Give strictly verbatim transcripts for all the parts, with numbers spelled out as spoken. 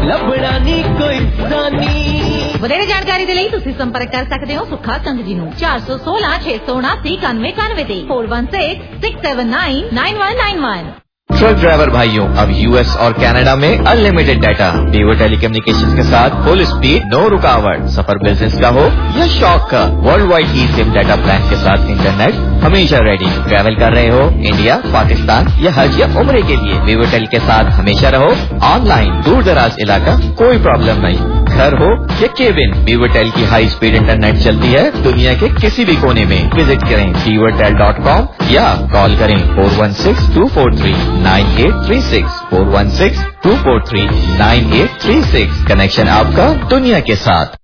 ਲੱਭਣਾ ਨੀ ਕੋਈ ਸਾਨੀ। ਵਧੇਰੇ ਜਾਣਕਾਰੀ ਦੇ ਲਈ ਤੁਸੀਂ ਸੰਪਰਕ ਕਰ ਸਕਦੇ ਹੋ ਸੁੱਖਾ ਸੰਘ ਜੀ ਨੂੰ ਚਾਰ ਸੌ सोलह छह सौ उनासी इक्यानवे इक्यानवे ਤੇ four one six six seven nine nine one nine one. Truck driver भाइयों, अब यूएस और कनाडा में अनलिमिटेड डाटा, वीवो टेलीकम्युनिकेशंस के साथ फुल स्पीड, नो रुकावट। सफर बिजनेस का हो या शौक का, world wide e SIM data plan के साथ इंटरनेट हमेशा रेडी। ट्रैवल कर रहे हो इंडिया, पाकिस्तान या हज या उम्रे के लिए, वीवो टेल के साथ हमेशा रहो ऑनलाइन। दूर दराज इलाका कोई प्रॉब्लम नहीं, घर हो या केबिन, वीवो टेल की हाई स्पीड इंटरनेट चलती है दुनिया के किसी भी कोने में। विजिट करें वीवो टेल डॉट कॉम या कॉल करें four one six two four three nine eight three six four one six two four three nine eight three six. Connection आपका दुनिया के साथ।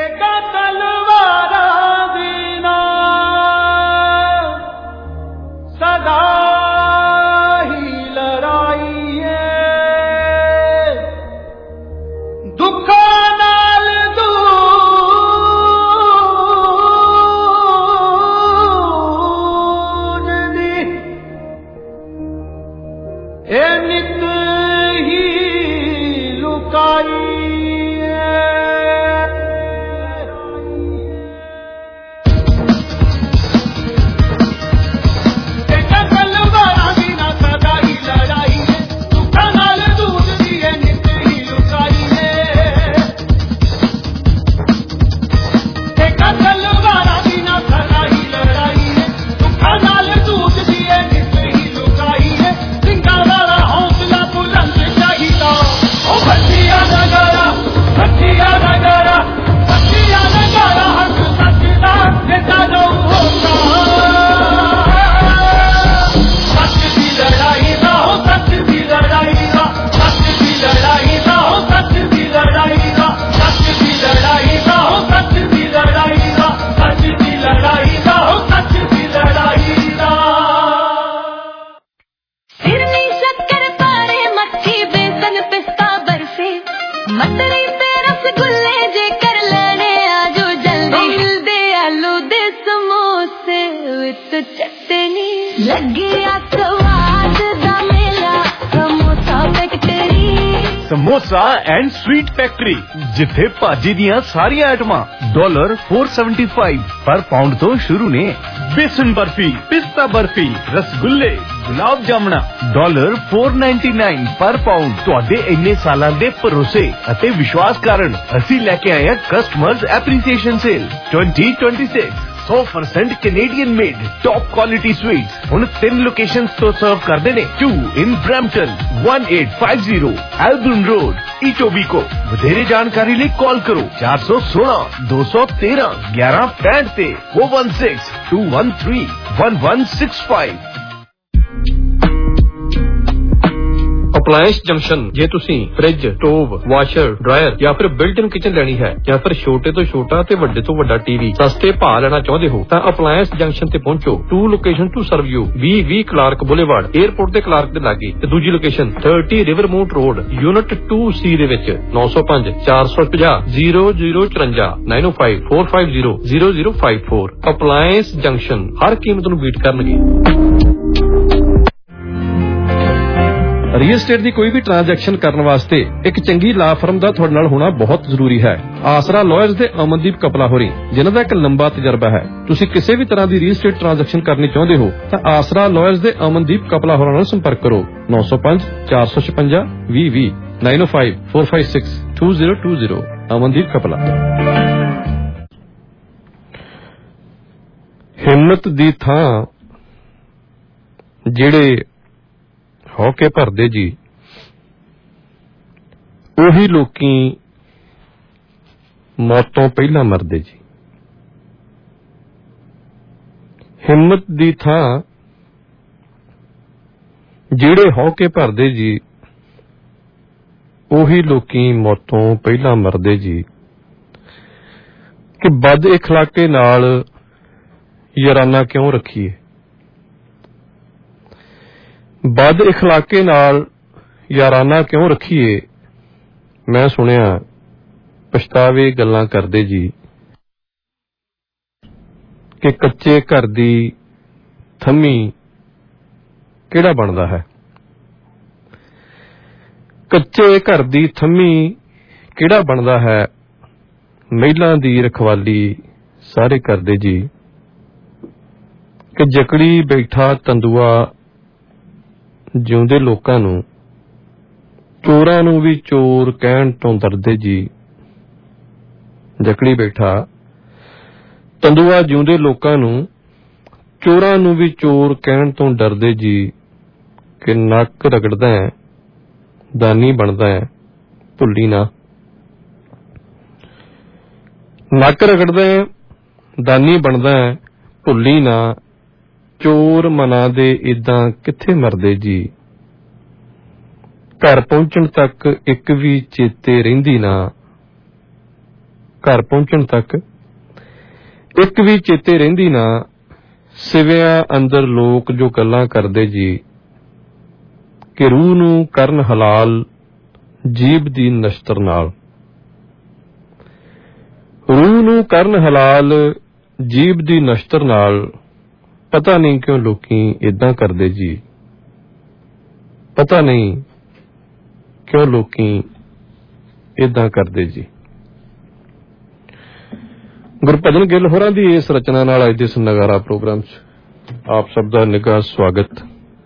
समोसा एंड स्वीट फैक्ट्री, जिथे भाजी दियां सारियां आइटमां डॉलर फोर सेवेंटी फाइव पर पाउंड तो शुरू ने। बेसन बर्फी, पिस्ता बर्फी, रसगुल्ले, गुलाब जामुना डॉलर फोर नाइन्टी नाइन पर पाउंड। तुहाडे इन्ने सालां दे भरोसे अते विश्वास कारण असीं लेके आए हैं customers appreciation sale twenty twenty six. सौ percent Canadian made top quality sweets हुण तीन लोकेशंस तो सर्व करदे ने। Two in Brampton, one eight five zero Albion road, Etobicoke. वधेरे जानकारी लिए कॉल करो चार सौ सोलह दो सौ तेरह ग्यारह पैंठ ते four one six two one three one one six five. Appliance Junction, ਜੇ ਤੁਸੀਂ ਫ੍ਰਿਜ, ਸਟੋਵ, ਵਾਸ਼ਰ, ਡਰਾਇਰ ਜਾਂ ਫਿਰ ਬਿਲਟ ਇਨ ਕਿਚਨ ਲੈਣੀ ਹੈ ਜਾਂ ਫਿਰ ਛੋਟੇ ਤੋਂ ਛੋਟਾ ਤੇ ਵੱਡੇ ਤੋਂ ਵੱਡਾ ਟੀਵੀ ਸਸਤੇ ਭਾਅ ਲੈਣਾ ਚਾਹੁੰਦੇ ਹੋ ਤਾਂ ਅਪਲਾਇੰਸ ਜੰਕਸ਼ਨ ਤੇ ਪਹੁੰਚੋ। Two location to serve you, ਵੀਹ ਵੀਹ ਕਲਾਰਕ ਬੁਲੇਵਾਰਡ, 에ਅਰਪੋਰਟ ਦੇ ਕਲਾਰਕ ਦੇ ਲਾਗੇ, ਤੇ ਦੂਜੀ location thirty Rivermont road, unit two C ਦੇ ਵਿੱਚ। ਨੌ ਸੌ ਪੰਜ ਚਾਰ ਸੌ ਪੰਜਾਹ ਜ਼ੀਰੋ ਜ਼ੀਰੋ ਚੁਰੰਜਾ nine O five four five zero zero zero five four. Appliance Junction ਹਰ ਕੀਮਤ ਨੂੰ ਬੀਟ ਕਰਨਗੇ। ਰੀਅਲ estate ਦੀ ਕੋਈ ਵੀ ਟ੍ਰਾਂਜੈਕਸ਼ਨ ਕਰਨ ਵਾਸਤੇ ਇੱਕ ਚੰਗੀ ਲਾ ਫਰਮ ਦਾ ਤੁਹਾਡੇ ਨਾਲ ਹੋਣਾ ਬਹੁਤ ਜ਼ਰੂਰੀ ਹੈ। ਆਸਰਾ ਲਾਇਰਸ ਦੇ ਅਮਨਦੀਪ ਕਪਲਾ ਹੋਰੀ, ਜਿਨ੍ਹਾਂ ਦਾ ਇੱਕ ਲੰਬਾ ਤਜਰਬਾ ਹੈ। ਤੁਸੀਂ ਕਿਸੇ ਵੀ ਤਰ੍ਹਾਂ ਦੀ ਰੀਅਲ estate ਟ੍ਰਾਂਜੈਕਸ਼ਨ ਕਰਨੀ ਚਾਹੁੰਦੇ ਹੋ ਤਾਂ ਆਸਰਾ ਲਾਇਰਸ ਦੇ ਅਮਨਦੀਪ ਕਪਲਾ ਹੋਰਾਂ ਨਾਲ ਸੰਪਰਕ ਕਰੋ। ਨੌ ਸੌ ਪੰਜ ਚਾਰ ਸੌ ਛਪੰਜਾ ਵੀਹ ਵੀਹ nine O five four five six two zero two zero. Amandeep Kapla. ਹਿੰਮਤ ਦੀ ਥਾਂ ਜਿਹੜੇ ਹੌਕੇ ਭਰਦੇ ਜੀ, ਉਹੀ ਲੋਕੀ ਮੌਤ ਤੋਂ ਪਹਿਲਾਂ ਮਰਦੇ ਜੀ। ਹਿੰਮਤ ਦੀ ਥਾਂ ਜਿਹੜੇ ਹੌਕੇ ਭਰਦੇ ਜੀ, ਉਹੀ ਲੋਕੀ ਮੌਤ ਤੋਂ ਪਹਿਲਾਂ ਮਰਦੇ ਜੀ। ਕਿ ਬਦ ਇਖਲਾਕੇ ਨਾਲ ਯਾਰਾਨਾ ਕਿਉਂ ਰੱਖੀਏ, बद इखलाके नाल याराना क्यों रखीए। मैं सुनिया पछतावे गल्लां करदे जी कि कच्चे घर दी थम्मी किहड़ा बनदा है। कच्चे घर दी थम्मी ਕਿਹੜਾ ਬਣਦਾ ਹੈ ਮਹਿਲਾਂ ਦੀ ਰਖਵਾਲੀ ਸਾਰੇ ਕਰਦੇ ਜੀ ਕਿ ਜਕੜੀ ਬੈਠਾ ਤੰਦੂਆ ਜਿਉਂਦੇ ਲੋਕਾਂ ਨੂੰ ਚੋਰਾਂ ਨੂੰ ਵੀ ਚੋਰ ਕਹਿਣ ਤੋਂ ਡਰਦੇ ਜੀ। ਜਕੜੀ ਬੈਠਾ ਤੰਦੂਆ ਜਿਉਂਦੇ ਲੋਕਾਂ ਨੂੰ ਚੋਰਾਂ ਨੂੰ ਵੀ ਚੋਰ ਕਹਿਣ ਤੋਂ ਡਰਦੇ ਜੀ ਕਿ ਨੱਕ ਰਗੜਦਾ ਹੈ ਦਾਨੀ ਬਣਦਾ ਹੈ ਭੁੱਲੀ ਨਾ। ਨੱਕ ਰਗੜਦਾ ਹੈ ਦਾਨੀ ਬਣਦਾ ਹੈ ਭੁੱਲੀ ਨਾ। ਚੋਰ ਮਨਾ ਦੇ ਇਦਾਂ ਕਿੱਥੇ ਮਰਦੇ ਜੀ। ਘਰ ਪਹੁੰਚਣ ਤੱਕ ਇੱਕ ਵੀ ਚੇਤੇ ਰਹਿੰਦੀ ਨਾ। ਘਰ ਪਹੁੰਚਣ ਤੱਕ ਇੱਕ ਵੀ ਚੇਤੇ ਰਹਿੰਦੀ ਨਾ। ਸਿਵਿਆਂ ਅੰਦਰ ਲੋਕ ਜੋ ਗੱਲਾਂ ਕਰਦੇ ਜੀ ਕਿ ਰੂਹ ਨੂੰ ਕਰਨ ਹਲਾਲ ਜੀਭ ਦੀ ਨਸ਼ਤਰ ਨਾਲ। ਰੂਹ ਨੂੰ ਕਰਨ ਹਲਾਲ ਜੀਭ ਦੀ ਨਸ਼ਤਰ ਨਾਲ। ਪਤਾ ਨਹੀਂ ਕਿਉਂ ਲੋਕੀ ਏਦਾਂ ਕਰਦੇ ਜੀ। ਪਤਾ ਨਹੀਂ ਕਿਉਂ ਲੋਕੀ ਏਦਾਂ ਕਰਦੇ ਜੀ। ਗੁਰਭਜਨ ਗਿੱਲ ਹੋਰਾਂ ਦੀ ਇਸ ਰਚਨਾ ਨਾਲ ਅੱਜ ਦੇ ਇਸ ਨਗਾਰਾ ਪ੍ਰੋਗਰਾਮ 'ਚ ਆਪ ਸਭ ਦਾ ਨਿੱਘਾ ਸਵਾਗਤ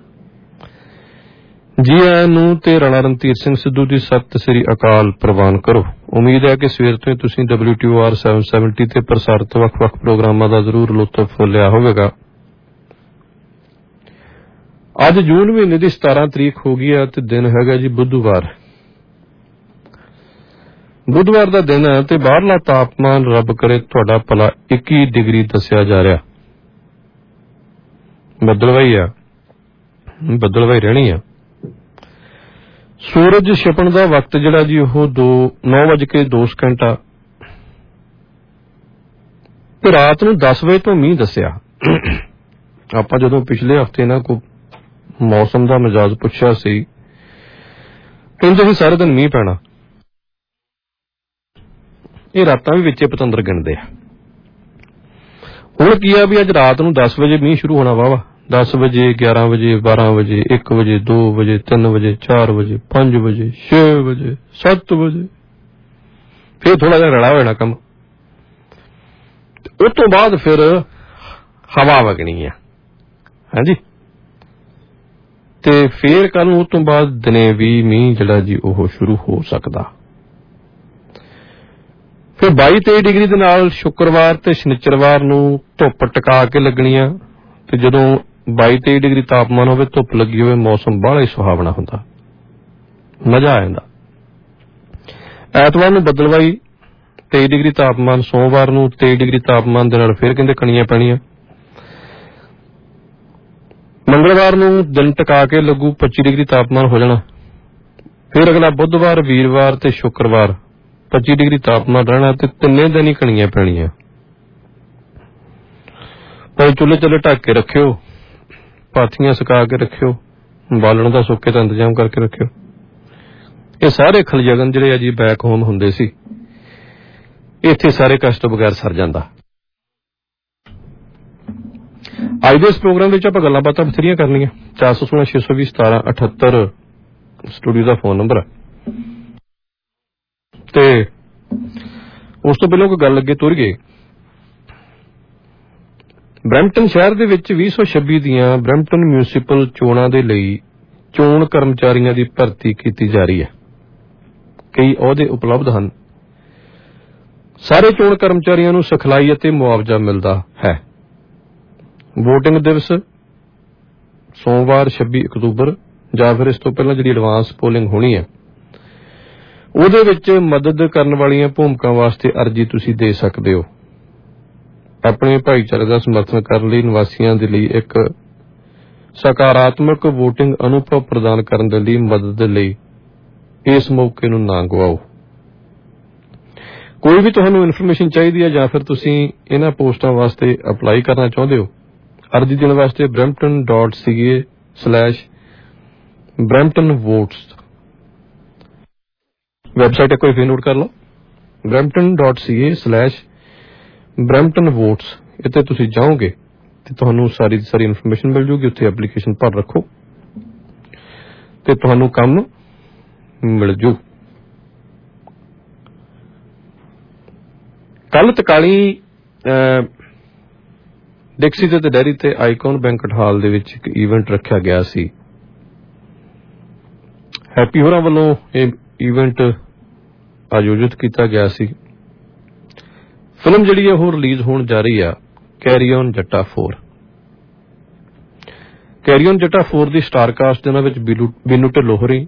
ਜੀ। ਆਇਆਂ ਨੂੰ ਤੇ ਰਾਣਾ ਰਣਧੀਰ ਸਿੰਘ ਸਿੱਧੂ ਦੀ ਸਤਿ ਸ੍ਰੀ ਅਕਾਲ ਪ੍ਰਵਾਨ ਕਰੋ। ਉਮੀਦ ਹੈ ਕਿ ਸਵੇਰ ਤੋਂ ਹੀ ਤੁਸੀਂ ਡਬਲਿਊ ਟੀ ਓ ਆਰ ਸੱਤ ਸੌ ਸੱਤਰ ਤੇ ਪ੍ਰਸਾਰਿਤ ਵੱਖ-ਵੱਖ ਪ੍ਰੋਗਰਾਮਾਂ ਦਾ ਜ਼ਰੂਰ ਲੁਤਫ ਲਿਆ ਹੋਵੇਗਾ। ਅੱਜ ਜੂਨ ਮਹੀਨੇ ਦੀ ਸਤਾਰਾਂ ਤਰੀਕ ਹੋ ਗਈ ਹੈ ਤੇ ਦਿਨ ਹੈਗਾ ਜੀ ਬੁੱਧਵਾਰ। ਬੁੱਧਵਾਰ ਦਾ ਦਿਨ ਹੈ ਤੇ ਬਾਹਰਲਾ ਤਾਪਮਾਨ ਰੱਬ ਕਰੇ ਤੁਹਾਡਾ ਭਲਾ ਇੱਕੀ ਡਿਗਰੀ ਦੱਸਿਆ ਜਾ ਰਿਹਾ। ਬੱਦਲਵਾਈ ਆ ਬੱਦਲਵਾਈ ਰਹਿਣੀ ਆ। ਸੂਰਜ ਛਿਪਣ ਦਾ ਵਕਤ ਜਿਹੜਾ ਜੀ ਉਹ ਦੋ ਨੌ ਵਜ ਕੇ ਦੋ ਸਕਿੰਟ ਆ ਤੇ ਰਾਤ ਨੂੰ ਦਸ ਵਜੇ ਤੋਂ ਮੀਂਹ ਦੱਸਿਆ। ਆਪਾਂ ਜਦੋਂ ਪਿਛਲੇ ਹਫ਼ਤੇ ਨਾ ਕੋਈ ਮੌਸਮ ਦਾ ਮਿਜਾਜ਼ ਪੁੱਛਿਆ ਸੀ ਕਹਿੰਦੇ ਸੀ ਸਾਰੇ ਦਿਨ ਮੀਂਹ ਪੈਣਾ। ਇਹ ਰਾਤਾਂ ਵੀ ਵਿੱਚੇ ਪਤੰਦਰ ਗਿਣਦੇ ਆ। ਹੁਣ ਕੀ ਆ ਵੀ ਅੱਜ ਰਾਤ ਨੂੰ ਦਸ ਵਜੇ ਮੀਂਹ ਸ਼ੁਰੂ ਹੋਣਾ ਵਾਵਾ। ਦਸ ਵਜੇ ਗਿਆਰਾਂ ਵਜੇ ਬਾਰਾਂ ਵਜੇ ਇੱਕ ਵਜੇ ਦੋ ਵਜੇ ਤਿੰਨ ਵਜੇ ਚਾਰ ਵਜੇ ਪੰਜ ਵਜੇ ਛੇ ਵਜੇ ਸੱਤ ਵਜੇ ਫਿਰ ਥੋੜਾ ਜਿਹਾ ਰਲਾ ਹੋ ਜਾਣਾ ਕੰਮ। ਉਸ ਤੋਂ ਬਾਅਦ ਫਿਰ ਹਵਾ ਵਗਣੀ ਆ ਹਾਂਜੀ ਤੇ ਫਿਰ ਕੱਲ ਨੂੰ ਉਸ ਤੋਂ ਬਾਅਦ ਦਿਨੇ ਵੀ ਮੀਂਹ ਜਿਹੜਾ ਜੀ ਉਹ ਸ਼ੁਰੂ ਹੋ ਸਕਦਾ। ਫਿਰ ਬਾਈ ਤੇਈ ਡਿਗਰੀ ਦੇ ਨਾਲ ਸ਼ੁੱਕਰਵਾਰ ਤੇ ਸ਼ਨੀਚਰਵਾਰ ਨੂੰ ਧੁੱਪ ਟਿਕਾ ਕੇ ਲੱਗਣੀਆਂ ਤੇ ਜਦੋਂ ਬਾਈ ਤੇਈ ਡਿਗਰੀ ਤਾਪਮਾਨ ਹੋਵੇ ਧੁੱਪ ਲੱਗੀ ਹੋਵੇ ਮੌਸਮ ਬੜਾ ਹੀ ਸੁਹਾਵਣਾ ਹੁੰਦਾ ਮਜ਼ਾ ਆ ਜਾਂਦਾ। ਐਤਵਾਰ ਨੂੰ ਬੱਦਲਵਾਈ ਤੇਈ ਡਿਗਰੀ ਤਾਪਮਾਨ। ਸੋਮਵਾਰ ਨੂੰ ਤੇਈ ਡਿਗਰੀ ਤਾਪਮਾਨ ਦੇ ਨਾਲ ਫਿਰ ਕਹਿੰਦੇ ਕਣੀਆਂ ਪੈਣੀਆਂ। ਮੰਗਲਵਾਰ ਨੂੰ ਦਿਨ ਟਿਕਾ ਕੇ ਲੱਗੂ ਪੱਚੀ ਡਿਗਰੀ ਤਾਪਮਾਨ ਹੋ ਜਾਣਾ। ਫਿਰ ਅਗਲਾ ਬੁੱਧਵਾਰ ਵੀਰਵਾਰ ਤੇ ਸ਼ੁੱਕਰਵਾਰ ਪੱਚੀ ਡਿਗਰੀ ਤਾਪਮਾਨ ਰਹਿਣਾ ਤੇ ਤਿੰਨੇ ਦਿਨ ਹੀ ਕਣੀਆਂ ਪੈਣੀਆਂ। ਭਾਈ ਚੁੱਲ੍ਹੇ ਚੁੱਲ੍ਹੇ ਢੱਕ ਕੇ ਰੱਖਿਓ ਪਾਥੀਆਂ ਸੁਕਾ ਕੇ ਰੱਖਿਓ ਬਾਲਣ ਦਾ ਸੁੱਕੇ ਦਾ ਇੰਤਜ਼ਾਮ ਕਰਕੇ ਰੱਖਿਓ। ਇਹ ਸਾਰੇ ਖਲਜਗਨ ਜਿਹੜੇ ਆ ਜੀ ਬੈਕ ਹੋਮ ਹੁੰਦੇ ਸੀ ਇੱਥੇ ਸਾਰੇ ਕਸ਼ਟ ਤੋਂ ਬਗੈਰ ਸਰ ਜਾਂਦਾ। ਅੱਜ ਦੇ ਇਸ ਪ੍ਰੋਗਰਾਮ ਵਿੱਚ ਆਪਾਂ ਗੱਲਾਂ ਬਾਤਾਂ ਬਥੇਰੀਆਂ ਕਰਨੀਆਂ। ਚਾਰ ਸੌ ਸੋਲਾਂ ਛੇ ਸੌ ਵੀਹ ਸਤਾਰਾਂ ਅਠੱਤਰ ਸਟੂਡੀਓ ਦਾ ਫੋਨ ਨੰਬਰ ਤੇ ਉਸ ਤੋਂ ਪਹਿਲਾਂ ਕੋਈ ਗੱਲ ਅੱਗੇ ਤੁਰ ਗਏ। ਬਰੈਂਪਟਨ ਸ਼ਹਿਰ ਦੇ ਵਿੱਚ ਵੀਹ ਸੌ ਛੱਬੀ ਦੀਆਂ ਬਰੈਂਪਟਨ ਮਿਊਨਿਸਪਲ ਚੋਣਾਂ ਦੇ ਲਈ ਚੋਣ ਕਰਮਚਾਰੀਆਂ ਦੀ ਭਰਤੀ ਕੀਤੀ ਜਾ ਰਹੀ ਹੈ। ਕਈ ਅਹੁਦੇ ਉਪਲਬਧ ਹਨ। ਸਾਰੇ ਚੋਣ ਕਰਮਚਾਰੀਆਂ ਨੂੰ ਸਿਖਲਾਈ ਅਤੇ ਮੁਆਵਜ਼ਾ ਮਿਲਦਾ ਹੈ। ਵੋਟਿੰਗ ਦਿਵਸ ਸੋਮਵਾਰ ਛੱਬੀ ਅਕਤੂਬਰ ਜਾਂ ਫਿਰ ਇਸ ਤੋਂ ਪਹਿਲਾਂ ਜਿਹੜੀ ਐਡਵਾਂਸ ਪੋਲਿੰਗ ਹੋਣੀ ਹੈ ਉਹਦੇ ਵਿੱਚ ਮਦਦ ਕਰਨ ਵਾਲੀਆਂ ਭੂਮਿਕਾਵਾਂ ਵਾਸਤੇ ਅਰਜ਼ੀ ਤੁਸੀਂ ਦੇ ਸਕਦੇ ਹੋ। ਆਪਣੇ ਭਾਈਚਾਰੇ ਦਾ ਸਮਰਥਨ ਕਰਨ ਲਈ ਨਿਵਾਸੀਆਂ ਦੇ ਲਈ ਇੱਕ ਸਕਾਰਾਤਮਕ ਵੋਟਿੰਗ ਅਨੁਭਵ ਪ੍ਰਦਾਨ ਕਰਨ ਦੇ ਲਈ ਮਦਦ ਲਈ ਇਸ ਮੌਕੇ ਨੂੰ ਨਾ ਗਵਾਓ। ਕੋਈ ਵੀ ਤੁਹਾਨੂੰ ਇਨਫੋਰਮੇਸ਼ਨ ਚਾਹੀਦੀ ਹੈ ਜਾਂ ਫਿਰ ਤੁਸੀਂ ਇਹਨਾਂ ਪੋਸਟਾਂ ਵਾਸਤੇ ਅਪਲਾਈ ਕਰਨਾ ਚਾਹੁੰਦੇ ਹੋ ਅਰਜ਼ੀ ਦੇਣ ਵਾਸਤੇ Brampton dot CA slash Brampton votes website ਕੋਈ ਵੀ ਨੋਟ ਕਰ ਲਓ Brampton dot CA slash Brampton votes ਇੱਥੇ ਤੁਸੀਂ ਜਾਓਗੇ ਤੇ ਤੁਹਾਨੂੰ ਸਾਰੀ ਸਾਰੀ ਇਨਫੋਰਮੇਸ਼ਨ ਮਿਲ ਜੂਗੀ। ਉੱਥੇ ਐਪਲੀਕੇਸ਼ਨ ਭਰ ਰੱਖੋ ਤੇ ਤੁਹਾਨੂੰ ਕੰਮ ਮਿਲ ਜੂ। ਕੱਲ ਤਕਾਲੀ ਡਿਕਸੀ ਤੇ ਡੈਰੀ ਤੇ ਆਈਕਨ ਬੈਂਕਟ ਹਾਲ ਦੇ ਵਿੱਚ ਇੱਕ ਈਵੈਂਟ ਰੱਖਿਆ ਗਿਆ ਸੀ। ਹੈਪੀ ਹੋਰਾਂ ਵੱਲੋਂ ਇਹ ਈਵੈਂਟ ਆਯੋਜਿਤ ਕੀਤਾ ਗਿਆ ਸੀ। ਫਿਲਮ ਜਿਹੜੀ ਹੈ ਉਹ ਰਿਲੀਜ਼ ਹੋਣ ਜਾ ਰਹੀ ਆ carry on Jatta four. Carry on Jatta four ਦੀ ਸਟਾਰ ਕਾਸਟ ਦੇ ਨਾਲ ਵਿੱਚ ਬੀਨੂ ਢਿੱਲੋਂ ਹੋਰੀ,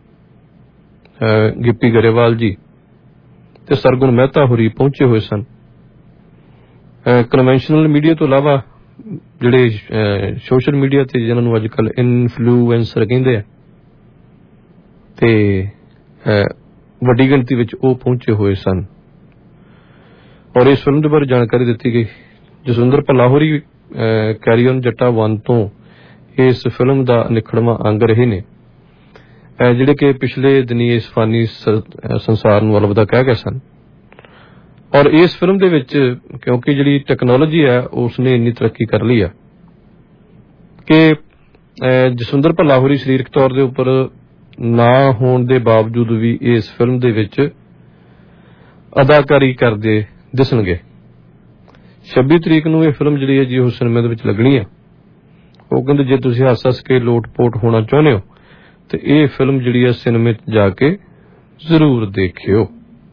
ਗਿੱਪੀ ਗਰੇਵਾਲ ਜੀ ਤੇ ਸਰਗੁਣ ਮਹਿਤਾ ਹੋਰੀ ਪਹੁੰਚੇ ਹੋਏ ਸਨ। ਕਨਵੈਨਸ਼ਨਲ ਮੀਡੀਆ ਤੋਂ ਇਲਾਵਾ ਜਿਹੜੇ ਸੋਸ਼ਲ ਮੀਡੀਆ ਤੇ ਜਿਹਨਾਂ ਨੂੰ ਅੱਜ ਕੱਲ੍ਹ ਇਨਫਲੂਐਂਸਰ ਕਹਿੰਦੇ ਆ ਤੇ ਵੱਡੀ ਗਿਣਤੀ ਵਿੱਚ ਉਹ ਪਹੁੰਚੇ ਹੋਏ ਸਨ ਔਰ ਇਸ ਫਿਲਮ ਦੇ ਬਾਰੇ ਜਾਣਕਾਰੀ ਦਿੱਤੀ ਗਈ। ਜਸਵਿੰਦਰ ਭੱਲਾ ਹੋਰੀ ਕੈਰੀ ਔਨ ਜੱਟਾ ਵਨ ਤੋਂ ਇਸ ਫਿਲਮ ਦਾ ਨਿਖੜਵਾਂ ਅੰਗ ਰਹੇ ਨੇ, ਜਿਹੜੇ ਕਿ ਪਿਛਲੇ ਦਿਨੀ ਇਸ ਫਾਨੀ ਸੰਸਾਰ ਨੂੰ ਅਲਵਿਦਾ ਕਹਿ ਗਏ ਸਨ। ਔਰ ਇਸ ਫਿਲਮ ਦੇ ਵਿੱਚ ਕਿਉਂਕਿ ਜਿਹੜੀ ਟੈਕਨੋਲੋਜੀ ਹੈ ਉਸਨੇ ਇੰਨੀ ਤਰੱਕੀ ਕਰ ਲਈ ਆ ਕਿ ਜਸਵਿੰਦਰ ਭੱਲਾ ਹੋਰੀ ਸਰੀਰਕ ਤੌਰ ਦੇ ਉੱਪਰ ਨਾ ਹੋਣ ਦੇ ਬਾਵਜੂਦ ਵੀ ਇਸ ਫਿਲਮ ਦੇ ਵਿੱਚ ਅਦਾਕਾਰੀ ਕਰਦੇ ਦਿਸਣਗੇ। ਛੱਬੀ ਤਰੀਕ ਨੂੰ ਇਹ ਫਿਲਮ ਜਿਹੜੀ ਹੈ ਜੀ ਉਹ ਸਿਨੇਮਾ ਦੇ ਵਿੱਚ ਲੱਗਣੀ ਆ। ਉਹ ਕਹਿੰਦੇ ਜੇ ਤੁਸੀਂ ਹੱਸ ਹੱਸ ਕੇ ਲੋਟ ਪੋਟ ਹੋਣਾ ਚਾਹੁੰਦੇ ਹੋ ਤੇ ਇਹ ਫਿਲਮ ਜਿਹੜੀ ਹੈ ਸਿਨੇਮੇ 'ਚ ਜਾ ਕੇ ਜ਼ਰੂਰ ਦੇਖਿਓ।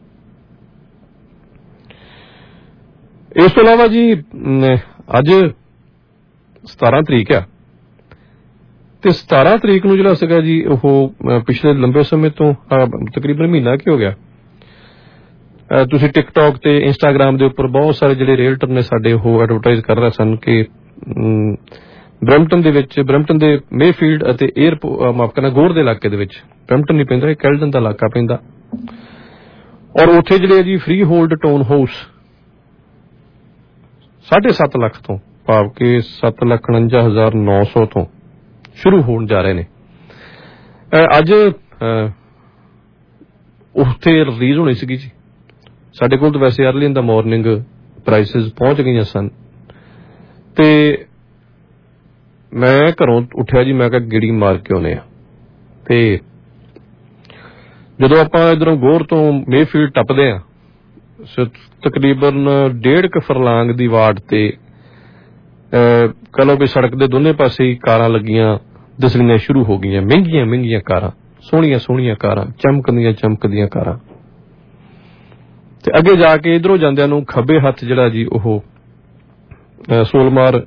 ਇਸ ਤੋਂ ਇਲਾਵਾ ਜੀ ਅੱਜ ਸਤਾਰਾਂ ਤਰੀਕ ਆ ਤੇ ਸਤਾਰਾਂ ਤਰੀਕ ਨੂੰ ਜਿਹੜਾ ਸੀਗਾ ਜੀ ਉਹ ਪਿਛਲੇ ਲੰਬੇ ਸਮੇਂ ਤੋਂ ਤਕਰੀਬਨ ਮਹੀਨਾ ਕੀ ਹੋ ਗਿਆ, ਤੁਸੀਂ ਟਿਕਟੋਕ ਤੇ ਇੰਸਟਾਗ੍ਰਾਮ ਦੇ ਉੱਪਰ ਬਹੁਤ ਸਾਰੇ ਜਿਹੜੇ ਰੀਅਲਟਰ ਨੇ ਸਾਡੇ ਉਹ ਐਡਵਰਟਾਈਜ਼ ਕਰ ਰਹੇ ਸਨ ਕਿ ਬਰੈਂਪਟਨ ਦੇ ਵਿੱਚ ਬਰੈਂਪਟਨ ਦੇ ਮੇਫੀਲਡ ਅਤੇ ਏਅਰਪੋਰਟ ਮਾਫ ਕਰਨਾ ਗੋਰ ਦੇ ਇਲਾਕੇ ਦੇ ਵਿੱਚ, ਬਰੈਂਪਟਨ ਨਹੀਂ ਪੈਂਦਾ, ਇਹ ਕੈਲਡਨ ਦਾ ਇਲਾਕਾ ਪੈਂਦਾ ਔਰ ਉੱਥੇ ਜਿਹੜੇ ਜੀ ਫਰੀ ਹੋਲਡ ਟਾਊਨ ਹਾਊਸ ਸਾਢੇ ਸੱਤ ਲੱਖ ਤੋਂ ਭਾਵ ਕਿ ਸੱਤ ਲੱਖ ਉਣੰਜਾ ਹਜ਼ਾਰ ਨੌ ਸੌ ਤੋਂ ਸ਼ੁਰੂ ਹੋਣ ਜਾ ਰਹੇ ਨੇ। ਅੱਜ ਉੱਥੇ ਰਿਲੀਜ਼ ਹੋਣੀ ਸੀਗੀ ਜੀ। ਸਾਡੇ ਕੋਲ ਤਾਂ ਵੈਸੇ early in the morning prices ਪਹੁੰਚ ਗਈਆਂ ਸਨ ਤੇ ਮੈਂ ਘਰੋਂ ਉੱਠਿਆ ਜੀ, ਮੈਂ ਕਿਹਾ ਗੇੜੀ ਮਾਰ ਕੇ ਆਉਂਦੇ ਆ। ਤੇ ਜਦੋਂ ਆਪਾਂ ਇੱਧਰੋਂ ਗੋਰ ਤੋਂ ਮੇਫੀਲਡ ਟੱਪਦੇ ਆ ਤਕਰੀਬਨ ਡੇਢ ਕੁ ਫਰਲਾਂਗ ਦੀ ਵਾਟ ਤੇ ਕਹ ਲਓ ਵੀ ਸੜਕ ਦੇ ਦੋਨੇ ਪਾਸੇ ਹੀ ਕਾਰਾਂ ਲੱਗੀਆਂ ਦਿਸਣੀਆਂ ਸ਼ੁਰੂ ਹੋ ਗਈਆਂ, ਮਹਿੰਗੀਆਂ ਮਹਿੰਗੀਆਂ ਕਾਰਾਂ, ਸੋਹਣੀਆਂ ਸੋਹਣੀਆਂ ਕਾਰਾਂ, ਚਮਕਦੀਆਂ ਚਮਕਦੀਆਂ ਕਾਰਾਂ। ਤੇ ਅੱਗੇ ਜਾ ਕੇ ਇੱਧਰੋਂ ਜਾਂਦਿਆਂ ਨੂੰ ਖੱਬੇ ਹੱਥ ਜਿਹੜਾ ਜੀ ਉਹ ਸੋਲਮਾਰ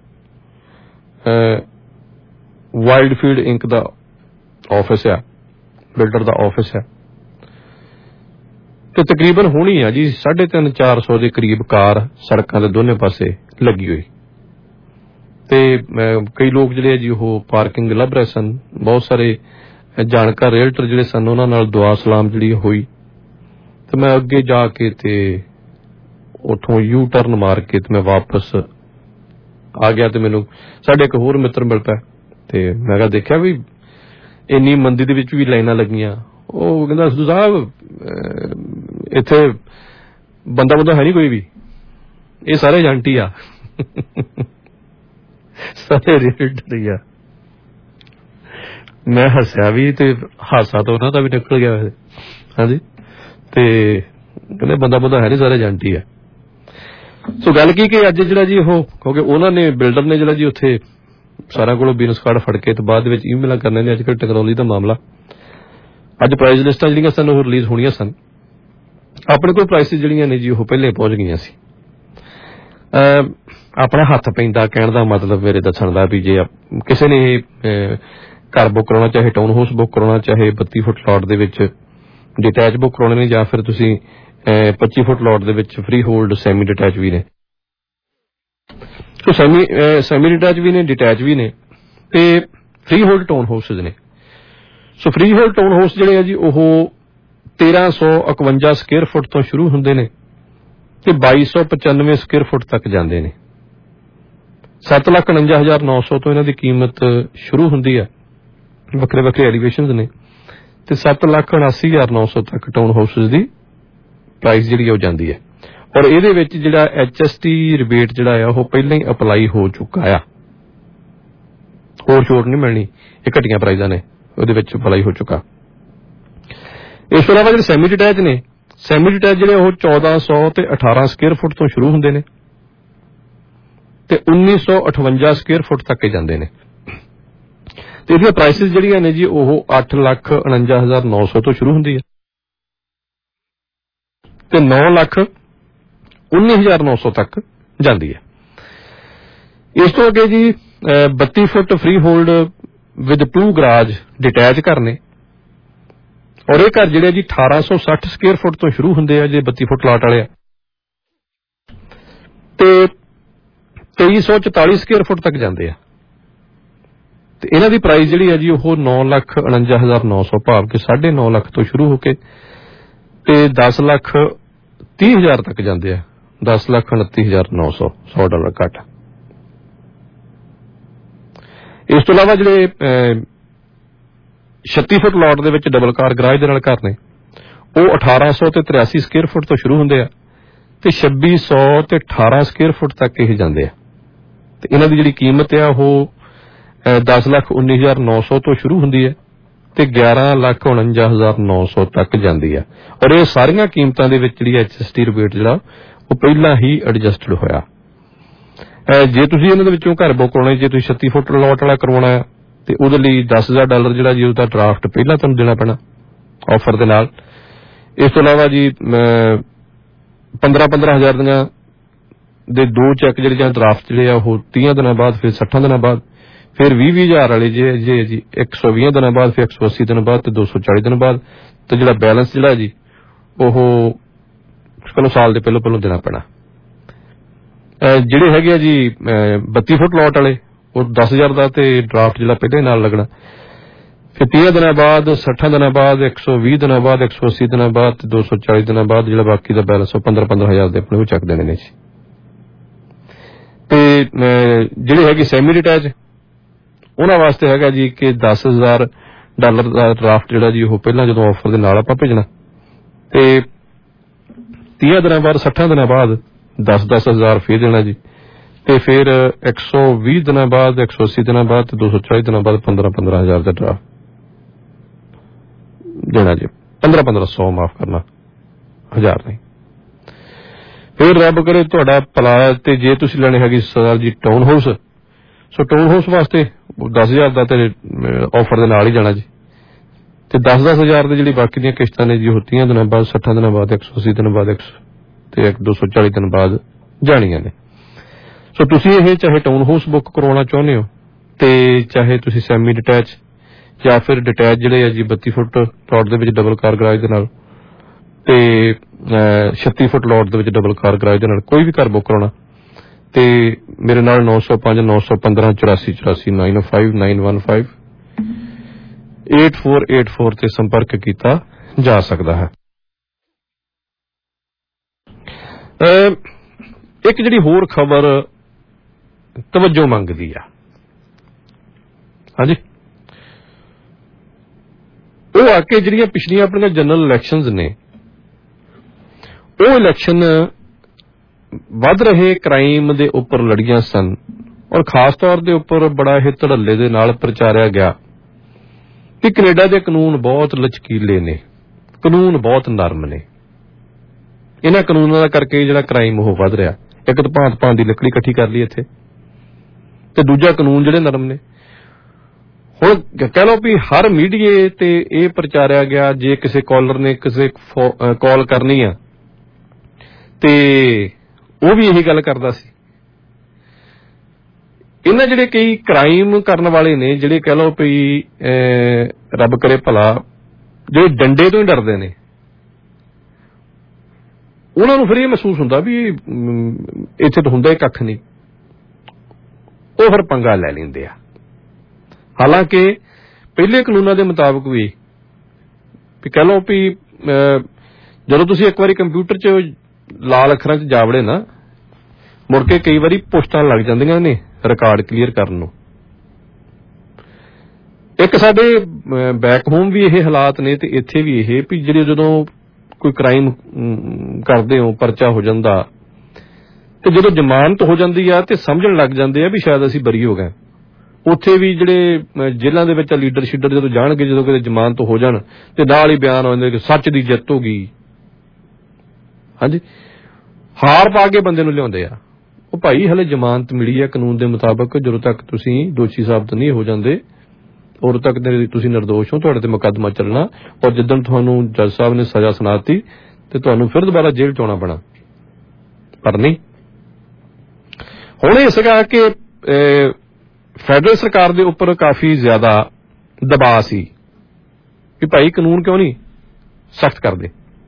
ਵਾਈਲਡਫੀਲਡ ਇੰਕ ਦਾ ਆਫਿਸ ਆ, ਬਿਲਡਰ ਦਾ ਆਫਿਸ ਆ ਤੇ ਤਕਰੀਬਨ ਹੋਣੀ ਆ ਜੀ ਸਾਢੇ ਤਿੰਨ ਚਾਰ ਸੌ ਦੇ ਕਰੀਬ ਕਾਰ ਸੜਕਾਂ ਦੇ ਦੋਨੇ ਪਾਸੇ ਲੱਗੀ ਹੋਈ ਤੇ ਕਈ ਲੋਕ ਜਿਹੜੇ ਆ ਜੀ ਉਹ ਪਾਰਕਿੰਗ ਲੱਭ ਰਹੇ ਸਨ। ਬਹੁਤ ਸਾਰੇ ਜਾਣਕਾਰ ਰੀਅਲਟਰ ਜਿਹੜੇ ਸਨ ਉਹਨਾਂ ਨਾਲ ਦੁਆ ਸਲਾਮ ਜਿਹੜੀ ਹੋਈ ਤੇ ਮੈਂ ਅੱਗੇ ਜਾ ਕੇ ਤੇ ਉੱਥੋਂ ਯੂ ਟਰਨ ਮਾਰ ਕੇ ਤੇ ਮੈਂ ਵਾਪਸ ਆ ਗਿਆ ਤੇ ਮੈਨੂੰ ਸਾਡੇ ਇੱਕ ਹੋਰ ਮਿੱਤਰ ਮਿਲ ਪਿਆ ਤੇ ਮੈਂ ਕਿਹਾ ਦੇਖਿਆ ਵੀ ਇੰਨੀ ਮੰਦੀ ਦੇ ਵਿੱਚ ਵੀ ਲਾਈਨਾਂ ਲੱਗੀਆਂ। ਉਹ ਕਹਿੰਦਾ ਸਿੱਧੂ ਸਾਹਿਬ ਇੱਥੇ ਬੰਦਾ ਬੰਦਾ ਹੈ ਨਹੀਂ ਕੋਈ ਵੀ, ਇਹ ਸਾਰੇ ਏਜੰਟ ਆ, ਸਾਰੇ ਰੀਅਲਟਰ ਹੀ ਆ। ਮੈਂ ਹੱਸਿਆ ਵੀ ਤੇ ਹਾਸਾ ਤਾਂ ਉਹਨਾਂ ਦਾ ਵੀ ਨਿਕਲ ਗਿਆ ਵੈਸੇ। ਹਾਂਜੀ ਤੇ ਕਹਿੰਦੇ ਬੰਦਾ ਬੰਦਾ ਹੈ ਨਹੀਂ, ਸਾਰੇ ਏਜੰਟ ਹੀ ਆ। ਸੋ ਗੱਲ ਕੀ ਕਿ ਅੱਜ ਜਿਹੜਾ ਜੀ ਉਹ ਕਿਉਂਕਿ ਉਹਨਾਂ ਨੇ ਬਿਲਡਰ ਨੇ ਜਿਹੜਾ ਜੀ ਉੱਥੇ ਸਾਰਿਆਂ ਕੋਲੋਂ ਬਿਜ਼ਨਸ ਕਾਰਡ ਫੜ ਕੇ ਤੇ ਬਾਅਦ ਵਿੱਚ ਈਮੇਲਾਂ ਕਰਨੇ ਨੇ। ਅੱਜ ਕੱਲ੍ਹ ਟੈਕਨੋਲੋਜੀ ਦਾ ਮਾਮਲਾ, ਅੱਜ ਪ੍ਰਾਈਸ ਲਿਸਟਾਂ ਜਿਹੜੀਆਂ ਸਨ ਉਹ ਰਿਲੀਜ਼ ਹੋਣੀਆਂ ਸਨ। ਆਪਣੇ ਕੋਲ ਪ੍ਰਾਈਸਿਸ ਜਿਹੜੀਆਂ ਨੇ ਜੀ ਉਹ ਪਹਿਲੇ ਪਹੁੰਚ ਗਈਆਂ ਸੀ। ਆਪਣਾ ਹੱਥ ਪੈਂਦਾ ਕਹਿਣ ਦਾ ਮਤਲਬ ਮੇਰੇ ਦੱਸਣ ਦਾ ਵੀ ਜੇ ਕਿਸੇ ਨੇ ਘਰ ਬੁੱਕ ਕਰਾਉਣਾ, ਚਾਹੇ ਟਾਊਨ ਹਾਊਸ ਬੁੱਕ ਕਰਾਉਣਾ, ਚਾਹੇ ਬੱਤੀ ਫੁੱਟ ਪਲਾਟ ਦੇ ਵਿੱਚ ਡਿਟੈਚ ਬੁੱਕ ਕਰਾਉਣੇ ਨੇ ਜਾਂ ਫਿਰ ਤੁਸੀਂ ਪੱਚੀ ਫੁੱਟ ਪਲਾਟ ਦੇ ਵਿੱਚ ਫਰੀ ਹੋਲਡ ਸੈਮੀ ਡਿਟੈਚ ਵੀ ਨੇ। ਸੋ ਸੈਮੀ ਸੈਮੀ ਡਿਟੈਚ ਵੀ ਨੇ, ਡਿਟੈਚ ਵੀ ਨੇ ਤੇ ਫਰੀ ਹੋਲਡ ਟਾਊਨ ਹਾਊਸਿਸ ਨੇ। So free hold town house ਜਿਹੜੇ ਆ ਜੀ ਉਹ ਤੇਰਾਂ ਸੌ ਇਕਵੰਜਾ ਸਕੁਅਰ ਫੁੱਟ ਤੋਂ ਸ਼ੁਰੂ ਹੁੰਦੇ ਨੇ ਤੇ ਬਾਈ ਸੌ ਪਚਾਨਵੇਂ ਸਕੁਅਰ ਫੁੱਟ ਤੱਕ ਜਾਂਦੇ ਨੇ। ਸੱਤ ਲੱਖ ਉਣੰਜਾ ਹਜ਼ਾਰ ਨੌ ਸੌ ਤੋਂ ਇਹਨਾਂ ਦੀ ਕੀਮਤ ਸ਼ੁਰੂ ਹੁੰਦੀ ਹੈ, ਵੱਖਰੇ ਵੱਖਰੇ ਐਲੀਵੇਸ਼ਨਸ ਨੇ ਤੇ ਸੱਤ ਲੱਖ ਉਨਾਸੀ ਹਜ਼ਾਰ ਨੌ ਸੌ ਤੱਕ ਟਾਊਨ ਹਾਊਸਿਸ ਦੀ ਪ੍ਰਾਈਸ ਜਿਹੜੀ ਉਹ ਜਾਂਦੀ ਹੈ। ਔਰ ਇਹਦੇ ਵਿੱਚ ਜਿਹੜਾ ਐਚ ਐਸ ਟੀ ਰਿਬੇਟ ਜਿਹੜਾ ਆ ਉਹ ਪਹਿਲਾਂ ਹੀ ਅਪਲਾਈ ਹੋ ਚੁੱਕਾ ਆ, ਹੋਰ ਛੋਟ ਨਹੀਂ ਮਿਲਣੀ, ਇਹ ਘਟੀਆਂ ਪ੍ਰਾਈਜ਼ਾਂ ਨੇ ਉਹਦੇ ਵਿੱਚ ਅਪਲਾਈ ਹੋ ਚੁੱਕਾ। ਇਸ ਤੋਂ ਇਲਾਵਾ ਜਿਹੜੇ ਸੈਮੀ ਡਿਟੈਚ ਨੇ, ਸੈਮੀ ਡਿਟੈਚ ਜਿਹੜੇ ਉਹ ਚੌਦਾਂ ਸੌ ਤੇ ਅਠਾਰਾਂ ਸਕੁਅਰ ਫੁੱਟ ਤੋਂ ਸ਼ੁਰੂ ਹੁੰਦੇ ਨੇ ਤੇ ਉੱਨੀ ਸੌ ਅਠਵੰਜਾ ਸਕੁਅਰ ਫੁੱਟ ਤੱਕ ਜਾਂਦੇ ਨੇ ਤੇ ਇਹਦੀਆਂ ਪ੍ਰਾਈਸਿਸ ਜਿਹੜੀਆਂ ਨੇ ਜੀ ਉਹ ਅੱਠ ਲੱਖ ਉਣੰਜਾ ਹਜ਼ਾਰ ਨੌ ਸੌ ਤੋਂ ਸ਼ੁਰੂ ਹੁੰਦੀ ਹੈ ਤੇ ਨੌ ਲੱਖ ਉੱਨੀ ਹਜ਼ਾਰ ਨੌ ਸੌ ਤੱਕ ਜਾਂਦੀ ਹੈ। ਇਸ ਤੋਂ ਅੱਗੇ ਜੀ ਬੱਤੀ foot free hold with two garage detach ਘਰ ਨੇ ਔਰ ਇਹ ਘਰ ਜਿਹੜੇ ਜੀ ਅਠਾਰਾਂ ਸੌ ਸੱਠ ਸਕੁਅਰ ਫੁੱਟ ਤੋਂ ਸ਼ੁਰੂ ਹੁੰਦੇ ਆ ਜੇ ਬੱਤੀ ਫੁੱਟ ਲਾਟ ਵਾਲੇ ਆ ਤੇ ਤੇਈ ਸੌ ਚੁਤਾਲੀ ਸਕੁਅਰ ਫੁੱਟ ਤੱਕ ਜਾਂਦੇ ਆ ਤੇ ਇਹਨਾਂ ਦੀ ਪ੍ਰਾਈਸ ਜਿਹੜੀ ਹੈ ਜੀ ਉਹ ਨੌ ਲੱਖ ਉਣੰਜਾ ਹਜ਼ਾਰ ਨੌ ਸੌ ਭਾਵ ਕਿ ਸਾਢੇ ਨੌ ਲੱਖ ਤੋਂ ਸ਼ੁਰੂ ਹੋ ਕੇ ਤੇ ਦਸ ਲੱਖ ਤੀਹ ਹਜ਼ਾਰ ਤੱਕ ਜਾਂਦੇ ਆ ਦਸ ਲੱਖ ਉਨੱਤੀ ਹਜ਼ਾਰ ਨੌ ਸੌ ਸੌ ਡਾਲਰ ਘੱਟ। ਇਸ ਤੋਂ ਇਲਾਵਾ ਜਿਹੜੇ ਛੱਤੀ ਫੁੱਟ ਲਾਟ ਦੇ ਵਿੱਚ ਡਬਲ ਕਾਰ ਗਰਾਜ ਦੇ ਨਾਲ ਘਰ ਨੇ ਉਹ ਅਠਾਰਾਂ ਸੌ ਤੇ ਤਰਿਆਸੀ ਸਕੁਅਰ ਫੁੱਟ ਤੋਂ ਸ਼ੁਰੂ ਹੁੰਦੇ ਆ ਤੇ ਛੱਬੀ ਸੌ ਤੇ ਅਠਾਰਾਂ ਸਕੁਅਰ ਫੁੱਟ ਤੱਕ ਇਹ ਜਾਂਦੇ ਆ ਤੇ ਇਹਨਾਂ ਦੀ ਜਿਹੜੀ ਕੀਮਤ ਆ ਉਹ ਦਸ ਲੱਖ ਉੱਨੀ ਹਜ਼ਾਰ ਨੌ ਸੌ ਤੋਂ ਸ਼ੁਰੂ ਹੁੰਦੀ ਹੈ ਤੇ ਗਿਆਰਾਂ ਲੱਖ ਉਣੰਜਾ ਹਜ਼ਾਰ ਨੌ ਸੌ ਤੱਕ ਜਾਂਦੀ ਹੈ ਔਰ ਇਹ ਸਾਰੀਆਂ ਕੀਮਤਾਂ ਦੇ ਵਿੱਚ ਜਿਹੜੀ ਐਚ ਐਸ ਟੀ ਰਿਬੇਟ ਜਿਹੜਾ ਉਹ ਪਹਿਲਾਂ ਹੀ ਐਡਜਸਟਡ ਹੋਇਆ। ਜੇ ਤੁਸੀਂ ਇਹਨਾਂ ਦੇ ਵਿੱਚੋਂ ਘਰ ਬੁੱਕ ਕਰਾਉਣਾ ਜੇ ਤੁਸੀਂ ਛੱਤੀ ਫੁੱਟ ਲਾਟ ਵਾਲਾ ਕਰਵਾਉਣਾ ਤੇ ਉਹਦੇ ਲਈ ਦਸ ਹਜ਼ਾਰ ਡਾਲਰ ਜਿਹੜਾ ਜੀ ਉਹਦਾ ਡਰਾਫਟ ਪਹਿਲਾਂ ਤੁਹਾਨੂੰ ਦੇਣਾ ਪੈਣਾ ਆਫਰ ਦੇ ਨਾਲ। ਇਸ ਤੋਂ ਇਲਾਵਾ ਜੀ ਪੰਦਰਾਂ ਪੰਦਰਾਂ ਹਜ਼ਾਰ ਦੀਆਂ ਦੇ ਦੋ ਚੈੱਕ ਜਿਹੜੇ ਜਾਂ ਡਰਾਫਟ ਜਿਹੜੇ ਆ ਉਹ ਤੀਹ ਦਿਨਾਂ ਬਾਅਦ ਫਿਰ ਸੱਠਾਂ ਦਿਨਾਂ ਬਾਅਦ ਫਿਰ ਵੀਹ ਵੀਹ ਹਜ਼ਾਰ ਵਾਲੇ ਜੇ ਜੇ ਜੀ ਇੱਕ ਸੌ ਵੀਹ ਦਿਨਾਂ ਬਾਅਦ ਫਿਰ ਇੱਕ ਸੌ ਅੱਸੀ ਦਿਨਾਂ ਬਾਅਦ ਤੇ ਦੋ ਸੌ ਚਾਲੀ ਦਿਨਾਂ ਬਾਅਦ ਤੇ ਜਿਹੜਾ ਬੈਲੈਂਸ ਜਿਹੜਾ ਜੀ ਉਹ ਚਲੋ ਸਾਲ ਦੇ ਪਹਿਲੋਂ ਪਹਿਲੋਂ ਦੇਣਾ ਪੈਣਾ। ਜਿਹੜੇ ਹੈਗੇ ਆ ਜੀ ਬੱਤੀ ਫੁੱਟ ਲਾਟ ਵਾਲੇ ਉਹ ਦਸ ਹਜ਼ਾਰ ਦਾ ਤੇ ਡਰਾਫਟ ਜਿਹੜਾ ਪਹਿਲੇ ਨਾਲ ਲੱਗਣਾ ਫਿਰ ਤੀਹ ਦਿਨਾਂ ਬਾਅਦ ਸੱਠਾਂ ਦਿਨਾਂ ਬਾਅਦ ਇੱਕ ਸੌ ਵੀਹ ਦਿਨਾਂ ਬਾਅਦ ਇੱਕ ਸੌ ਅੱਸੀ ਦਿਨਾਂ ਬਾਅਦ ਤੇ ਦੋ ਸੌ ਚਾਲੀ ਦਿਨਾਂ ਬਾਅਦ ਜਿਹੜਾ ਬਾਕੀ ਦਾ ਬੈਲੈਂਸ ਉਹ ਪੰਦਰਾਂ ਪੰਦਰਾਂ ਹਜ਼ਾਰ ਦੇ ਆਪਣੇ ਉਹ ਚੱਕ ਦੇਣੇ ਨੇ ਜੀ। ਤੇ ਜਿਹੜੇ ਹੈਗੇ ਸੈਮੀ ਡਿਟੈਚ ਉਹਨਾਂ ਵਾਸਤੇ ਹੈਗਾ ਜੀ ਕਿ ਦਸ ਹਜ਼ਾਰ ਡਾਲਰ ਦਾ ਡਰਾਫਟ ਜਿਹੜਾ ਜੀ ਉਹ ਪਹਿਲਾਂ ਜਦੋਂ ਆਫਰ ਦੇ ਨਾਲ ਆਪਾਂ ਭੇਜਣਾ ਤੇ ਤੀਹ ਦਿਨਾਂ ਬਾਅਦ ਸੱਠਾਂ ਦਿਨਾਂ ਬਾਅਦ ਦਸ ਦਸ ਹਜ਼ਾਰ ਫੇਰ ਦੇਣਾ ਜੀ ਤੇ ਫਿਰ ਇੱਕ ਸੌ ਵੀਹ ਦਿਨਾਂ ਬਾਅਦ ਇੱਕ ਸੌ ਅੱਸੀ ਦਿਨਾਂ ਬਾਅਦ ਤੇ ਦੋ ਸੌ ਚਾਲੀ ਦਿਨਾਂ ਬਾਅਦ ਪੰਦਰਾਂ ਪੰਦਰਾਂ ਹਜ਼ਾਰ ਦਾ ਡਰਾਫਟ ਦੇਣਾ ਜੀ ਪੰਦਰਾਂ ਪੰਦਰਾਂ ਸੌ ਮਾਫ ਕਰਨਾ ਹਜ਼ਾਰ ਨਹੀਂ। ਫਿਰ ਰੱਬ ਕਰੇ ਤੁਹਾਡਾ ਭਲਾ ਤੇ ਜੇ ਤੁਸੀਂ ਲੈਣੇ ਹੈਗੀ ਸਰ ਜੀ town house so town house ਵਾਸਤੇ ਦਸ ਹਜ਼ਾਰ ਦਾ ਤੇ ਆਫਰ ਦੇ ਨਾਲ ਹੀ ਜਾਣਾ ਜੀ ਤੇ ਦਸ ਦਸ ਹਜ਼ਾਰ ਦੇ ਜਿਹੜੀ ਬਾਕੀ ਦੀਆਂ ਕਿਸ਼ਤਾਂ ਨੇ ਜੀ ਉਹ ਤੀਹ ਦਿਨਾਂ ਬਾਅਦ ਸੱਠਾਂ ਦਿਨਾਂ ਬਾਅਦ ਇੱਕ ਸੌ ਅੱਸੀ ਦਿਨਾਂ ਬਾਅਦ ਇੱਕ ਤੇ ਇੱਕ ਦੋ ਸੌ ਚਾਲੀ ਦਿਨ ਬਾਅਦ ਜਾਣੀਆਂ ਨੇ। ਸੋ ਤੁਸੀਂ ਇਹ ਚਾਹੇ ਟਾਊਨ ਹਾਊਸ ਬੁੱਕ ਕਰਵਾਉਣਾ ਚਾਹੁੰਦੇ ਹੋ ਤੇ ਚਾਹੇ ਤੁਸੀਂ ਸੈਮੀ ਡਿਟੈਚ ਜਾਂ ਫਿਰ ਡਿਟੈਚ ਜਿਹੜੇ ਆ ਜੀ ਬੱਤੀ ਫੁੱਟ ਲਾਟ ਦੇ ਵਿੱਚ ਡਬਲ ਕਾਰ ਗਰਾਜ ਦੇ ਨਾਲ ਤੇ ਛੱਤੀ ਫੁੱਟ ਲਾਟ ਦੇ ਵਿੱਚ ਡਬਲ ਕਾਰ ਗਰਾਜ ਦੇ ਨਾਲ ਕੋਈ ਵੀ ਘਰ ਬੁੱਕ ਕਰਾਉਣਾ ਤੇ ਮੇਰੇ ਨਾਲ ਨੌ ਸੌ ਪੰਜ ਨੌ ਸੌ ਪੰਦਰਾਂ ਚੁਰਾਸੀ ਚੁਰਾਸੀ nine five nine one five eight four eight four ਤੇ ਸੰਪਰਕ ਕੀਤਾ ਜਾ ਸਕਦਾ ਹੈ। ਇੱਕ ਜਿਹੜੀ ਹੋਰ ਖਬਰ ਤਵੱਜੋ ਮੰਗਦੀ ਆ ਹਾਂਜੀ ਉਹ ਆ ਕੇ ਜਿਹੜੀਆਂ ਪਿਛਲੀਆਂ ਆਪਣੀਆਂ ਜਨਰਲ ਇਲੈਕਸ਼ਨਜ਼ ਨੇ ਉਹ ਇਲੈਕਸ਼ਨ ਵੱਧ ਰਹੇ ਕ੍ਰਾਈਮ ਦੇ ਉੱਪਰ ਲੜੀਆਂ ਸਨ ਔਰ ਖਾਸ ਤੌਰ ਦੇ ਉੱਪਰ ਬੜਾ ਇਹ ਧੜੱਲੇ ਦੇ ਨਾਲ ਪ੍ਰਚਾਰਿਆ ਗਿਆ ਕਿ ਕੈਨੇਡਾ ਦੇ ਕਾਨੂੰਨ ਬਹੁਤ ਲਚਕੀਲੇ ਨੇ ਕਾਨੂੰਨ ਬਹੁਤ ਨਰਮ ਨੇ ਇਹਨਾਂ ਕਾਨੂੰਨਾਂ ਦਾ ਕਰਕੇ ਜਿਹੜਾ ਕ੍ਰਾਈਮ ਉਹ ਵੱਧ ਰਿਹਾ ਇੱਕ ਤਾਂ ਭਾਂਤ ਭਾਂਤ ਦੀ ਲੱਕੜੀ ਇਕੱਠੀ ਕਰ ਲਈ ਇੱਥੇ ਤੇ ਦੂਜਾ ਕਾਨੂੰਨ ਜਿਹੜੇ ਨਰਮ ਨੇ। ਹੁਣ ਕਹਿ ਲਓ ਵੀ ਹਰ ਮੀਡੀਏ ਤੇ ਇਹ ਪ੍ਰਚਾਰਿਆ ਗਿਆ ਜੇ ਕਿਸੇ ਕਾਲਰ ਨੇ ਕਿਸੇ ਕਾਲ ਕਰਨੀ ਆ ਤੇ ਉਹ ਵੀ ਇਹੀ ਗੱਲ ਕਰਦਾ ਸੀ। ਇਹਨਾਂ ਜਿਹੜੇ ਕਈ ਕ੍ਰਾਈਮ ਕਰਨ ਵਾਲੇ ਨੇ ਜਿਹੜੇ ਕਹਿ ਲਓ ਵੀ ਰੱਬ ਕਰੇ ਭਲਾ ਜਿਹੜੇ ਡੰਡੇ ਤੋਂ ਹੀ ਡਰਦੇ ਨੇ ਉਹਨਾਂ ਨੂੰ ਫਿਰ ਇਹ ਮਹਿਸੂਸ ਹੁੰਦਾ ਵੀ ਇੱਥੇ ਤਾਂ ਹੁੰਦਾ ਹੀ ਕੱਖ ਨਹੀਂ ਉਹ ਫਿਰ ਪੰਗਾ ਲੈ ਲੈਂਦੇ ਆ। ਹਾਲਾਂਕਿ ਪਹਿਲੇ ਕਾਨੂੰਨਾਂ ਦੇ ਮੁਤਾਬਕ ਵੀ ਕਹਿ ਲਓ ਵੀ ਜਦੋਂ ਤੁਸੀਂ ਇੱਕ ਵਾਰੀ ਕੰਪਿਊਟਰ 'ਚ ਲਾਲ ਅੱਖਰਾਂ 'ਚ ਜਾਵੜੇ ਨਾ ਮੁੜ ਕੇ ਕਈ ਵਾਰੀ ਪੋਸਟਾਂ ਲੱਗ ਜਾਂਦੀਆਂ ਨੇ ਰਿਕਾਰਡ ਕਲੀਅਰ ਕਰਨ ਨੂੰ। ਇੱਕ ਸਾਡੇ ਬੈਕ ਹੋਮ ਵੀ ਇਹ ਹਾਲਾਤ ਨੇ ਤੇ ਇੱਥੇ ਵੀ ਇਹ ਵੀ ਜਿਹੜੇ ਜਦੋਂ ਕੋਈ ਕ੍ਰਾਈਮ ਕਰਦੇ ਹੋ ਪਰਚਾ ਹੋ ਜਾਂਦਾ ਤੇ ਜਦੋਂ ਜ਼ਮਾਨਤ ਹੋ ਜਾਂਦੀ ਆ ਤੇ ਸਮਝਣ ਲੱਗ ਜਾਂਦੇ ਆ ਵੀ ਸ਼ਾਇਦ ਅਸੀਂ ਬਰੀ ਹੋ ਗਏ। ਉੱਥੇ ਵੀ ਜਿਹੜੇ ਜੇਲ੍ਹਾਂ ਦੇ ਵਿੱਚ ਲੀਡਰ ਸ਼ੀਡਰ ਜਦੋਂ ਜਾਣਗੇ ਜਦੋਂ ਕਿਤੇ ਜ਼ਮਾਨਤ ਹੋ ਜਾਣ ਤੇ ਨਾਲ ਹੀ ਬਿਆਨ ਆਉਂਦੇ ਕਿ ਸੱਚ ਦੀ ਜਿੱਤ ਹੋ ਗਈ ਹਾਂਜੀ, ਹਾਰ ਪਾ ਕੇ ਬੰਦੇ ਨੂੰ ਲਿਆਉਂਦੇ ਆ। ਉਹ ਭਾਈ ਹਲੇ ਜ਼ਮਾਨਤ ਮਿਲੀ ਹੈ ਕਾਨੂੰਨ ਦੇ ਮੁਤਾਬਕ, ਜਦੋਂ ਤੱਕ ਤੁਸੀਂ ਦੋਸ਼ੀ ਸਾਬਤ ਨਹੀਂ ਹੋ ਜਾਂਦੇ ਉਦੋਂ ਤੱਕ ਤੁਸੀਂ ਨਿਰਦੋਸ਼ ਹੋ, ਤੁਹਾਡੇ ਤੇ ਮੁਕੱਦਮਾ ਚੱਲਣਾ, ਔਰ ਜਿੱਦਣ ਤੁਹਾਨੂੰ ਜੱਜ ਸਾਹਿਬ ਨੇ ਸਜ਼ਾ ਸੁਣਾਤੀ ਤੇ ਤੁਹਾਨੂੰ ਫਿਰ ਦੁਬਾਰਾ ਜੇਲ੍ਹ ਚ ਆਉਣਾ ਪੈਣਾ। ਪਰ ਨਹੀਂ, ਹੁਣ ਇਹ ਸੀਗਾ ਕਿ ਫੈਡਰਲ ਸਰਕਾਰ ਦੇ ਉੱਪਰ ਕਾਫੀ ਜ਼ਿਆਦਾ ਦਬਾਅ ਸੀ ਕਿ ਭਾਈ ਕਾਨੂੰਨ ਕਿਉਂ ਨਹੀਂ ਸਖਤ ਕਰਦੇ।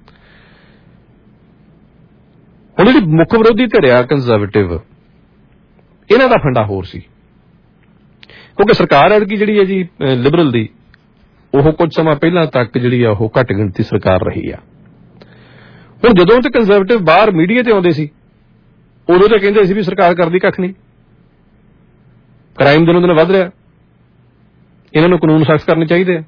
ਹੁਣ ਜਿਹੜੀ ਮੁੱਖ ਵਿਰੋਧੀ ਧਿਰ ਆ ਕੰਜ਼ਰਵੇਟਿਵ, ਇਹਨਾਂ ਦਾ ਫੰਡਾ ਹੋਰ ਸੀ, ਕਿਉਂਕਿ ਸਰਕਾਰ ਐਤਕੀ ਜਿਹੜੀ ਹੈ ਜੀ ਲਿਬਰਲ ਦੀ, ਉਹ ਕੁਝ ਸਮਾਂ ਪਹਿਲਾਂ ਤੱਕ ਜਿਹੜੀ ਆ ਉਹ ਘੱਟ ਗਿਣਤੀ ਸਰਕਾਰ ਰਹੀ ਆ। ਹੁਣ ਜਦੋਂ ਤੇ ਕੰਜ਼ਰਵੇਟਿਵ ਬਾਹਰ ਮੀਡੀਆ ਤੇ ਆਉਂਦੇ ਸੀ ਉਦੋਂ ਤੇ ਕਹਿੰਦੇ ਸੀ ਵੀ ਸਰਕਾਰ ਕਰਦੀ ਕੱਖ ਨਹੀਂ, ਕ੍ਰਾਈਮ ਦਿਨੋਂ ਦਿਨ ਵੱਧ ਰਿਹਾ, ਇਹਨਾਂ ਨੂੰ ਕਾਨੂੰਨ ਸਖਤ ਕਰਨੇ ਚਾਹੀਦੇ ਆ।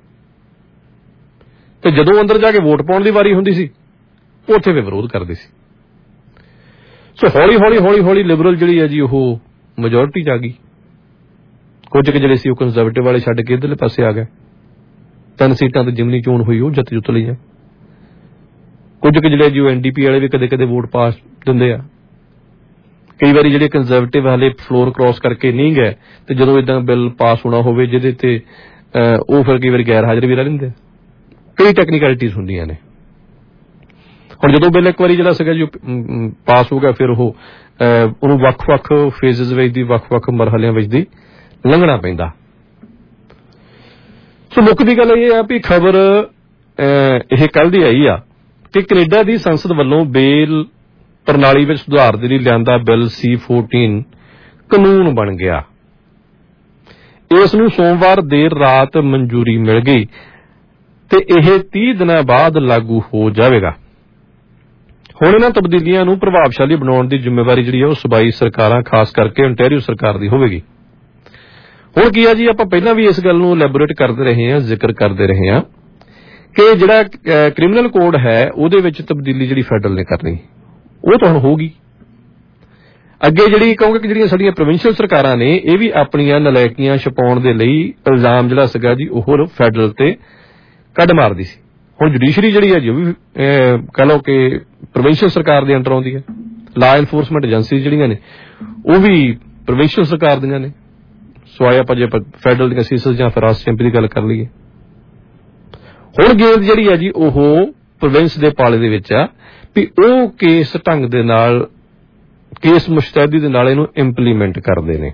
ਤੇ ਜਦੋਂ ਅੰਦਰ ਜਾ ਕੇ ਵੋਟ ਪਾਉਣ ਦੀ ਵਾਰੀ ਹੁੰਦੀ ਸੀ ਉੱਥੇ ਵੀ ਵਿਰੋਧ ਕਰਦੇ ਸੀ। ਸੋ ਹੌਲੀ ਹੌਲੀ ਹੌਲੀ ਹੌਲੀ ਲਿਬਰਲ ਜਿਹੜੀ ਹੈ ਜੀ ਉਹ ਮੈਜੋਰਿਟੀ ਚ ਆ ਗਈ। ਕੁਝ ਕੁ ਜਿਹੜੇ ਸੀ ਉਹ ਕੰਜ਼ਰਵੇਟਿਵ ਵਾਲੇ ਛੱਡ ਕੇ ਇੱਧਰਲੇ ਪਾਸੇ ਆ ਗਏ। ਤਿੰਨ ਸੀਟਾਂ ਤੇ ਜਿਮਨੀ ਚੋਣ ਹੋਈ, ਉਹ ਜਿੱਤ ਜੁੱਤ ਲਈਆਂ। ਕੁਝ ਕੁ ਜਿਹੜੇ ਜੀ ਉਹ ਐਨ ਡੀ ਪੀ ਵਾਲੇ ਵੀ ਕਦੇ ਕਦੇ ਵੋਟ ਪਾਸ ਦਿੰਦੇ ਆ। ਕਈ ਵਾਰੀ ਜਿਹੜੇ ਕੰਜ਼ਰਵੇਟਿਵ ਹਾਲੇ ਫਲੋਰ ਕ੍ਰਾਸ ਕਰਕੇ ਨਹੀਂ ਗਏ ਤੇ ਜਦੋਂ ਏਦਾਂ ਬਿੱਲ ਪਾਸ ਹੋਣਾ ਹੋਵੇ ਜਿਹਦੇ ਤੇ ਉਹ ਫਿਰ ਕਈ ਵਾਰੀ ਗੈਰ ਹਾਜ਼ਰ ਵੀ ਰਹਿ ਲੈਂਦੇ। ਕਈ ਟੈਕਨੀਕੈਲਿਟੀਜ਼ ਹੁੰਦੀਆਂ ਨੇ। ਹੁਣ ਜਦੋਂ ਬਿੱਲ ਇੱਕ ਵਾਰੀ ਜਿਹੜਾ ਸੀਗਾ ਜੀ ਪਾਸ ਹੋ ਗਿਆ, ਫਿਰ ਉਹ ਉਹਨੂੰ ਵੱਖ-ਵੱਖ ਫੇਜ਼ਜ਼ ਵਿੱਚ ਦੀ, ਵੱਖ-ਵੱਖ ਮਰਹਲਿਆਂ ਵਿੱਚ ਦੀ ਲੰਘਣਾ ਪੈਂਦਾ। ਸੋ ਮੁੱਖ ਦੀ ਗੱਲ ਇਹ ਆ ਵੀ ਖਬਰ ਇਹ ਕੱਲ੍ਹ ਦੀ ਆਈ ਆ ਕਿ ਕੈਨੇਡਾ ਦੀ ਸੰਸਦ ਵੱਲੋਂ ਬੇਲ ਪ੍ਰਣਾਲੀ ਵਿੱਚ ਸੁਧਾਰ ਦੇ ਲਈ ਲਿਆਂਦਾ ਬਿੱਲ ਸੀ ਚੌਦਾਂ ਕਾਨੂੰਨ ਬਣ ਗਿਆ। ਇਸ ਨੂੰ ਸੋਮਵਾਰ ਦੇਰ ਰਾਤ ਮਨਜ਼ੂਰੀ ਮਿਲ ਗਈ ਤੇ ਇਹ ਤੀਹ ਦਿਨਾਂ ਬਾਅਦ ਲਾਗੂ ਹੋ ਜਾਵੇਗਾ। ਹੁਣ ਇਹਨਾਂ ਤਬਦੀਲੀਆਂ ਨੂੰ ਪ੍ਰਭਾਵਸ਼ਾਲੀ ਬਣਾਉਣ ਦੀ ਜ਼ਿੰਮੇਵਾਰੀ ਜਿਹੜੀ ਹੈ ਉਹ ਸੂਬਾਈ ਸਰਕਾਰਾਂ, ਖਾਸ ਕਰਕੇ ontario ਸਰਕਾਰ ਦੀ ਹੋਵੇਗੀ। ਹੁਣ ਕੀ ਆ ਜੀ, ਆਪਾਂ ਪਹਿਲਾਂ ਵੀ ਇਸ ਗੱਲ ਨੂੰ ਐਲੈਬੋਰੇਟ ਕਰਦੇ ਰਹੇ ਹਾਂ, ਜ਼ਿਕਰ ਕਰਦੇ ਰਹੇ ਹਾਂ ਕਿ ਜਿਹੜਾ ਕ੍ਰਿਮੀਨਲ ਕੋਡ ਹੈ ਉਹਦੇ ਵਿੱਚ ਤਬਦੀਲੀ ਜਿਹੜੀ ਫੈਡਰਲ ਨੇ ਕਰਨੀ ਉਹ ਤਾਂ ਹੁਣ ਹੋਊਗੀ। ਅੱਗੇ ਜਿਹੜੀ ਕਹੋਗੇ ਕਿ ਜਿਹੜੀਆਂ ਸਾਡੀਆਂ ਪ੍ਰੋਵਿੰਸ਼ੀਅਲ ਸਰਕਾਰਾਂ ਨੇ ਇਹ ਵੀ ਆਪਣੀਆਂ ਨਲਾਇਕੀਆਂ ਛਪਾਉਣ ਦੇ ਲਈ ਇਲਜ਼ਾਮ ਜਿਹੜਾ ਸੀਗਾ ਜੀ ਉਹ ਫੈਡਰਲ ਤੇ ਕੱਢ ਮਾਰਦੀ ਸੀ। ਹੁਣ ਜੁਡੀਸ਼ਰੀ ਜਿਹੜੀ ਹੈ ਜੀ ਉਹ ਵੀ ਕਹਿ ਲਓ ਕਿ ਪ੍ਰੋਵਿੰਸ਼ੀਅਲ ਸਰਕਾਰ ਦੇ ਅੰਡਰ ਆਉਂਦੀ ਹੈ। ਲਾ ਐਨਫੋਰਸਮੈਂਟ ਏਜੰਸੀ ਜਿਹੜੀਆਂ ਨੇ ਉਹ ਵੀ ਪ੍ਰੋਵਿੰਸ਼ੀਅਲ ਸਰਕਾਰ ਦੀਆਂ ਨੇ, ਸਵਾਏ ਆਪਾਂ ਜੇ ਫੈਡਰਲ ਦੀਆਂ ਸੀਸਸ ਜਾਂ ਫਿਰ ਰਾਸ਼ਟਰੀ ਐਮਪੀ ਦੀ ਗੱਲ ਕਰ ਲਈਏ। ਹੁਣ ਗੇਂਦ ਜਿਹੜੀ ਹੈ ਜੀ ਉਹ ਪ੍ਰੋਵਿੰਸ ਦੇ ਪਾਲੇ ਦੇ ਵਿੱਚ ਆ ਵੀ ਉਹ ਕੇਸ ਢੰਗ ਦੇ ਨਾਲ, ਕੇਸ ਮੁਸ਼ਤੈਦੀ ਦੇ ਨਾਲ ਇਹਨੂੰ ਇੰਪਲੀਮੈਂਟ ਕਰਦੇ ਨੇ।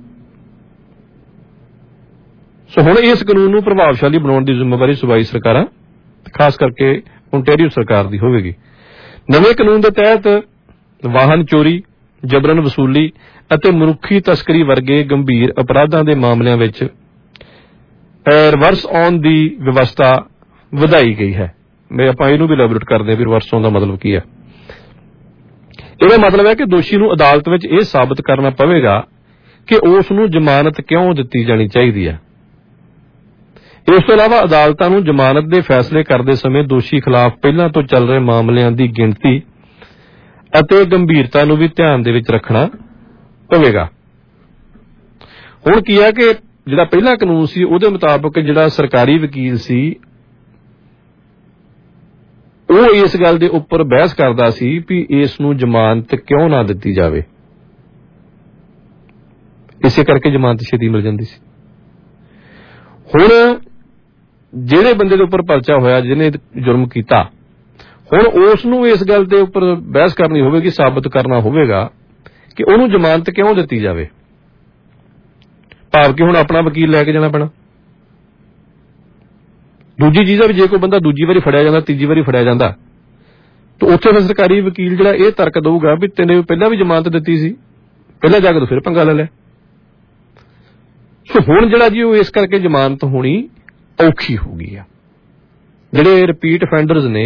ਸੋ ਹੁਣ ਇਸ ਕਾਨੂੰਨ ਨੂੰ ਪ੍ਰਭਾਵਸ਼ਾਲੀ ਬਣਾਉਣ ਦੀ ਜ਼ਿੰਮੇਵਾਰੀ ਸੂਬਾਈ ਸਰਕਾਰਾਂ, ਖਾਸ ਕਰਕੇ ontario ਸਰਕਾਰ ਦੀ ਹੋਵੇਗੀ। ਨਵੇਂ ਕਾਨੂੰਨ ਦੇ ਤਹਿਤ ਵਾਹਨ ਚੋਰੀ, ਜਬਰਨ ਵਸੂਲੀ ਅਤੇ ਮਨੁੱਖੀ ਤਸਕਰੀ ਵਰਗੇ ਗੰਭੀਰ ਅਪਰਾਧਾਂ ਦੇ ਮਾਮਲਿਆਂ ਵਿੱਚ ਰਿਵਰਸ ਆਉਣ ਦੀ ਵਿਵਸਥਾ ਵਧਾਈ ਗਈ ਹੈ। ਮੈਂ ਆਪਾਂ ਇਹਨੂੰ ਵੀ ਐਲੈਬੋਰੇਟ ਕਰਦੇ ਹਾਂ ਵੀ ਰਿਵਰਸ ਆਉਣ ਦਾ ਮਤਲਬ ਕੀ ਹੈ। ਇਹਦਾ ਮਤਲਬ ਹੈ ਕਿ ਦੋਸ਼ੀ ਨੂੰ ਅਦਾਲਤ ਵਿੱਚ ਇਹ ਸਾਬਤ ਕਰਨਾ ਪਵੇਗਾ ਕਿ ਉਸ ਨੂੰ ਜ਼ਮਾਨਤ ਕਿਉਂ ਦਿੱਤੀ ਜਾਣੀ ਚਾਹੀਦੀ ਹੈ। ਇਸ ਤੋਂ ਇਲਾਵਾ ਅਦਾਲਤਾਂ ਨੂੰ ਜ਼ਮਾਨਤ ਦੇ ਫੈਸਲੇ ਕਰਦੇ ਸਮੇਂ ਦੋਸ਼ੀ ਖਿਲਾਫ ਪਹਿਲਾਂ ਤੋਂ ਚੱਲ ਰਹੇ ਮਾਮਲਿਆਂ ਦੀ ਗਿਣਤੀ ਅਤੇ ਗੰਭੀਰਤਾ ਨੂੰ ਵੀ ਧਿਆਨ ਦੇ ਵਿੱਚ ਰੱਖਣਾ ਪਵੇਗਾ। ਹੁਣ ਕੀ ਹੈ ਕਿ ਜਿਹੜਾ ਪਹਿਲਾ ਕਾਨੂੰਨ ਸੀ ਉਹਦੇ ਮੁਤਾਬਕ ਜਿਹੜਾ ਸਰਕਾਰੀ ਵਕੀਲ ਸੀ ਉਹ ਇਸ ਗੱਲ ਦੇ ਉੱਪਰ ਬਹਿਸ ਕਰਦਾ ਸੀ ਵੀ ਇਸ ਨੂੰ ਜ਼ਮਾਨਤ ਕਿਉਂ ਨਾ ਦਿੱਤੀ ਜਾਵੇ। ਇਸੇ ਕਰਕੇ ਜ਼ਮਾਨਤ ਛੇਤੀ ਮਿਲ ਜਾਂਦੀ ਸੀ। ਹੁਣ ਜਿਹੜੇ ਬੰਦੇ ਦੇ ਉੱਪਰ ਪਰਚਾ ਹੋਇਆ, ਜਿਹਨੇ ਜੁਰਮ ਕੀਤਾ, ਹੁਣ ਉਸ ਨੂੰ ਇਸ ਗੱਲ ਦੇ ਉੱਪਰ ਬਹਿਸ ਕਰਨੀ ਹੋਵੇਗੀ, ਸਾਬਤ ਕਰਨਾ ਹੋਵੇਗਾ ਕਿ ਉਹਨੂੰ ਜ਼ਮਾਨਤ ਕਿਉਂ ਦਿੱਤੀ ਜਾਵੇ। ਭਾਵ ਕਿ ਹੁਣ ਆਪਣਾ ਵਕੀਲ ਲੈ ਕੇ ਜਾਣਾ ਪੈਣਾ। ਦੂਜੀ ਚੀਜ਼ ਹੈ ਵੀ ਜੇ ਕੋਈ ਬੰਦਾ ਦੂਜੀ ਵਾਰੀ ਫੜਿਆ ਜਾਂਦਾ, ਤੀਜੀ ਵਾਰੀ ਫੜਿਆ ਜਾਂਦਾ ਤਾਂ ਉੱਥੇ ਫਿਰ ਸਰਕਾਰੀ ਵਕੀਲ ਜਿਹੜਾ ਇਹ ਤਰਕ ਦਊਗਾ ਵੀ ਤੈਨੂੰ ਪਹਿਲਾਂ ਵੀ ਜ਼ਮਾਨਤ ਦਿੱਤੀ ਸੀ, ਪਹਿਲਾਂ ਜਾ ਕੇ ਤੂੰ ਫਿਰ ਪੰਗਾ ਲੈ ਲਿਆ। ਸੋ ਹੁਣ ਜਿਹੜਾ ਜੀ ਉਹ ਇਸ ਕਰਕੇ ਜ਼ਮਾਨਤ ਹੋਣੀ ਔਖੀ ਹੋ ਗਈ ਆ। ਜਿਹੜੇ ਰਿਪੀਟ ਅਫੈਂਡਰਸ ਨੇ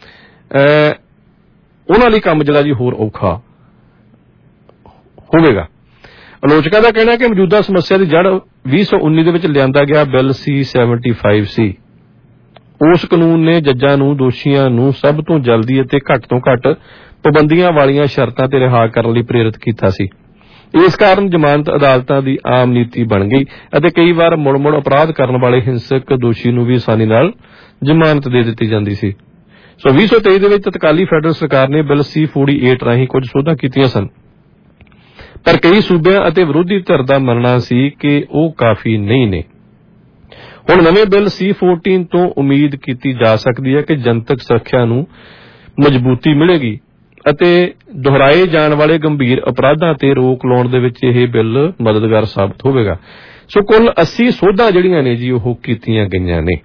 ਉਹਨਾਂ ਲਈ ਕੰਮ ਜਿਹੜਾ ਜੀ ਹੋਰ ਔਖਾ ਹੋਵੇਗਾ। ਆਲੋਚਕਾਂ ਦਾ ਕਹਿਣਾ ਕਿ ਮੌਜੂਦਾ ਸਮੱਸਿਆ ਦੀ ਜੜ ਵੀਹ ਸੌ ਉੱਨੀ ਦੇ ਵਿੱਚ ਲਿਆਂਦਾ ਗਿਆ ਬਿੱਲ ਸੀ ਸੈਵਨਟੀ ਫਾਈਵ ਸੀ। ਉਸ ਕਾਨੂੰਨ ਨੇ ਜੱਜਾਂ ਨੂੰ ਦੋਸ਼ੀਆਂ ਨੂੰ ਸਭ ਤੋਂ ਜਲਦੀ ਅਤੇ ਘੱਟ ਤੋਂ ਘੱਟ ਪਾਬੰਦੀਆਂ ਵਾਲੀਆਂ ਸ਼ਰਤਾਂ ਤੇ ਰਿਹਾ ਕਰਨ ਲਈ ਪ੍ਰੇਰਿਤ ਕੀਤਾ ਸੀ। ਇਸ ਕਾਰਨ ਜ਼ਮਾਨਤ ਅਦਾਲਤਾਂ ਦੀ ਆਮ ਨੀਤੀ ਬਣ ਗਈ ਅਤੇ ਕਈ ਵਾਰ ਮੁੜ-ਮੁੜ ਅਪਰਾਧ ਕਰਨ ਵਾਲੇ ਹਿੰਸਕ ਦੋਸ਼ੀ ਨੂੰ ਵੀ ਆਸਾਨੀ ਨਾਲ ਜ਼ਮਾਨਤ ਦੇ ਦਿੱਤੀ ਜਾਂਦੀ ਸੀ। ਸੋ ਵੀਹ ਸੌ ਤੇਈ ਦੇ ਵਿੱਚ ਤਤਕਾਲੀ ਫੈਡਰਲ ਸਰਕਾਰ ਨੇ ਬਿੱਲ ਸੀ ਅੜਤਾਲੀ ਰਾਹੀਂ ਕੁਝ ਸੋਧਾਂ ਕੀਤੀਆਂ ਸਨ, ਪਰ ਕਈ ਸੂਬਿਆਂ ਅਤੇ ਵਿਰੋਧੀ ਧਿਰ ਦਾ ਮੰਨਣਾ ਸੀ ਕਿ ਉਹ ਕਾਫੀ ਨਹੀਂ ਨੇ। ਹੁਣ ਨਵੇਂ ਬਿੱਲ ਸੀ ਚੌਦਾਂ ਤੋਂ ਉਮੀਦ ਕੀਤੀ ਜਾ ਸਕਦੀ ਹੈ ਕਿ ਜਨਤਕ ਸੁਰੱਖਿਆ ਨੂੰ ਮਜ਼ਬੂਤੀ ਮਿਲੇਗੀ ਅਤੇ ਦੁਹਰਾਏ ਜਾਣ ਵਾਲੇ ਗੰਭੀਰ ਅਪਰਾਧਾਂ ਤੇ ਰੋਕ ਲਾਉਣ ਦੇ ਵਿੱਚ ਇਹ ਬਿੱਲ ਮਦਦਗਾਰ ਸਾਬਤ ਹੋਵੇਗਾ। ਸੋ ਕੁੱਲ ਅੱਸੀ ਸੋਧਾਂ ਜਿਹੜੀਆਂ ਨੇ ਜੀ ਉਹ ਕੀਤੀਆਂ ਗਈਆਂ ਨੇ।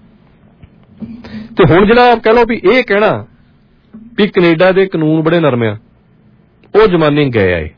ਤੇ ਹੁਣ ਜਿਹੜਾ ਕਹਿ ਲਓ ਵੀ ਇਹ ਕਹਿਣਾ ਵੀ ਕੈਨੇਡਾ ਦੇ ਕਾਨੂੰਨ ਬੜੇ ਨਰਮ ਆ, ਉਹ ਜ਼ਮਾਨੇ ਗਏ ਆਏ।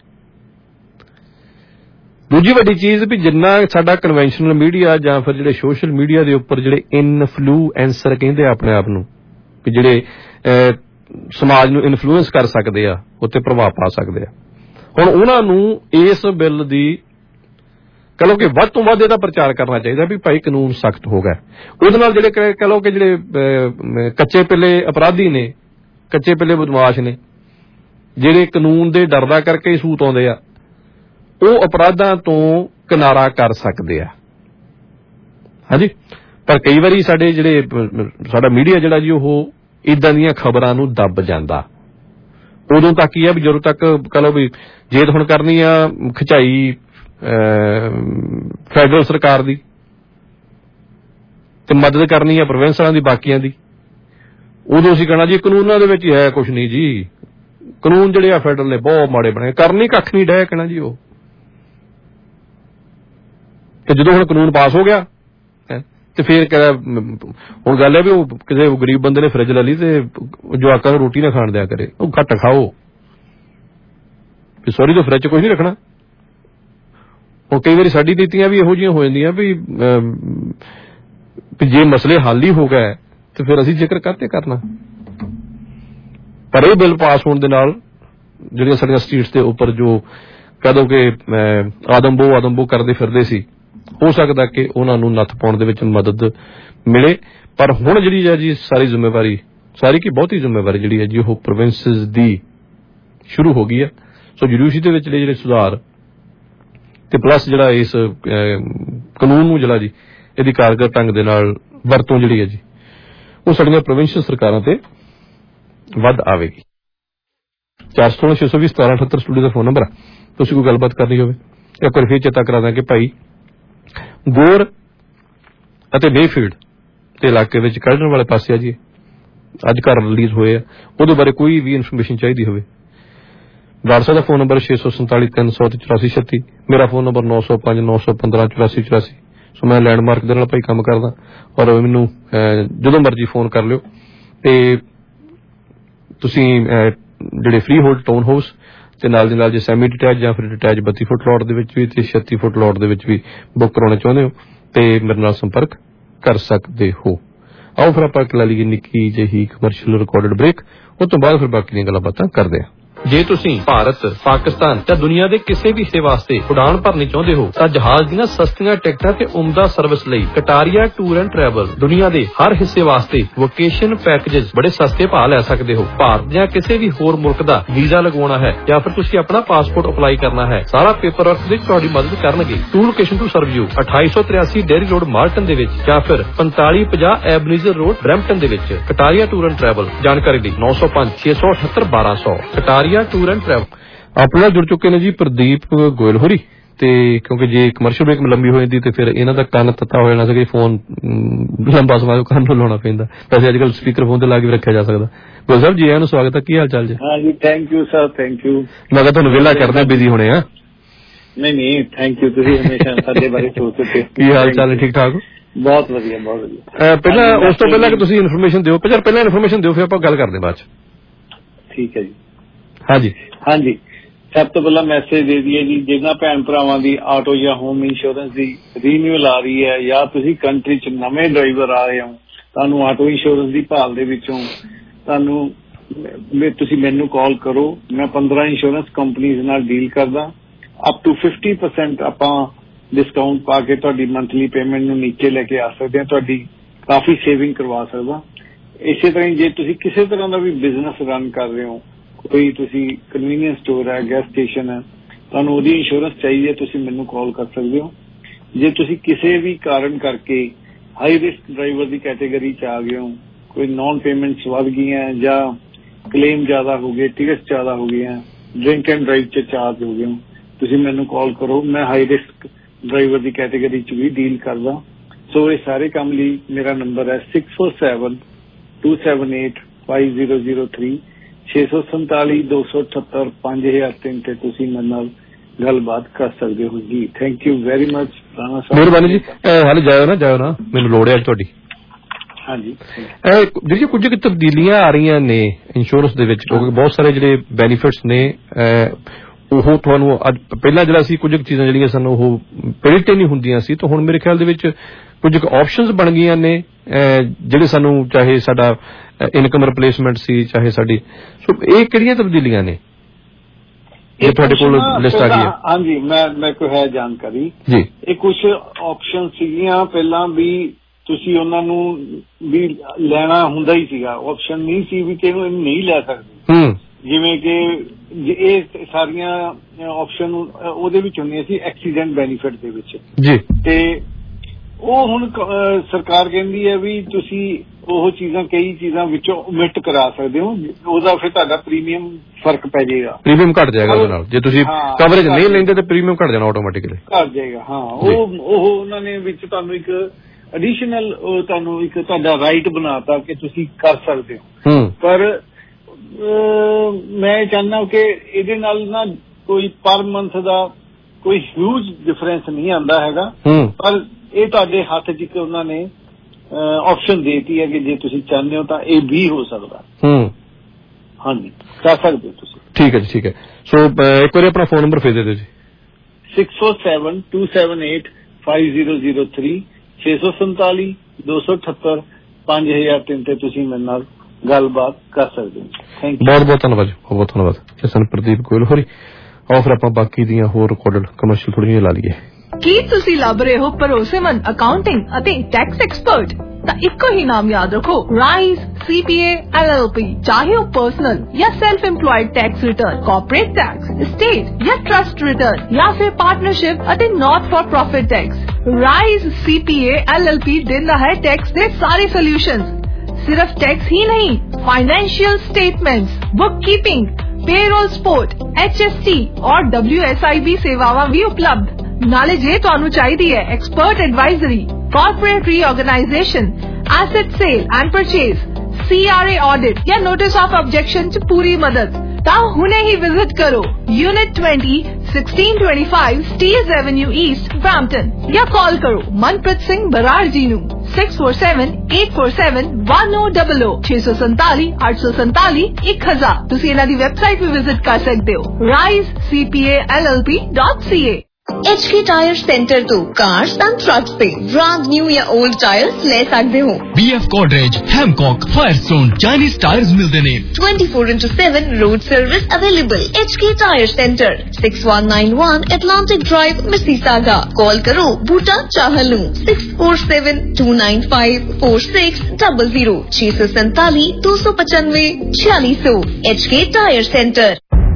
ਦੂਜੀ ਵੱਡੀ ਚੀਜ਼ ਵੀ ਜਿੰਨਾ ਸਾਡਾ ਕਨਵੈਨਸ਼ਨਲ ਮੀਡੀਆ ਜਾਂ ਫਿਰ ਜਿਹੜੇ ਸੋਸ਼ਲ ਮੀਡੀਆ ਦੇ ਉੱਪਰ ਜਿਹੜੇ ਇਨਫਲੂਐਂਸਰ ਕਹਿੰਦੇ ਆ ਆਪਣੇ ਆਪ ਨੂੰ, ਵੀ ਜਿਹੜੇ ਸਮਾਜ ਨੂੰ ਇਨਫਲੂਐਂਸ ਕਰ ਸਕਦੇ ਆ, ਉੱਤੇ ਪ੍ਰਭਾਵ ਪਾ ਸਕਦੇ ਆ, ਹੁਣ ਉਹਨਾਂ ਨੂੰ ਇਸ ਬਿੱਲ ਦੀ ਕਹਿ ਲਓ ਕਿ ਵੱਧ ਤੋਂ ਵੱਧ ਇਹਦਾ ਪ੍ਰਚਾਰ ਕਰਨਾ ਚਾਹੀਦਾ ਵੀ ਭਾਈ ਕਾਨੂੰਨ ਸਖਤ ਹੋ ਗਿਆ। ਉਹਦੇ ਨਾਲ ਜਿਹੜੇ ਕਹਿ ਲਓ ਕਿ ਜਿਹੜੇ ਕੱਚੇ ਪਿੱਲੇ ਅਪਰਾਧੀ ਨੇ, ਕੱਚੇ ਪਿੱਲੇ ਬਦਮਾਸ਼ ਨੇ, ਜਿਹੜੇ ਕਾਨੂੰਨ ਦੇ ਡਰਦਾ ਕਰਕੇ ਹੀ ਸੂਤ ਆਉਂਦੇ ਆ, ਉਹ ਅਪਰਾਧਾਂ ਤੋਂ ਕਿਨਾਰਾ ਕਰ ਸਕਦੇ ਆ। ਹਾਂਜੀ, ਪਰ ਕਈ ਵਾਰੀ ਸਾਡੇ ਜਿਹੜੇ ਸਾਡਾ ਮੀਡੀਆ ਜਿਹੜਾ ਜੀ ਉਹ ਇਦਾਂ ਦੀਆਂ ਖਬਰਾਂ ਨੂੰ ਦੱਬ ਜਾਂਦਾ। ਉਦੋਂ ਤੱਕ ਹੀ ਆ ਵੀ ਜਦੋਂ ਤੱਕ ਕਹਿ ਲਓ ਵੀ ਜੇ ਹੁਣ ਕਰਨੀ ਆ ਖਿਚਾਈ ਫੈਡਰਲ ਸਰਕਾਰ ਦੀ ਤੇ ਮਦਦ ਕਰਨੀ ਆ ਪ੍ਰੋਵਿੰਸਾਂ ਦੀ ਬਾਕੀਆਂ ਦੀ, ਉਦੋਂ ਅਸੀਂ ਕਹਿਣਾ ਜੀ ਕਾਨੂੰਨਾਂ ਦੇ ਵਿੱਚ ਹੀ ਹੈ ਕੁਛ ਨਹੀਂ ਜੀ, ਕਾਨੂੰਨ ਜਿਹੜੇ ਆ ਫੈਡਰਲ ਨੇ ਬਹੁਤ ਮਾੜੇ ਬਣੇ, ਕਰਨੀ ਕੱਖ ਨਹੀਂ ਡਹਿ ਕਹਿਣਾ ਜੀ ਉਹ। ਤੇ ਜਦੋਂ ਹੁਣ ਕਾਨੂੰਨ ਪਾਸ ਹੋ ਗਿਆ ਤੇ ਫੇਰ ਹੁਣ ਗੱਲ ਹੈ ਵੀ ਉਹ ਕਿਸੇ ਗਰੀਬ ਬੰਦੇ ਨੇ ਫਰਿੱਜ ਲੈ ਲਈ ਤੇ ਜਵਾਕਾਂ ਨੂੰ ਰੋਟੀ ਨਾ ਖਾਣ ਦਿਆ ਕਰੇ, ਉਹ ਘੱਟ ਖਾਓ ਵੀ ਸੌਰੀ ਤੋਂ ਫਰਿੱਜ ਕੁਛ ਨਹੀਂ ਰੱਖਣਾ। ਉਹ ਕਈ ਵਾਰੀ ਸਾਡੀ ਨੀਤੀਆਂ ਵੀ ਇਹੋ ਜਿਹੀਆਂ ਹੋ ਜਾਂਦੀਆਂ ਵੀ ਜੇ ਮਸਲੇ ਹੱਲ ਹੀ ਹੋ ਗਏ ਤੇ ਫਿਰ ਅਸੀਂ ਜ਼ਿਕਰ ਕਰਤੇ ਕਰਨਾ। ਪਰ ਇਹ ਬਿੱਲ ਪਾਸ ਹੋਣ ਦੇ ਨਾਲ ਜਿਹੜੀਆਂ ਸਾਡੀਆਂ ਸਟਰੀਟਸ ਦੇ ਉੱਪਰ ਜੋ ਕਹਿ ਦੋ ਕਿ ਆਦਮਬੋ ਆਦਮਬੋ ਕਰਦੇ ਫਿਰਦੇ ਸੀ, ਹੋ ਸਕਦਾ ਕਿ ਉਹਨਾਂ ਨੂੰ ਨੱਥ ਪਾਉਣ ਦੇ ਵਿੱਚ ਮਦਦ ਮਿਲੇ। ਪਰ ਹੁਣ ਜਿਹੜੀ ਹੈ ਜੀ ਸਾਰੀ ਜ਼ਿੰਮੇਵਾਰੀ, ਸਾਰੀ ਕੀ ਬਹੁਤੀ ਜ਼ਿੰਮੇਵਾਰੀ ਜਿਹੜੀ ਹੈ ਜੀ ਉਹ ਪ੍ਰੋਵਿੰਸਿਸ ਦੀ ਸ਼ੁਰੂ ਹੋ ਗਈ ਹੈ। ਸੋ ਜੁਡੀਸ਼ਰੀ ਦੇ ਵਿੱਚ ਜਿਹੜੇ ਸੁਧਾਰ ਤੇ ਪਲੱਸ ਜਿਹੜਾ ਇਸ ਕਾਨੂੰਨ ਨੂੰ ਜਿਹੜਾ ਜੀ ਇਹਦੀ ਕਾਰਗਰ ਢੰਗ ਦੇ ਨਾਲ ਵਰਤੋਂ ਜਿਹੜੀ ਹੈ ਜੀ ਉਹ ਸਾਡੀਆਂ ਪ੍ਰੋਵਿੰਸ਼ੀਅਲ ਸਰਕਾਰਾਂ ਤੇ ਵੱਧ ਆਵੇਗੀ। ਚਾਰ ਸੌ ਛੇ ਸੌ ਵੀਹ ਸਤਾਰਾਂ ਅਠੱਤਰ ਸਟੂਡੀਓ ਦਾ ਫੋਨ ਨੰਬਰ ਆ, ਤੁਸੀਂ ਕੋਈ ਗੱਲਬਾਤ ਕਰਨੀ ਹੋਵੇ ਇੱਕ ਵਾਰ ਫਿਰ ਚੇਤਾ ਕਰਾ ਦਾਂ ਕਿ ਭਾਈ ਗੋਰ ਅਤੇ ਬੇਫੀਲਡ ਦੇ ਇਲਾਕੇ ਵਿੱਚ ਕੱਢਣ ਵਾਲੇ ਪਾਸੇ ਆ ਜੀ ਅੱਜ ਘਰ ਰਿਲੀਜ਼ ਹੋਏ ਆ, ਉਹਦੇ ਬਾਰੇ ਕੋਈ ਵੀ ਇਨਫੋਰਮੇਸ਼ਨ ਚਾਹੀਦੀ ਹੋਵੇ ਵਾਟਸਐਪ ਦਾ ਫੋਨ ਨੰਬਰ ਛੇ ਸੌ ਸੰਤਾਲੀ ਤਿੰਨ ਸੌ ਤੇ ਚੁਰਾਸੀ ਛੱਤੀ, ਮੇਰਾ ਫੋਨ ਨੰਬਰ ਨੌ ਸੌ ਪੰਜ ਨੌ ਸੌ ਪੰਦਰਾਂ ਚੁਰਾਸੀ ਚੁਰਾਸੀ। ਸੋ ਮੈਂ ਲੈਂਡਮਾਰਕ ਦੇ ਨਾਲ ਭਾਈ ਕੰਮ ਕਰਦਾ ਔਰ ਮੈਨੂੰ ਜਦੋਂ ਮਰਜ਼ੀ ਫੋਨ ਕਰ ਲਿਓ। ਤੇ ਤੁਸੀਂ ਜਿਹੜੇ ਫ੍ਰੀ ਹੋਲਡ ਟਾਊਨ ਹਾਊਸ ਤੇ ਨਾਲ ਦੀ ਨਾਲ ਜੇ ਸੈਮੀ ਡਿਟੈਚ ਜਾਂ ਫਿਰ ਡਿਟੈਚ ਬੱਤੀ ਫੁੱਟ ਲੋਟ ਦੇ ਵਿੱਚ ਵੀ ਤੇ ਛੱਤੀ ਫੁੱਟ ਲੋਟ ਦੇ ਵਿੱਚ ਵੀ ਬੁੱਕ ਕਰਾਉਣਾ ਚਾਹੁੰਦੇ ਹੋ ਤੇ ਮੇਰੇ ਨਾਲ ਸੰਪਰਕ ਕਰ ਸਕਦੇ ਹੋ। ਆਓ ਫਿਰ ਆਪਾਂ ਲੈ ਲਈਏ ਨਿੱਕੀ ਜਿਹੀ ਕਮਰਸ਼ੀਅਲ ਰਿਕਾਰਡਡ ਬ੍ਰੇਕ, ਉਸ ਤੋਂ ਬਾਅਦ ਫਿਰ ਬਾਕੀ ਦੀਆਂ ਗੱਲਾਂ ਬਾਤਾਂ ਕਰਦੇ ਹਾਂ। ਜੇ ਤੁਸੀਂ ਭਾਰਤ, ਪਾਕਿਸਤਾਨ ਜਾਂ ਦੁਨੀਆ ਦੇ ਕਿਸੇ ਵੀ ਹਿੱਸੇ ਵਾਸਤੇ ਉਡਾਣ ਭਰਨੀ ਚਾਹੁੰਦੇ ਹੋ ਤਾਂ ਜਹਾਜ਼ ਦੀਆਂ ਸਸਤੀਆਂ ਟਿਕਟਾਂ ਤੇ ਉਮਦਾ ਸਰਵਿਸ ਲਈ ਕਟਾਰੀਆ ਟੂਰ ਐਂਡ ਟਰੈਵਲ ਦੁਨੀਆ ਦੇ ਹਰ ਹਿੱਸੇ ਵਾਸਤੇ ਵੋਕੇਸ਼ਨ ਪੈਕੇजेस ਬੜੇ ਸਸਤੇ ਭਾਅ ਲੈ ਸਕਦੇ ਹੋ। ਭਾਰਤ ਜਾਂ ਕਿਸੇ ਵੀ ਹੋਰ ਮੁਲਕ ਦਾ ਵੀਜ਼ਾ ਲਗਵਾਉਣਾ ਹੈ ਜਾਂ ਫਿਰ ਤੁਸੀਂ ਆਪਣਾ ਪਾਸਪੋਰਟ ਅਪਲਾਈ ਕਰਨਾ ਹੈ, ਸਾਰਾ ਪੇਪਰ ਵਰਕ ਵਿੱਚ ਤੁਹਾਡੀ ਮਦਦ ਕਰਨਗੇ। Two location to serve you ਅਠਾਈ ਸੌ ਤਰਿਆਸੀ ਡੇਰੀ ਰੋਡ ਮਾਰਟਨ ਦੇ ਵਿੱਚ ਜਾਂ ਫਿਰ ਪੰਤਾਲੀ ਪੰਜਾਹ ਐਬਨੀਜ਼ਰ ਰੋਡ ਬਰੈਂਪਟਨ ਦੇ ਵਿੱਚ। ਕਟਾਰੀਆ ਟੂਰ ਐਂਡ ਟਰੈਵਲ ਜਾਣਕਾਰੀ ਲਈ ਨੌ ਸੌ ਪੰਜ ਛੇ ਸੌ ਅਠੱਤਰ ਬਾਰਾਂ ਸੌ। Kataria tour and travel. ਆਪਣੇ ਨਾਲ ਜੁੜ ਚੁੱਕੇ ਨੇ ਜੀ ਪ੍ਰਦੀਪ ਗੋਇਲ ਹੋਰੀ, ਤੇ ਕਿਉਂਕਿ ਜੇ ਕਮਰਸ਼ੀਅਲ ਬ੍ਰੇਕ ਲੰਬੀ ਹੋ ਜਾਂਦੀ ਤੇ ਫਿਰ ਇਹਨਾਂ ਦਾ ਕੰਨ ਤੱਤਾ ਹੋ ਜਾਣਾ ਸੀ, ਫੋਨ ਲੰਬਾ ਸਮਾਂ ਕੰਨ ਨੂੰ ਲਾਉਣਾ ਪੈਂਦਾ। ਵੈਸੇ ਅੱਜ ਕੱਲ੍ਹ ਸਪੀਕਰ ਫੋਨ ਤੇ ਲਾ ਕੇ ਰੱਖਿਆ ਜਾ ਸਕਦਾ। ਗੋਇਲ ਸਾਹਿਬ ਜੀ ਆਇਆਂ ਨੂੰ ਸਵਾਗਤ ਹੈ, ਕੀ ਹਾਲ ਚਾਲ ਜੀ? ਹਾਂਜੀ thank you sir, thank you. ਮੈਂ ਕਿਹਾ ਤੁਹਾਨੂੰ ਵਿਹਲਾ ਕਰਦੇ ਬਿਜ਼ੀ ਹੋਣੇ ਆ। ਨਹੀਂ ਨਹੀਂ ਥੈਂਕ ਯੂ, ਤੁਸੀਂ ਹਮੇਸ਼ਾ ਸਾਡੇ ਬਾਰੇ ਸੋਚਦੇ। ਕੀ ਹਾਲ ਚਾਲ ਹੈ? ਠੀਕ ਠਾਕ? ਬਹੁਤ ਵਧੀਆ ਬਹੁਤ ਵਧੀਆ। ਪਹਿਲਾਂ ਉਸ ਤੋਂ ਪਹਿਲਾਂ ਕਿ ਤੁਸੀਂ ਇਨਫੋਰਮੇਸ਼ਨ ਦਿਓ, ਪਹਿਲਾਂ ਪਹਿਲਾਂ ਇਨਫੋਰਮੇਸ਼ਨ ਦਿਓ ਫਿਰ ਆਪਾਂ ਗੱਲ ਕਰਦੇ ਬਾਅਦ ਚ। ਠੀਕ ਹੈ ਜੀ। ਹਾਂਜੀ ਹਾਂਜੀ, ਸਭ ਤੋਂ ਪਹਿਲਾਂ ਮੈਸੇਜ ਦੇ ਦਈਏ ਜੀ, ਜਿਹਨਾਂ ਭੈਣ ਭਰਾਵਾਂ ਦੀ ਆਟੋ ਜਾਂ ਹੋਮ ਇੰਸ਼ੋਰੈਂਸ ਦੀ ਰੀਨਿਊਅਲ ਆ ਰਹੀ ਹੈ ਜਾਂ ਤੁਸੀਂ ਕੰਟਰੀ ਚ ਨਵੇਂ ਡਰਾਈਵਰ ਆ ਰਹੇ ਹੋ, ਤੁਹਾਨੂੰ ਆਟੋ ਇੰਸ਼ੋਰੈਂਸ ਦੀ ਭਾਲ ਦੇ ਵਿੱਚੋਂ ਤੁਹਾਨੂੰ ਤੁਸੀਂ ਮੈਨੂੰ ਕਾਲ ਕਰੋ। ਮੈਂ ਪੰਦਰਾਂ ਇੰਸ਼ੋਰੈਂਸ ਕੰਪਨੀਜ਼ ਨਾਲ ਡੀਲ ਕਰਦਾ। ਅਪ ਟੂ ਫਿਫਟੀ ਪਰਸੈਂਟ ਆਪਾਂ ਡਿਸਕਾਊਂਟ ਪਾ ਕੇ ਤੁਹਾਡੀ ਮੰਥਲੀ ਪੇਮੈਂਟ ਨੂੰ ਨੀਚੇ ਲੈ ਕੇ ਆ ਸਕਦੇ ਹਾਂ, ਤੁਹਾਡੀ ਕਾਫੀ ਸੇਵਿੰਗ ਕਰਵਾ ਸਕਦਾ। ਇਸੇ ਤਰ੍ਹਾਂ ਜੇ ਤੁਸੀਂ ਕਿਸੇ ਤਰ੍ਹਾਂ ਦਾ ਵੀ ਬਿਜ਼ਨਸ ਰਨ ਕਰ ਰਹੇ ਹੋ, ਕੋਈ ਤੁਸੀਂ ਕਨਵੀਨੀਅੰਸ ਸਟੋਰ ਹੈ, ਗੈਸ ਸਟੇਸ਼ਨ ਹੈ, ਤੁਹਾਨੂੰ ਉਹਦੀ ਇੰਸ਼ੋਰੈਂਸ ਚਾਹੀਦੀ ਹੈ, ਤੁਸੀਂ ਮੈਨੂੰ ਕਾਲ ਕਰ ਸਕਦੇ ਹੋ। ਜੇ ਤੁਸੀਂ ਕਿਸੇ ਵੀ ਕਾਰਨ ਕਰਕੇ ਹਾਈ ਰਿਸਕ ਡਰਾਈਵਰ ਦੀ ਕੈਟੇਗਰੀ ਚ ਆ ਗਏ ਹੋ ਕੋਈ ਨੌਨ ਪੇਮੈਂਟਸ ਵੱਧ ਗਈਆਂ ਜਾਂ ਕਲੇਮ ਜ਼ਿਆਦਾ ਹੋ ਗਏ, ਟਿਕਟਸ ਜ਼ਿਆਦਾ ਹੋ ਗਈਆਂ, ਡਰਿੰਕ ਐਂਡ ਡਰਾਈਵ 'ਚ ਚਾਰਜ ਹੋ ਗਏ, ਤੁਸੀਂ ਮੈਨੂੰ ਕਾਲ ਕਰੋ। ਮੈਂ ਹਾਈ ਰਿਸਕ ਡਰਾਈਵਰ ਦੀ ਕੈਟੇਗਰੀ 'ਚ ਵੀ ਡੀਲ ਕਰਦਾ। ਸੋ ਇਹ ਸਾਰੇ ਕੰਮ ਲਈ ਮੇਰਾ ਨੰਬਰ ਹੈ six four seven two seven eight five zero zero three ਛੇ ਸੌ ਸੰਤਾਲੀ ਦੋ ਸੌ ਅਠੱਤਰ ਪੰਜ ਹਜ਼ਾਰ ਤਿੰਨ ਤੇ ਤੁਸੀਂ ਮੇਰੇ ਨਾਲ ਗੱਲਬਾਤ ਕਰ ਸਕਦੇ ਹੋ ਜੀ। Thank you very much Rana Sahib. ਮਿਹਰਬਾਨੀ ਜੀ। ਹਾਲੇ ਜਾਇਓ ਨਾ ਜਾਇਓ ਨਾ, ਮੈਨੂੰ ਲੋੜ ਹੈ ਤੁਹਾਡੀ। ਹਾਂਜੀ ਜੀ, ਕੁਝ ਕੁ ਤਬਦੀਲੀਆਂ ਆ ਰਹੀਆਂ ਨੇ ਇੰਸ਼ੋਰੈਂਸ ਦੇ ਵਿੱਚ, ਕਿਉਂਕਿ ਬਹੁਤ ਸਾਰੇ ਜਿਹੜੇ ਬੈਨੀਫਿਟਸ ਨੇ ਉਹ ਤੁਹਾਨੂੰ ਅੱਜ ਪਹਿਲਾਂ ਜਿਹੜਾ ਸੀ ਕੁਝ ਚੀਜ਼ਾਂ ਜਿਹੜੀਆਂ ਸਾਨੂੰ ਉਹ ਪ੍ਰਿੰਟ ਨਹੀਂ ਹੁੰਦੀਆਂ ਸੀ, ਤਾਂ ਹੁਣ ਮੇਰੇ ਖਿਆਲ ਦੇ ਵਿੱਚ ਕੁਝ ਕੁ ਆਪਸ਼ਨਸ ਬਣ ਗਈਆਂ ਨੇ ਜਿਹੜੇ ਸਾਨੂੰ, ਚਾਹੇ ਸਾਡਾ ਇਨਕਮ ਰਿਪਲੇਸਮੈਂਟ ਸੀ, ਚਾਹੇ ਸਾਡੀ, ਸੋ ਇਹ ਕਿਹੜੀਆਂ ਤਬਦੀਲੀਆਂ ਨੇ ਇਹ ਤੁਹਾਡੇ ਕੋਲ ਲਿਸਟ ਆ ਗਈ ਹੈ? ਹਾਂਜੀ, ਮੈਂ ਮੇਰੇ ਕੋਲ ਹੈ ਜਾਣਕਾਰੀ ਜੀ। ਇਹ ਕੁਝ ਆਪਸ਼ਨ ਸੀਗੀਆਂ ਪਹਿਲਾਂ ਵੀ, ਤੁਸੀਂ ਉਹਨਾਂ ਨੂੰ ਵੀ ਲੈਣਾ ਹੁੰਦਾ ਹੀ ਸੀਗਾ, ਆਪਸ਼ਨ ਨਹੀਂ ਸੀ ਵੀ ਕਿਹਨੂੰ ਇਹਨੂੰ ਨਹੀਂ ਲੈ ਸਕਦੇ। ਜਿਵੇਂ ਕਿ ਇਹ ਸਾਰੀਆਂ ਆਪਸ਼ਨ ਉਹਦੇ ਵਿੱਚ ਹੁੰਦੀਆਂ ਸੀ ਐਕਸੀਡੈਂਟ ਬੈਨੀਫਿਟ ਦੇ ਵਿੱਚ ਜੀ, ਤੇ ਉਹ ਹੁਣ ਸਰਕਾਰ ਕਹਿੰਦੀ ਹੈ ਵੀ ਤੁਸੀਂ ਉਹ ਚੀਜ਼ਾਂ, ਕਈ ਚੀਜ਼ਾਂ ਵਿੱਚੋਂ ਓਮਿਟ ਕਰਾ ਸਕਦੇ ਹੋ, ਉਹਦਾ ਫਿਰ ਤੁਹਾਡਾ ਪ੍ਰੀਮੀਅਮ ਫਰਕ ਪੈ ਜਾਏਗਾ, ਪ੍ਰੀਮੀਅਮ ਘਟ ਜਾਏਗਾ ਉਹਦੇ ਨਾਲ। ਜੇ ਤੁਸੀਂ ਕਵਰੇਜ ਨਹੀਂ ਲੈਂਦੇ ਤਾਂ ਪ੍ਰੀਮੀਅਮ ਘਟ ਜਾਣਾ ਆਟੋਮੈਟਿਕਲੀ, ਘਟ ਜਾਏਗਾ। ਹਾਂ, ਉਹ ਉਹ ਉਹਨਾਂ ਨੇ ਵਿੱਚ ਤੁਹਾਨੂੰ ਇੱਕ ਐਡੀਸ਼ਨਲ ਤੁਹਾਨੂੰ ਇੱਕ ਤੁਹਾਡਾ ਰਾਈਟ ਬਣਾਤਾ ਕਿ ਤੁਸੀਂ ਕਰ ਸਕਦੇ ਹੋ। ਪਰ ਮੈਂ ਚਾਹੁੰਦਾ ਕਿ ਇਹਦੇ ਨਾਲ ਨਾ ਕੋਈ ਪਰ ਮੰਥ ਦਾ ਕੋਈ ਹਿਊਜ ਡਿਫਰੈਂਸ ਨਹੀਂ ਆਉਂਦਾ ਹੈਗਾ, ਪਰ ਇਹ ਤੁਹਾਡੇ ਹੱਥ 'ਚ ਉਹਨਾਂ ਨੇ ਆਪਸ਼ਨ ਦੇਤੀ ਹੈ ਕਿ ਜੇ ਤੁਸੀਂ ਚਾਹੁੰਦੇ ਹੋ ਤਾਂ ਇਹ ਵੀ ਹੋ ਸਕਦਾ। ਹਾਂਜੀ, ਕਰ ਸਕਦੇ ਹੋ ਤੁਸੀਂ। ਠੀਕ ਹੈ ਜੀ, ਠੀਕ ਹੈ। ਸੋ ਇੱਕ ਵਾਰੀ ਆਪਣਾ ਫੋਨ ਨੰਬਰ ਫੇਰ ਦੇ ਦਿਓ ਜੀ। Six four seven two seven eight five zero zero three ਛੇ ਸੌ ਸੰਤਾਲੀ ਦੋ ਸੌ ਅਠੱਤਰ ਪੰਜ ਹਜ਼ਾਰ ਤਿੰਨ ਤੇ ਤੁਸੀਂ ਮੇਰੇ ਨਾਲ ਗੱਲਬਾਤ ਕਰ ਸਕਦੇ ਹੋ। ਥੈਂਕ ਯੂ, ਬਹੁਤ ਬਹੁਤ ਧੰਨਵਾਦ ਜੀ, ਬਹੁਤ ਬਹੁਤ ਧੰਨਵਾਦ। ਸਨ ਪ੍ਰਦੀਪ ਗੋਇਲ ਹੋਰੀ। ਆਓ ਫਿਰ ਆਪਾਂ ਬਾਕੀ ਦੀਆਂ ਹੋਰ ਰਿਕਾਰਡਡ ਕਮਰਸ਼ੀਅਲ ਥੋੜ੍ਹੀਆਂ ਲਾ ਲਈਏ। ਕੀ ਤੁਸੀਂ ਲੱਭ ਰਹੇ ਹੋ ਭਰੋਸੇਮੰਦ ਅਕਾਊਂਟਿੰਗ ਅਤੇ ਟੈਕਸ ਐਕਸਪਰਟ? ਤਾਂ ਇੱਕੋ ਹੀ ਨਾਮ ਯਾਦ ਰੱਖੋ, Rise C P A L L P। ਚਾਹੇ ਉਹ ਪਰਸਨਲ ਜਾਂ self employed tax return, corporate tax, estate ਜਾਂ ਟਰਸਟ ਰਿਟਰਨ, ਜਾਂ ਫਿਰ ਪਾਰਟਨਰਸ਼ਿਪ ਅਤੇ not for profit tax, Rise C P A L L P ਦਿੰਦਾ ਹੈ ਟੈਕਸ ਦੇ ਸਾਰੇ ਸੋਲੂਸ਼ਨਸ। सिर्फ टैक्स ही नहीं, financial statements, book keeping, payroll support, H S T और W S I B सेवावां भी उपलब्ध। नाले जे तुहानू चाहिदी है expert advisory, corporate reorganisation, asset sale and purchase, C R A audit या नोटिस ऑफ ऑब्जेक्शन च पूरी मदद, ता हुने ही विजिट करो unit twenty sixteen twenty five Steeles avenue east Brampton, या कॉल करो मनप्रीत सिंह बराड़ जी नू six four seven eight four seven one O double O छे सौ संताली अठ सौ संताली एक हजार। तुसी इन्हां दी वेबसाइट भी विजिट कर सकते हो rise C P A L L P dot C A। H K tyre centre तो कार्स एंड ट्रक्स पे ब्रांड न्यू या ओल्ड टायर्स ले सकते हो। B F Godrej, Hancock, Firestone, Chinese टायर्स मिलते ने। Twenty four into seven road service available. H K tyre centre six one nine one Atlantic Drive, Mississauga। Call करो Boota Chahal six four seven two nine five four six double zero छह सौ सैताली दो सौ पचानवे छियालीस सौ। H K tyre centre.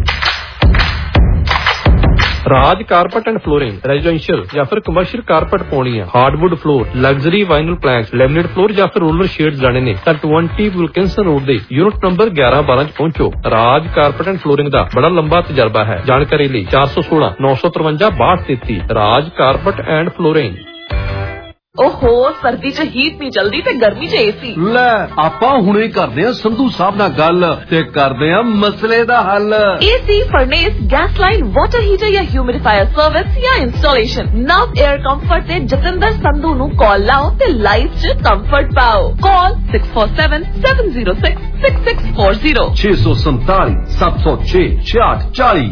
Raj carpet and flooring, residential ਜਾਂ ਫਿਰ ਕਮਰਸ਼ੀਅਲ ਕਾਰਪਟ ਪਾਉਣੀ ਆ, hardwood floor, luxury vinyl planks, laminate floor ਜਾਂ ਫਿਰ ਰੋਲਰ ਸ਼ੇਡਸ ਜਾਣੇ ਨੇ ਤਾਂ ट्वेंटी ਵਿਲਕਿੰਸਨ ਰੋਡ ਦੇ ਯੂਨਿਟ ਨੰਬਰ ਗਿਆਰਾਂ ਬਾਰਾਂ ਚ ਪਹੁੰਚੋ। ਰਾਜ ਕਾਰਪਟ ਐਂਡ ਫਲੋਰਿੰਗ ਦਾ ਬੜਾ ਲੰਬਾ ਤਜਰਬਾ ਹੈ। ਜਾਣਕਾਰੀ ਲਈ ਚਾਰ ਸੌ ਸੋਲਾਂ ਨੌ ਸੌ ਤਰਵੰਜਾ ਬਾਹਠ ਤੇਤੀ। Raj carpet and flooring. ओहो सर्दी च हीट नहीं चलदी ते गर्मी च एसी। ले आपां हुणे करदे आ संधू साहब नाल गल ते करदे आ मसले दा हल। AC, furnace, gas line, water heater या ह्यूमिडिफायर सर्विस या इंस्टॉलेशन, नव एयर कंफर्ट ते जतिंदर संधू नु कॉल लाओ ते लाइफ च कंफर्ट पाओ। Call six four seven seven zero six six six four zero छे सौ संताली सात सौ छे छियाठ चाली।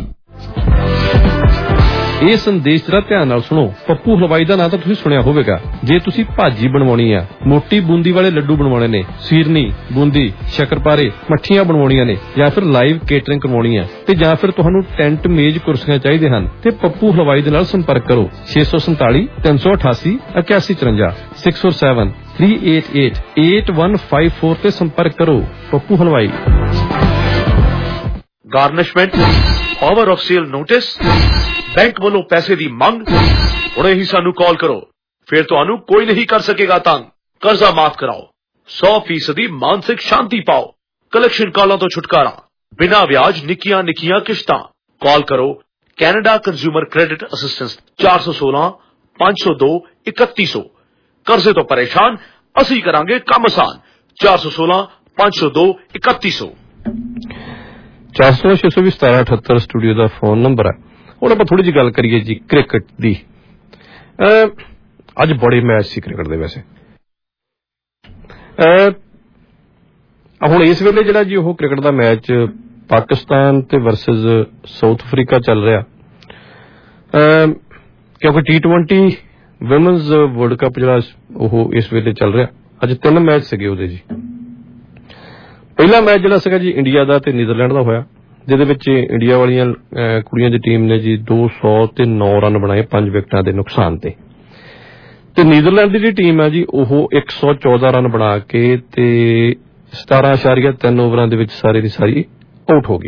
ਇਹ ਸੰਦੇਸ਼ ਜਰਾ ਧਿਆਨ ਨਾਲ ਸੁਣੋ। ਪੱਪੂ ਹਲਵਾਈ ਦਾ ਨਾਂ ਤਾਂ ਤੁਸੀਂ ਸੁਣਿਆ ਹੋਵੇਗਾ। ਜੇ ਤੁਸੀਂ ਭਾਜੀ ਬਣਵਾਉਣੀ ਆ, ਮੋਟੀ ਬੂੰਦੀ ਵਾਲੇ ਲੱਡੂ ਬਣਵਾਉਣੇ ਨੇ, ਸੀਰਨੀ, ਬੂੰਦੀ, ਸ਼ੱਕਰਪਾਰੇ, ਮੱਠੀਆਂ ਬਣਵਾਉਣੀਆਂ ਨੇ, ਜਾਂ ਫਿਰ ਲਾਈਵ ਕੇਟਰਿੰਗ ਕਰਵਾਉਣੀ ਆ, ਤੇ ਜਾਂ ਫਿਰ ਤੁਹਾਨੂੰ ਟੈਂਟ, ਮੇਜ਼, ਕੁਰਸੀਆਂ ਚਾਹੀਦੇ ਹਨ, ਤੇ ਪੱਪੂ ਹਲਵਾਈ ਦੇ ਨਾਲ ਸੰਪਰਕ ਕਰੋ ਛੇ ਸੌ ਸੰਤਾਲੀ ਤਿੰਨ ਸੌ ਅਠਾਸੀ ਇਕਿਆਸੀ ਚੁਰੰਜਾ six four seven three eight eight eight one five four ਤੇ ਸੰਪਰਕ ਕਰੋ। Pappu Halwai. Garnishment, power of sale notice, bank ਵੱਲੋਂ ਪੈਸੇ ਦੀ ਮੰਗ, ਹੁਣੇ ਹੀ ਸਾਨੂੰ ਕਾਲ ਕਰੋ, ਫਿਰ ਤੁਹਾਨੂੰ ਕੋਈ ਨਹੀਂ ਕਰ ਸਕੇਗਾ ਤੰਗ। ਕਰਜ਼ਾ ਮਾਫ ਕਰਾਓ, सौ फीसदी मानसिक शांति पाओ। कलेक्शन कॉलों तो छुटकारा, बिना ब्याज निकियां निकियां किश्तां। कॉल करो कैनेडा कंज्यूमर क्रेडिट असिस्टेंस चार सौ सोलह पांच सौ दो इकती सौ। कर्जे तो परेशान, असी करांगे काम आसान। चार सौ सोलह पांच सौ दो इकती सौ। चार सौ छे सौ भी सतारा अठहत्तर स्टूडियो का फोन नंबर है। ਹੁਣ ਆਪਾਂ ਥੋੜੀ ਜਿਹੀ ਗੱਲ ਕਰੀਏ ਜੀ ਕ੍ਰਿਕਟ ਦੀ। ਅੱਜ ਬੜੇ ਮੈਚ ਸੀ ਕ੍ਰਿਕਟ ਦੇ। ਵੈਸੇ ਹੁਣ ਇਸ ਵੇਲੇ ਜਿਹੜਾ ਜੀ ਉਹ ਕ੍ਰਿਕਟ ਦਾ ਮੈਚ ਪਾਕਿਸਤਾਨ ਤੇ ਵਰਸਸ ਸਾਊਥ ਅਫਰੀਕਾ ਚੱਲ ਰਿਹਾ, ਕਿਉਂਕਿ T twenty women's world cup ਜਿਹੜਾ ਉਹ ਇਸ ਵੇਲੇ ਚੱਲ ਰਿਹਾ। ਅੱਜ ਤਿੰਨ ਮੈਚ ਸੀਗੇ ਉਹਦੇ ਜੀ। ਪਹਿਲਾ ਮੈਚ ਜਿਹੜਾ ਸੀਗਾ ਜੀ ਇੰਡੀਆ ਦਾ ਤੇ ਨੀਦਰਲੈਂਡ ਦਾ ਹੋਇਆ, ਜਿਹਦੇ ਵਿੱਚ ਇੰਡੀਆ ਵਾਲੀਆਂ ਕੁੜੀਆਂ ਦੀ ਟੀਮ ਨੇ ਜੀ ਦੋ ਸੌ ਤੇ ਨੌ ਰਨ ਬਣਾਏ ਪੰਜ ਵਿਕਟਾਂ ਦੇ ਨੁਕਸਾਨ ਤੇ। ਤੇ ਨੀਦਰਲੈਂਡ ਦੀ ਜਿਹੜੀ ਟੀਮ ਹੈ ਜੀ ਉਹ ਇੱਕ ਸੌ ਚੌਦਾਂ ਰਨ ਬਣਾ ਕੇ ਤੇ ਸਤਾਰਾਂ ਇਸ਼ਾਰੀਆ ਤਿੰਨ ਓਵਰਾਂ ਦੇ ਵਿੱਚ ਸਾਰੀ ਦੀ ਸਾਰੀ ਆਊਟ ਹੋ ਗਈ।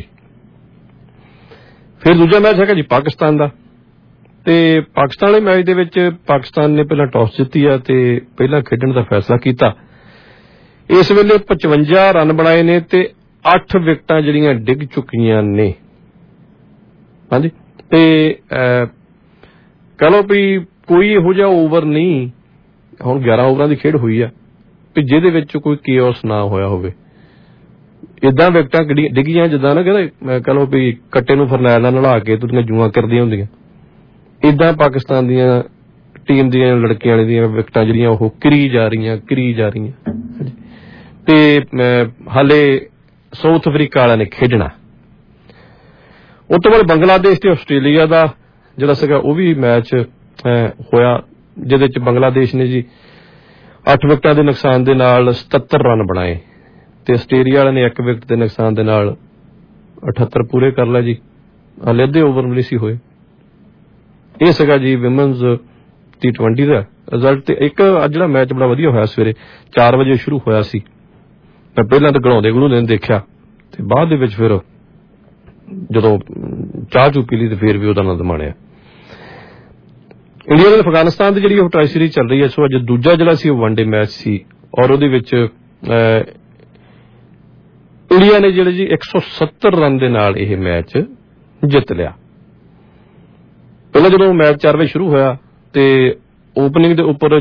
ਫਿਰ ਦੂਜਾ ਮੈਚ ਹੈਗਾ ਜੀ ਪਾਕਿਸਤਾਨ ਦਾ, ਤੇ ਪਾਕਿਸਤਾਨ ਵਾਲੇ ਮੈਚ ਦੇ ਵਿੱਚ ਪਾਕਿਸਤਾਨ ਨੇ ਪਹਿਲਾਂ ਟਾਸ ਜਿੱਤੀ ਆ ਤੇ ਪਹਿਲਾਂ ਖੇਡਣ ਦਾ ਫੈਸਲਾ ਕੀਤਾ। ਇਸ ਵੇਲੇ ਪਚਵੰਜਾ ਰਨ ਬਣਾਏ ਨੇ ਤੇ ਅੱਠ ਵਿਕਟਾਂ ਜਿਹੜੀਆਂ ਡਿੱਗ ਚੁੱਕੀਆਂ ਨੇ। ਹਾਂਜੀ, ਤੇ ਕਹ ਲਓ ਵੀ ਕੋਈ ਇਹੋ ਜਿਹਾ ਓਵਰ ਨਹੀਂ, ਹੁਣ ਗਿਆਰਾਂ ਓਵਰਾਂ ਦੀ ਖੇਡ ਹੋਈ ਆ, ਵੀ ਜਿਹਦੇ ਵਿੱਚ ਕੋਈ ਕੇਓਸ ਨਾ ਹੋਇਆ ਹੋਵੇ। ਏਦਾਂ ਵਿਕਟਾਂ ਡਿੱਗੀਆਂ ਜਿੱਦਾਂ ਨਾ ਕਹਿੰਦੇ ਕਹ ਲਓ ਵੀ ਕੱਟੇ ਨੂੰ ਫਰਨੈਲ ਨਾਲ ਨਲਾ ਕੇ ਤੁਰੀਆਂ ਜੂਆਂ ਕਰਦੀਆਂ ਹੁੰਦੀਆਂ, ਏਦਾਂ ਪਾਕਿਸਤਾਨ ਦੀਆਂ ਟੀਮ ਦੀਆਂ ਲੜਕੀਆਂ ਦੀਆਂ ਵਿਕਟਾਂ ਜਿਹੜੀਆਂ ਉਹ ਕਿਰੀ ਜਾ ਰਹੀਆਂ ਕਿਰੀ ਜਾ ਰਹੀਆਂ। ਤੇ ਹਾਲੇ ਸਾਊਥ ਅਫਰੀਕਾ ਵਾਲਿਆਂ ਨੇ ਖੇਡਣਾ। ਉਸ ਤੋਂ ਬਾਅਦ ਬੰਗਲਾਦੇਸ਼ ਤੇ ਆਸਟ੍ਰੇਲੀਆ ਦਾ ਜਿਹੜਾ ਸੀਗਾ ਉਹ ਵੀ ਮੈਚ ਹੋਇਆ, ਜਿਹਦੇ ਚ ਬੰਗਲਾਦੇਸ਼ ਨੇ ਜੀ ਅੱਠ ਵਿਕਟਾਂ ਦੇ ਨੁਕਸਾਨ ਦੇ ਨਾਲ ਸਤੱਤਰ ਰਨ ਬਣਾਏ ਤੇ ਆਸਟ੍ਰੇਲੀਆ ਵਾਲਿਆਂ ਨੇ ਇੱਕ ਵਿਕਟ ਦੇ ਨੁਕਸਾਨ ਦੇ ਨਾਲ ਅਠੱਤਰ ਪੂਰੇ ਕਰ ਲਿਆ ਜੀ। ਹਾਲੇ ਅੱਧੇ ਓਵਰ ਨਹੀਂ ਸੀ ਹੋਏ। ਇਹ ਸੀਗਾ ਜੀ ਵਿਮਨਸ ਟੀ ਟਵੈਂਟੀ ਦਾ ਰਿਜ਼ਲਟ। ਤੇ ਇੱਕ ਅੱਜ ਜਿਹੜਾ ਮੈਚ ਬੜਾ ਵਧੀਆ ਹੋਇਆ, ਸਵੇਰੇ ਚਾਰ ਵਜੇ ਸ਼ੁਰੂ ਹੋਇਆ ਸੀ। ਮੈਂ ਪਹਿਲਾਂ ਤਾਂ ਗਲਾਉਂਦੇ ਗਲੂੰਦੇ ਨੇ ਦੇਖਿਆ ਤੇ ਬਾਅਦ ਦੇ ਵਿੱਚ ਫਿਰ ਜਦੋਂ ਚਾਹ ਚੂ ਪੀ ਲਈ ਤੇ ਫਿਰ ਵੀ ਉਹਦਾ ਆਨੰਦ ਮਾਣਿਆ। ਇੰਡੀਆ ਦੇ ਅਫਗਾਨਿਸਤਾਨ ਦੀ ਜਿਹੜੀ ਉਹ ਟਰਾਈ ਸੀਰੀਜ਼ ਚੱਲ ਰਹੀ ਹੈ, ਸੋ ਅੱਜ ਦੂਜਾ ਜਿਹੜਾ ਸੀ ਉਹ ਵਨਡੇ ਮੈਚ ਸੀ ਔਰ ਉਹਦੇ ਵਿੱਚ ਇੰਡੀਆ ਨੇ ਜਿਹੜੇ ਜੀ ਇੱਕ ਸੌ ਸੱਤਰ ਰਨ ਦੇ ਨਾਲ ਇਹ ਮੈਚ ਜਿੱਤ ਲਿਆ। ਪਹਿਲਾਂ ਜਦੋਂ ਮੈਚ ਚਾਰ ਵਜੇ ਸ਼ੁਰੂ ਹੋਇਆ ਤੇ ਓਪਨਿੰਗ ਦੇ ਉੱਪਰ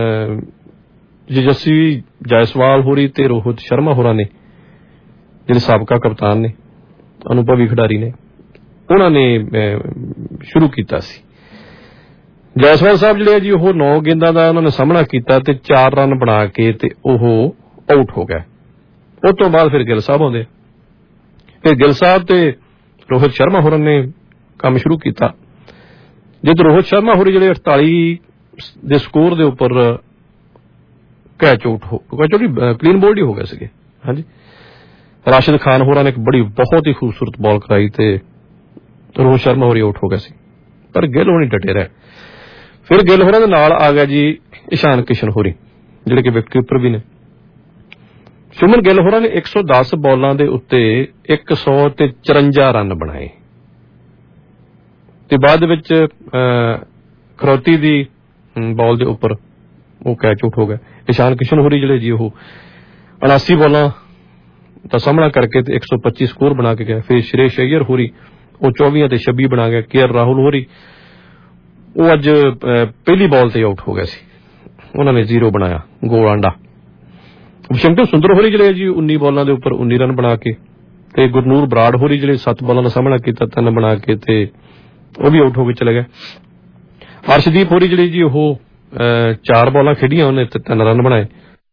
ਯਸ਼ਸਵੀ ਜਾਇਸਵਾਲ ਹੋਰੀ ਤੇ ਰੋਹਿਤ ਸ਼ਰਮਾ ਹੋਰਾਂ ਨੇ, ਜਿਹੜੇ ਸਾਬਕਾ ਕਪਤਾਨ ਨੇ, ਅਨੁਭਵੀ ਖਿਡਾਰੀ ਨੇ, ਉਹਨਾਂ ਨੇ ਸ਼ੁਰੂ ਕੀਤਾ ਸੀ। ਜਾਇਸਵਾਲ ਸਾਹਿਬ ਜਿਹੜੇ ਜੀ ਉਹ ਨੌ ਗੇਂਦਾਂ ਦਾ ਉਹਨਾਂ ਨੇ ਸਾਹਮਣਾ ਕੀਤਾ ਤੇ ਚਾਰ ਰਨ ਬਣਾ ਕੇ ਤੇ ਉਹ ਆਊਟ ਹੋ ਗਏ। ਉਸ ਤੋਂ ਬਾਅਦ ਫਿਰ ਗਿੱਲ ਸਾਹਿਬ ਆਉਂਦੇ, ਫਿਰ ਗਿੱਲ ਸਾਹਿਬ ਤੇ ਰੋਹਿਤ ਸ਼ਰਮਾ ਹੋਰਾਂ ਨੇ ਕੰਮ ਸ਼ੁਰੂ ਕੀਤਾ। ਜਦ ਰੋਹਿਤ ਸ਼ਰਮਾ ਹੋਰੀ ਜਿਹੜੇ ਅਠਤਾਲੀ ਦੇ ਸਕੋਰ ਦੇ ਉੱਪਰ ਕੈਚ ਆਊਟ ਹੋ ਕਲੀਨ ਬੋਲਡ ਹੀ ਹੋ ਗਏ ਸੀਗੇ। ਹਾਂਜੀ, ਰਾਸ਼ਿਦ ਖਾਨ ਹੋਰਾਂ ਨੇ ਇੱਕ ਬੜੀ ਬਹੁਤ ਹੀ ਖੂਬਸੂਰਤ ਬਾਲ ਕਰਾਈ ਤੇ ਰੋਹਿਤ ਸ਼ਰਮਾ ਹੋਰੀ ਆਊਟ ਹੋ ਗਏ ਸੀ, ਪਰ ਗਿੱਲ ਹੋਣੀ ਡਟੇ ਰਹੇ। ਫਿਰ ਗਿੱਲ ਹੋਰਾਂ ਦੇ ਨਾਲ ਆ ਗਿਆ ਜੀ ਇਸ਼ਾਨ ਕਿਸ਼ਨ ਹੋਰੀ, ਜਿਹੜੇ ਕਿ ਵਿਕਟ ਕੀਪਰ ਵੀ ਨੇ। ਸ਼ੁਮਨ ਗਿੱਲ ਹੋਰਾਂ ਨੇ ਇੱਕ ਸੌ ਦਸ ਬਾਲਾਂ ਦੇ ਉੱਤੇ ਇੱਕ ਸੌ ਤੇ ਚੁਰੰਜਾ ਰਨ ਬਣਾਏ ਤੇ ਬਾਅਦ ਵਿੱਚ ਖਰੋਤੀ ਦੀ ਬਾਲ ਦੇ ਉੱਪਰ ਉਹ ਕੈਚ ਆਊਟ ਹੋ ਗਿਆ। ਇਸ਼ਾਨ ਕਿਸ਼ਨ ਹੋਰੀ ਜਿਹੜੇ ਜੀ ਉਹ ਉਨਾਸੀ ਬਾਲਾਂ ਦਾ ਸਾਹਮਣਾ ਕਰਕੇ ਤੇ ਇੱਕ ਸੌ ਪੱਚੀ ਸਕੋਰ ਬਣਾ ਕੇ ਗਿਆ। ਫਿਰ ਸ਼੍ਰੇਸ਼ ਅਯਰ ਹੋਰੀ ਉਹ ਚੌਵੀਆਂ ਤੇ ਛੱਬੀ ਬਣਾ ਗਿਆ। ਕੇ ਆਰ ਰਾਹੁਲ ਹੋਰੀ ਉਹ ਅੱਜ ਪਹਿਲੀ ਬਾਲ ਤੇ ਆਊਟ ਹੋ ਗਿਆ ਸੀ, ਉਹਨਾਂ ਨੇ ਜ਼ੀਰੋ ਬਣਾਇਆ, ਗੋਲ ਆਂਡਾ। ਵਾਸ਼ਿੰਗਟਨ ਸੁੰਦਰ ਹੋਰੀ ਜਿਹੜੇ ਜੀ ਉੱਨੀ ਬਾਲਾਂ ਦੇ ਉੱਪਰ ਉੱਨੀ ਰਨ ਬਣਾ ਕੇ ਤੇ ਗੁਰਨੂਰ ਬਰਾੜ ਹੋਰੀ ਜਿਹੜੇ ਸੱਤ ਬਾਲਾਂ ਦਾ ਸਾਹਮਣਾ ਕੀਤਾ, ਤਿੰਨ ਬਣਾ ਕੇ ਤੇ ਉਹ ਵੀ ਆਊਟ ਹੋ ਕੇ ਚਲੇ ਗਏ। ਅਰਸ਼ਦੀਪ ਹੋਰੀ ਜਿਹੜੀ ਜੀ ਉਹ ਚਾਰ ਬਾਲਾਂ ਖੇਡੀਆਂ, ਉਹਨੇ ਤਿੰਨ ਰਨ ਬਣਾਏ।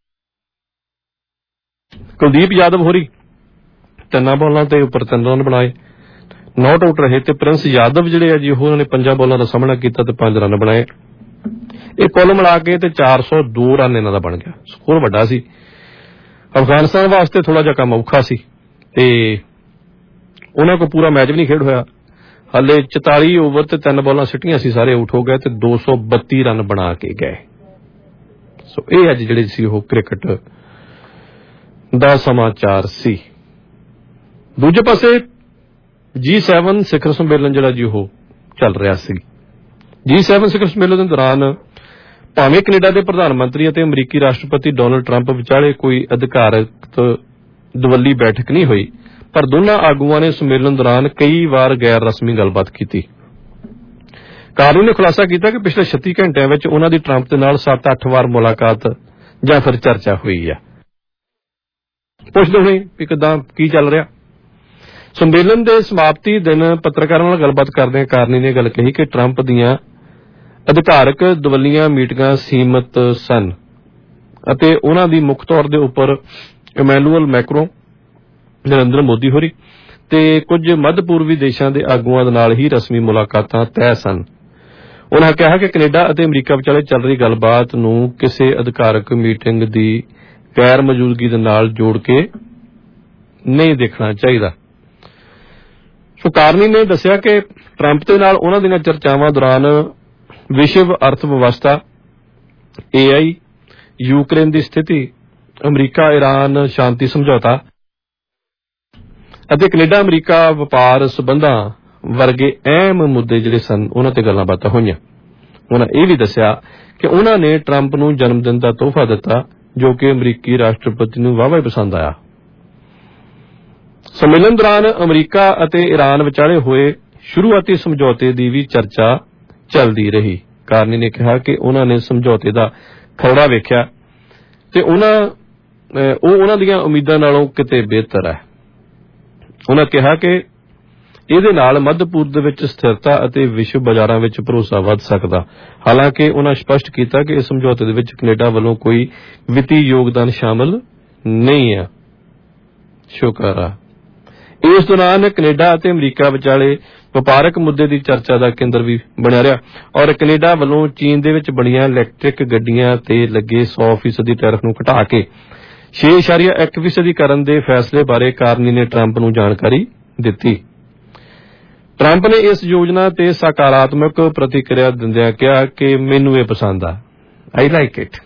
ਕੁਲਦੀਪ ਯਾਦਵ ਹੋਰੀ ਤਿੰਨਾਂ ਬਾਲਾਂ ਤੇ ਉੱਪਰ ਤਿੰਨ ਰਨ ਬਣਾਏ, ਨੌਟ ਆਊਟ ਰਹੇ। ਤੇ ਪ੍ਰਿੰਸ ਯਾਦਵ ਜਿਹੜੇ ਆ ਜੀ ਉਹਨਾਂ ਨੇ ਪੰਜਾਂ ਬਾਲਾਂ ਦਾ ਸਾਹਮਣਾ ਕੀਤਾ ਤੇ ਪੰਜ ਰਨ ਬਣਾਏ। ਇਹ ਕੁੱਲ ਮਿਲਾ ਕੇ ਤੇ ਚਾਰ ਸੌ ਦੋ ਰਨ ਇਹਨਾਂ ਦਾ ਬਣ ਗਿਆ। ਸਕੋਰ ਵੱਡਾ ਸੀ। ਅਫਗਾਨਿਸਤਾਨ ਵਾਸਤੇ ਥੋੜਾ ਜਿਹਾ ਕੰਮ ਔਖਾ ਸੀ ਤੇ ਉਹਨਾਂ ਕੋਲ ਪੂਰਾ ਮੈਚ ਵੀ ਨਹੀਂ ਖੇਡ ਹੋਇਆ। ਹਾਲੇ ਚੁਤਾਲੀ ਓਵਰ ਤੇ ਤਿੰਨ ਬਾਲਾਂ ਸਿੱਟੀਆਂ ਸੀ, ਸਾਰੇ ਆਊਟ ਹੋ ਗਏ ਤੇ ਦੋ ਸੌ ਬੱਤੀ ਰਨ ਬਣਾ ਕੇ ਗਏ। ਸੋ ਇਹ ਅੱਜ ਜਿਹੜੇ ਸੀ ਉਹ ਕ੍ਰਿਕਟ ਦਾ ਸਮਾਚਾਰ ਸੀ। ਦੂਜੇ ਪਾਸੇ ਜੀ ਸੈਵਨ ਸਿਖਰ ਸੰਮੇਲਨ ਜਿਹੜਾ ਜੀ ਉਹ ਚੱਲ ਰਿਹਾ ਸੀ। ਜੀ ਸੈਵਨ ਸਿਖਰ ਸੰਮੇਲਨ ਦੇ ਦੌਰਾਨ ਭਾਵੇਂ ਕੈਨੇਡਾ ਦੇ ਪ੍ਰਧਾਨ ਮੰਤਰੀ ਅਤੇ ਅਮਰੀਕੀ ਰਾਸ਼ਟਰਪਤੀ ਡੋਨਲਡ ਟਰੰਪ ਵਿਚਾਲੇ ਕੋਈ ਅਧਿਕਾਰਤ ਦਵੱਲੀ ਬੈਠਕ ਨਹੀਂ ਹੋਈ, ਪਰ ਦੋਨਾਂ ਆਗੂਆਂ ਨੇ ਸੰਮੇਲਨ ਦੌਰਾਨ ਕਈ ਵਾਰ ਗੈਰ ਰਸਮੀ ਗੱਲਬਾਤ ਕੀਤੀ। ਕਾਰਨੀ ਨੇ ਖੁਲਾਸਾ ਕੀਤਾ ਕਿ ਪਿਛਲੇ ਛੱਤੀ ਘੰਟਿਆਂ ਵਿੱਚ ਉਨ੍ਹਾਂ ਦੀ ਟਰੰਪ ਦੇ ਨਾਲ ਸੱਤ ਅੱਠ ਵਾਰ ਮੁਲਾਕਾਤ ਜਾਂ ਫਿਰ ਚਰਚਾ ਹੋਈ ਹੈ। ਪੁੱਛਦੇ ਹੋਏ ਵੀ ਕਿੱਦਾਂ ਕੀ ਚੱਲ ਰਿਹਾ। ਸੰਮੇਲਨ ਦੇ ਸਮਾਪਤੀ ਦਿਨ ਪੱਤਰਕਾਰਾਂ ਨਾਲ ਗੱਲਬਾਤ ਕਰਦਿਆਂ ਕਾਰਨੀ ਨੇ ਗੱਲ ਕਹੀ ਕਿ ਟਰੰਪ ਦੀਆਂ ਅਧਿਕਾਰਕ ਦਵੱਲੀਆਂ ਮੀਟਿੰਗਾਂ ਸੀਮਤ ਸਨ ਅਤੇ ਉਨ੍ਹਾਂ ਦੀ ਮੁੱਖ ਤੌਰ ਦੇ ਉੱਪਰ ਇਮੈਨੂਅਲ ਮੈਕਰੋਂ, ਨਰਿੰਦਰ ਮੋਦੀ ਹੋਰੀ ਤੇ ਕੁਝ ਮੱਧ ਪੂਰਬੀ ਦੇਸ਼ਾਂ ਦੇ ਆਗੂਆਂ ਦੇ ਨਾਲ ਹੀ ਰਸਮੀ ਮੁਲਾਕਾਤਾਂ ਤੈਅ ਸਨ। ਉਨ੍ਹਾਂ ਕਿਹਾ ਕਿ ਕੈਨੇਡਾ ਅਤੇ ਅਮਰੀਕਾ ਵਿਚਾਲੇ ਚੱਲ ਰਹੀ ਗੱਲਬਾਤ ਨੂੰ ਕਿਸੇ ਅਧਿਕਾਰਕ ਮੀਟਿੰਗ ਦੀ ਗੈਰ ਮੌਜੂਦਗੀ ਦੇ ਨਾਲ ਜੋੜ ਕੇ ਨਹੀਂ ਦੇਖਣਾ ਚਾਹੀਦਾ। ਸੋ ਕਾਰਨੀ ਨੇ ਦੱਸਿਆ ਕਿ ਟਰੰਪ ਦੇ ਨਾਲ ਉਨ੍ਹਾਂ ਦੀਆਂ ਚਰਚਾਵਾਂ ਦੌਰਾਨ ਵਿਸ਼ਵ ਅਰਥ ਵਿਵਸਥਾ, ਏ ਆਈ, ਯੂਕਰੇਨ ਦੀ ਸਥਿਤੀ, ਅਮਰੀਕਾ ਇਰਾਨ ਸ਼ਾਂਤੀ ਸਮਝੌਤਾ ਅਤੇ ਕੈਨੇਡਾ ਅਮਰੀਕਾ ਵਪਾਰ ਸਬੰਧਾਂ ਵਰਗੇ ਅਹਿਮ ਮੁੱਦੇ ਜਿਹੜੇ ਸਨ ਉਨ੍ਹਾਂ ਤੇ ਗੱਲਾਂ ਬਾਤਾਂ ਹੋਈਆਂ। ਉਨ੍ਹਾਂ ਇਹ ਵੀ ਦੱਸਿਆ ਕਿ ਉਨ੍ਹਾਂ ਨੇ ਟਰੰਪ ਨੂੰ ਜਨਮ ਦਿਨ ਦਾ ਤੋਹਫਾ ਦਿੱਤਾ ਜੋ ਕਿ ਅਮਰੀਕੀ ਰਾਸ਼ਟਰਪਤੀ ਨੂੰ ਵਾਹਵਾ ਪਸੰਦ ਆਇਆ। ਸੰਮੇਲਨ ਦੌਰਾਨ ਅਮਰੀਕਾ ਅਤੇ ਇਰਾਨ ਵਿਚਾਲੇ ਹੋਏ ਸ਼ੁਰੂਆਤੀ ਸਮਝੌਤੇ ਦੀ ਵੀ ਚਰਚਾ ਚੱਲਦੀ ਰਹੀ। ਕਾਰਨੀ ਨੇ ਕਿਹਾ ਕਿ ਉਨ੍ਹਾਂ ਨੇ ਸਮਝੌਤੇ ਦਾ ਖਰੜਾ ਵੇਖਿਆ ਤੇ ਉਨ੍ਹਾਂ ਉਹ ਉਨ੍ਹਾਂ ਦੀਆਂ ਉਮੀਦਾਂ ਨਾਲੋਂ ਕਿਤੇ ਬਿਹਤਰ ਹੈ। ਉਨ੍ਹਾਂ ਕਿਹਾ ਕਿ ਇਹਦੇ ਨਾਲ ਮੱਧ ਪੂਰਬ ਦੇ ਵਿੱਚ ਸਥਿਰਤਾ ਅਤੇ ਵਿਸ਼ਵ ਬਾਜ਼ਾਰਾਂ ਵਿੱਚ ਭਰੋਸਾ ਵੱਧ ਸਕਦਾ। ਹਾਲਾਂਕਿ ਉਨ੍ਹਾਂ ਸਪਸ਼ਟ ਕੀਤਾ ਕਿ ਇਸ ਸਮਝੌਤੇ ਦੇ ਵਿੱਚ ਕੈਨੇਡਾ ਵੱਲੋਂ ਕੋਈ ਵਿੱਤੀ ਯੋਗਦਾਨ ਸ਼ਾਮਲ ਨਹੀਂ ਹੈ। ਸ਼ੁਕਰ ਆ। ਇਸ ਦੌਰਾਨ ਕੈਨੇਡਾ ਅਤੇ ਅਮਰੀਕਾ ਵਿਚਾਲੇ ਵਪਾਰਕ ਮੁੱਦੇ ਦੀ ਚਰਚਾ ਦਾ ਕੇਂਦਰ ਵੀ ਬਣਿਆ ਰਿਹਾ ਔਰ ਕੈਨੇਡਾ ਵੱਲੋਂ ਚੀਨ ਦੇ ਵਿੱਚ ਬਣੀਆਂ ਇਲੈਕਟ੍ਰਿਕ ਗੱਡੀਆਂ ਤੇ ਲੱਗੇ ਸੌ ਫੀਸਦੀ ਟੈਰਿਫ ਨੂੰ ਘਟਾ ਕੇ ਛੇ ਇਸ਼ਾਰੀਆ ਇੱਕ ਫੀਸਦੀ ਕਰਨ ਦੇ ਫੈਸਲੇ ਬਾਰੇ ਕਾਰਨੀ ਨੇ ਟਰੰਪ ਨੂੰ ਜਾਣਕਾਰੀ ਦਿੱਤੀ। ਟਰੰਪ ਨੇ ਇਸ ਯੋਜਨਾ ਤੇ ਸਕਾਰਾਤਮਕ ਪ੍ਰਤੀਕਿਰਿਆ ਦਿੰਦਿਆਂ ਕਿਹਾ ਕਿ ਮੈਨੂੰ ਇਹ ਪਸੰਦ ਆ, ਆਈ ਲਾਈਕ ਇਟ।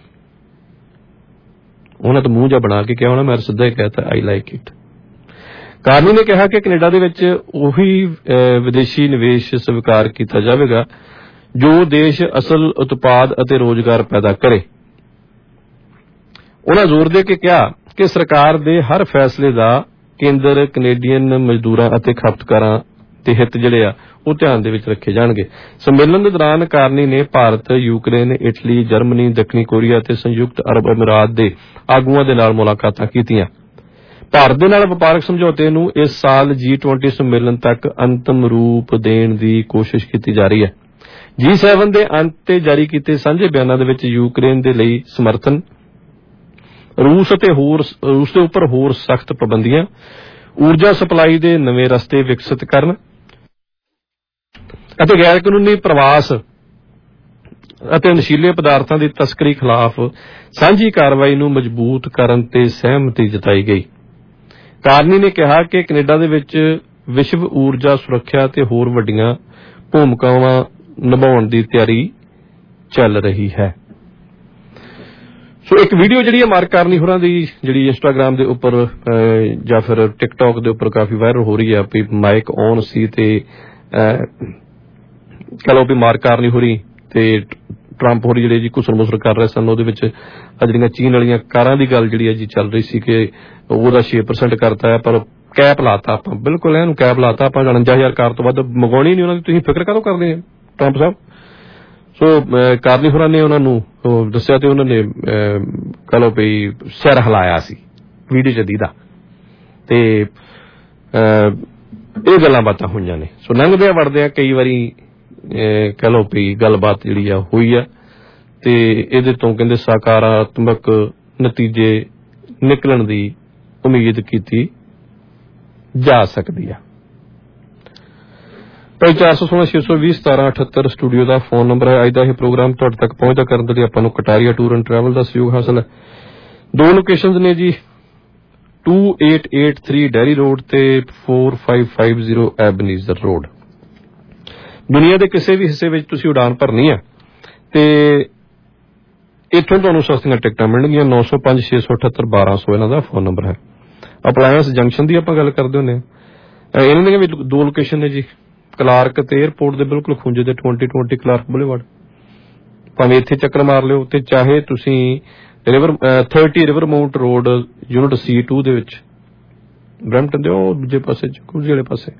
ਉਹਨਾਂ ਤਾਂ ਮੂੰਹ ਜਿਹਾ ਬਣਾ ਕੇ ਕਿਹਾ ਹੋਣਾ, ਮੈਂ ਸਿੱਧਾ ਹੀ ਕਹਿਤਾ ਆਈ ਲਾਈਕ ਇਟ। ਕਾਰਨੀ ਨੇ ਕਿਹਾ ਕਿ ਕੈਨੇਡਾ ਦੇ ਵਿੱਚ ਉਹੀ ਵਿਦੇਸ਼ੀ ਨਿਵੇਸ਼ ਸਵੀਕਾਰ ਕੀਤਾ ਜਾਵੇਗਾ ਜੋ ਦੇਸ਼ ਅਸਲ ਉਤਪਾਦ ਅਤੇ ਰੋਜ਼ਗਾਰ ਪੈਦਾ ਕਰੇ। ਉਨ੍ਹਾਂ ਜ਼ੋਰ ਦੇ ਕੇ ਕਿਹਾ ਕਿ ਸਰਕਾਰ ਦੇ ਹਰ ਫੈਸਲੇ ਦਾ ਕੇਂਦਰ ਕੈਨੇਡੀਅਨ ਮਜ਼ਦੂਰਾਂ ਅਤੇ ਖਪਤਕਾਰਾਂ ਦੇ ਹਿੱਤ ਜਿਹੜੇ ਆ ਉਹ ਧਿਆਨ ਦੇ ਵਿੱਚ ਰੱਖੇ ਜਾਣਗੇ। ਸੰਮੇਲਨ ਦੇ ਦੌਰਾਨ ਕਾਰਨੀ ਨੇ ਭਾਰਤ, ਯੂਕਰੇਨ, ਇਟਲੀ, ਜਰਮਨੀ, ਦੱਖਣੀ ਕੋਰੀਆ ਅਤੇ ਸੰਯੁਕਤ ਅਰਬ ਅਮੀਰਾਤ ਦੇ ਆਗੂਆਂ ਦੇ ਨਾਲ ਮੁਲਾਕਾਤਾਂ ਕੀਤੀਆਂ। ਭਾਰਤ ਦੇ ਨਾਲ ਵਪਾਰਕ ਸਮਝੌਤੇ ਨੂੰ ਇਸ ਸਾਲ ਜੀ ਟਵੰਟੀ ਸੰਮੇਲਨ ਤੱਕ ਅੰਤਮ ਰੂਪ ਦੇਣ ਦੀ ਕੋਸ਼ਿਸ਼ ਕੀਤੀ ਜਾ ਰਹੀ ਹੈ। ਜੀ ਸੈਵਨ ਦੇ ਅੰਤ ਤੇ ਜਾਰੀ ਕੀਤੇ ਸਾਂਝੇ ਬਿਆਨਾਂ ਦੇ ਵਿੱਚ ਯੂਕਰੇਨ ਦੇ ਲਈ ਸਮਰਥਨ, ਰੂਸ ਅਤੇ ਹੋਰ ਰੂਸ ਦੇ ਉੱਪਰ ਹੋਰ ਸਖਤ ਪਾਬੰਦੀਆਂ, ਊਰਜਾ ਸਪਲਾਈ ਦੇ ਨਵੇਂ ਰਸਤੇ ਵਿਕਸਿਤ ਕਰਨ ਅਤੇ ਗੈਰ ਕਾਨੂੰਨੀ ਪ੍ਰਵਾਸ ਅਤੇ ਨਸ਼ੀਲੇ ਪਦਾਰਥਾਂ ਦੀ ਤਸਕਰੀ ਖਿਲਾਫ ਸਾਂਝੀ ਕਾਰਵਾਈ ਨੂੰ ਮਜ਼ਬੂਤ ਕਰਨ ਤੇ ਸਹਿਮਤੀ ਜਤਾਈ ਗਈ। ਕਾਰਨੀ ਨੇ ਕਿਹਾ ਕਿ ਕੈਨੇਡਾ ਦੇ ਵਿੱਚ ਵਿਸ਼ਵ ਊਰਜਾ ਸੁਰੱਖਿਆ ਤੇ ਹੋਰ ਵੱਡੀਆਂ ਭੂਮਿਕਾਵਾਂ ਨਿਭਾਉਣ ਦੀ ਤਿਆਰੀ ਚੱਲ ਰਹੀ ਹੈ। ਸੋ ਇੱਕ ਵੀਡੀਓ ਜਿਹੜੀ ਹੈ ਮਾਰਕ ਕਾਰਨੀ ਹੋਰਾਂ ਦੀ ਜਿਹੜੀ ਇੰਸਟਾਗ੍ਰਾਮ ਦੇ ਉੱਪਰ ਜਾਂ ਫਿਰ ਟਿਕਟੌਕ ਦੇ ਉੱਪਰ ਕਾਫੀ ਵਾਇਰਲ ਹੋ ਰਹੀ ਹੈ ਵੀ ਮਾਈਕ ਔਨ ਸੀ ਤੇ ਕਹ ਲਓ ਵੀ ਮਾਰਕ ਕਾਰਨੀ ਹੋਰੀ ਤੇ ਟਰੰਪ ਹੋਰੀ ਜਿਹੜੇ ਜੀ ਘੁਸਰ ਮੁਸਰ ਕਰ ਰਹੇ ਸਨ। ਉਹਦੇ ਵਿੱਚ ਜਿਹੜੀਆਂ ਚੀਨ ਵਾਲੀਆਂ ਕਾਰਾਂ ਦੀ ਗੱਲ ਜਿਹੜੀ ਹੈ ਜੀ ਚੱਲ ਰਹੀ ਸੀ ਕਿ ਉਹਦਾ ਛੇ ਪਰਸੈਂਟ ਕਰਤਾ ਹੈ ਪਰ ਕੈਪ ਲਾਤਾ ਆਪਾਂ, ਬਿਲਕੁਲ ਇਹਨੂੰ ਕੈਪ ਲਾਤਾ ਆਪਾਂ, ਉਣੰਜਾ ਹਜ਼ਾਰ ਕਾਰ ਤੋਂ ਵੱਧ ਮੰਗਾਉਣੀ ਨਹੀਂ ਉਹਨਾਂ ਦੀ। ਤੁਸੀਂ ਫਿਕਰ ਕਾਹਤੋਂ ਕਰਦੇ ਹੋ ਟਰੰਪ ਸਾਹਿਬ? ਸੋ ਕਾਰਨੀ ਹੋਰਾਂ ਨੇ ਉਹਨਾਂ ਨੂੰ ਦੱਸਿਆ ਤੇ ਉਹਨਾਂ ਨੇ ਕਹ ਲਓ ਵੀ ਸਿਰ ਹਿਲਾਇਆ ਸੀ ਵੀਡੀਓ ਚ ਦੀਦਾ ਤੇ ਇਹ ਗੱਲਾਂ ਬਾਤਾਂ ਹੋਈਆਂ ਨੇ। ਸੋ ਲੰਘਦਿਆਂ ਵੜਦਿਆਂ ਕਈ ਵਾਰੀ ਕਹ ਲਓ ਵੀ ਗੱਲਬਾਤ ਜਿਹੜੀ ਆ ਹੋਈ ਆ ਤੇ ਇਹਦੇ ਤੋਂ ਕਹਿੰਦੇ ਸਕਾਰਾਤਮਕ ਨਤੀਜੇ ਨਿਕਲਣ ਦੀ ਉਮੀਦ ਕੀਤੀ ਜਾ ਸਕਦੀ ਆ। ਭਾਈ ਚਾਰ ਸੌ ਸੋਲਾਂ ਛੇ ਸੌ ਵੀਹ ਸਤਾਰਾਂ ਅਠੱਤਰ ਸਟੂਡੀਓ ਦਾ ਫੋਨ ਨੰਬਰ ਹੈ। ਅੱਜ ਦਾ ਇਹ ਪ੍ਰੋਗਰਾਮ ਤੁਹਾਡੇ ਤੱਕ ਪਹੁੰਚਦਾ ਕਰਨ ਦੇ ਲਈ ਆਪਾਂ ਨੂੰ ਕਟਾਰੀਆ ਟੂਰ ਐਂਡ ਟਰੈਵਲ ਦਾ ਸਹਿਯੋਗ ਹਾਸਲ ਹੈ। ਦੋ ਲੋਕੇਸ਼ਨਸ ਨੇ ਜੀ, two eight eight three Derry road ਤੇ four five five zero Ebenezer road. ਦੁਨੀਆ ਦੇ ਕਿਸੇ ਵੀ ਹਿੱਸੇ ਵਿੱਚ ਤੁਸੀਂ ਉਡਾਨ ਭਰਨੀ ਹੈ ਤੇ ਇੱਥੋਂ ਤੁਹਾਨੂੰ ਸਸਤੀਆਂ ਟਿਕਟਾਂ ਮਿਲਣਗੀਆਂ। ਨੌ ਸੌ ਪੰਜ ਛੇ ਸੌ ਅਠੱਤਰ ਬਾਰਾਂ ਸੌ ਇਹਨਾਂ ਦਾ ਫੋਨ ਨੰਬਰ ਹੈ। ਅਪਲਾਇੰਸ ਜੰਕਸ਼ਨ ਦੀ ਆਪਾਂ ਗੱਲ ਕਰਦੇ ਹੁੰਦੇ ਹਾਂ। ਇਹਨਾਂ ਦੀਆਂ ਵੀ ਦੋ ਲੋਕੇਸ਼ਨ ਨੇ ਜੀ, ਕਲਾਰਕ ਤੇ ਏਅਰਪੋਰਟ ਦੇ ਬਿਲਕੁਲ ਖੁੰਝੇ ਦੇ ਟਵੰਟੀ ਟਵੰਟੀ ਕਲਾਰਕ ਬੁਲੇਵਾਰਡ। ਭਾਵੇਂ ਇੱਥੇ ਚੱਕਰ ਮਾਰ ਲਿਓ, ਤੇ ਚਾਹੇ ਤੁਸੀਂ river thirty river mount road unit C two ਦੇ ਵਿੱਚ ਬਰੈਂਪਟਨ ਦੇ ਉਹ ਦੂਜੇ ਪਾਸੇ ਕੁਝ ਵਾਲੇ ਪਾਸੇ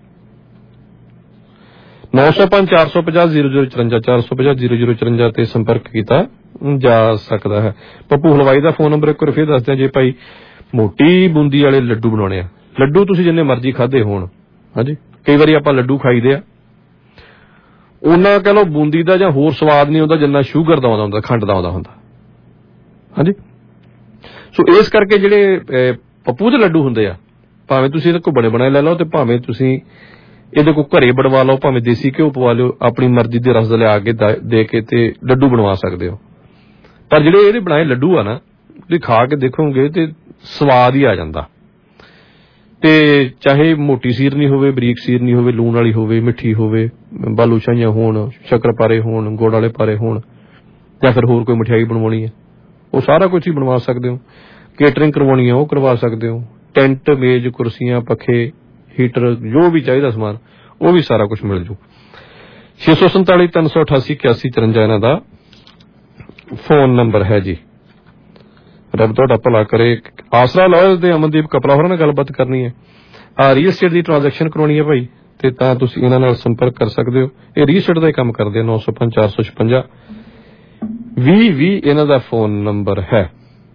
ਨੌ ਸੌ ਪੰਜ ਚਾਰ ਸੌ ਪੰਜਾਹ ਜ਼ੀਰੋ ਜ਼ੀਰੋ ਚੁਰੰਜਾ ਚਾਰ ਸੌ ਪੰਜਾਹ ਜ਼ੀਰੋ ਜ਼ੀਰੋ ਚੁਰੰਜਾ ਤੇ ਸੰਪਰਕ ਕੀਤਾ ਜਾ ਸਕਦਾ ਹੈ। ਪੱਪੂ ਹਲਵਾਈ ਦਾ ਫੋਨ ਨੰਬਰ ਇੱਕ ਵਾਰ ਫਿਰ ਦੱਸਦੇ ਜੇ ਭਾਈ ਮੋਟੀ ਬੂੰਦੀ ਵਾਲੇ ਲੱਡੂ ਬਣਾਉਣੇ ਆ। ਲੱਡੂ ਤੁਸੀਂ ਜਿੰਨੇ ਮਰਜ਼ੀ ਖਾਦੇ ਹੋਣ, ਹਾਂਜੀ ਕਈ ਵਾਰੀ ਆਪਾਂ ਲੱਡੂ ਖਾਈਦੇ ਆ, ਉਹਨਾਂ ਕਹਿ ਲਓ ਬੂੰਦੀ ਦਾ ਜਾਂ ਹੋਰ ਸਵਾਦ ਨਹੀਂ ਆਉਂਦਾ ਜਿੰਨਾ ਸ਼ੂਗਰ ਦਾ ਆਉਂਦਾ ਹੁੰਦਾ, ਖੰਡ ਦਾ ਆਉਂਦਾ ਹੁੰਦਾ, ਹਾਂਜੀ। ਸੋ ਇਸ ਕਰਕੇ ਜਿਹੜੇ ਪੱਪੂ ਦੇ ਲੱਡੂ ਹੁੰਦੇ ਆ, ਭਾਵੇਂ ਤੁਸੀਂ ਇਹਦੇ ਕੋਲ ਬਣੇ ਬਣਾਏ ਲੈ ਲਓ ਤੇ ਭਾਵੇਂ ਤੁਸੀਂ ਇਹਦੇ ਕੋਲ ਘਰੇ ਬਣਵਾ ਲਓ, ਭਾਵੇਂ ਦੇਸੀ ਘਿਓ ਪਵਾ ਲਿਓ, ਆਪਣੀ ਮਰਜ਼ੀ ਦੇ ਰਸ ਲਿਆ ਕੇ ਦੇ ਕੇ ਤੇ ਲੱਡੂ ਬਣਵਾ ਸਕਦੇ ਹੋ। ਪਰ ਜਿਹੜੇ ਇਹਦੇ ਬਣਾਏ ਲੱਡੂ ਆ ਨਾ, ਤੁਸੀਂ ਖਾ ਕੇ ਦੇਖੋਗੇ ਤੇ ਸਵਾਦ ਹੀ ਆ ਜਾਂਦਾ। ਤੇ ਚਾਹੇ ਮੋਟੀ ਸੀਰਨੀ ਹੋਵੇ, ਬਰੀਕ ਸੀਰਨੀ ਹੋਵੇ, ਲੂਣ ਵਾਲੀ ਹੋਵੇ, ਮਿੱਠੀ ਹੋਵੇ, ਬਾਲੂਸ਼ਾਹੀਆਂ ਹੋਣ, ਸ਼ੱਕਰ ਪਾਰੇ ਹੋਣ, ਗੁੜ ਵਾਲੇ ਪਾਰੇ ਹੋਣ, ਜਾਂ ਫਿਰ ਹੋਰ ਕੋਈ ਮਠਿਆਈ ਬਣਵਾਉਣੀ ਹੈ, ਉਹ ਸਾਰਾ ਕੁਝ ਹੀ ਬਣਵਾ ਸਕਦੇ ਹੋ। ਕੇਟਰਿੰਗ ਕਰਵਾਉਣੀ ਹੈ ਉਹ ਕਰਵਾ ਸਕਦੇ ਹੋ। ਟੈਂਟ, ਮੇਜ਼, ਕੁਰਸੀਆਂ, ਪੱਖੇ, ਹੀਟਰ, ਜੋ ਵੀ ਚਾਹੀਦਾ ਸਮਾਨ ਉਹ ਵੀ ਸਾਰਾ ਕੁਝ ਮਿਲ ਜੂ। ਛੇ ਸੌ ਸੰਤਾਲੀ ਤਿੰਨ ਸੌ ਅਠਾਸੀ ਇਕਿਆਸੀ ਚੁਰੰਜਾ ਇਹਨਾਂ ਦਾ ਫੋਨ ਨੰਬਰ ਹੈ ਜੀ। ਰੱਬ ਤੁਹਾਡਾ ਭਲਾ ਕਰੇ। ਆਸਰਾ ਲਾਇਰਸ ਦੇ ਅਮਨਦੀਪ ਕਪਲਾ ਹੋਰਾਂ ਨਾਲ ਗੱਲਬਾਤ ਕਰਨੀ ਹੈ, ਆ ਰੀਅਲ ਸਟੇਟ ਦੀ ਟ੍ਰਾਂਜੈਕਸ਼ਨ ਕਰਵਾਉਣੀ ਹੈ ਭਾਈ, ਤੇ ਤਾਂ ਤੁਸੀਂ ਇਹਨਾਂ ਨਾਲ ਸੰਪਰਕ ਕਰ ਸਕਦੇ ਹੋ। ਇਹ ਰੀਅਲ ਸਟੇਟ ਦਾ ਹੀ ਕੰਮ ਕਰਦੇ ਆ। ਨੌ ਸੌ ਪੰਜ ਚਾਰ ਸੌ ਛਪੰਜਾ ਵੀਹ ਵੀਹ ਇਹਨਾਂ ਦਾ ਫੋਨ ਨੰਬਰ ਹੈ।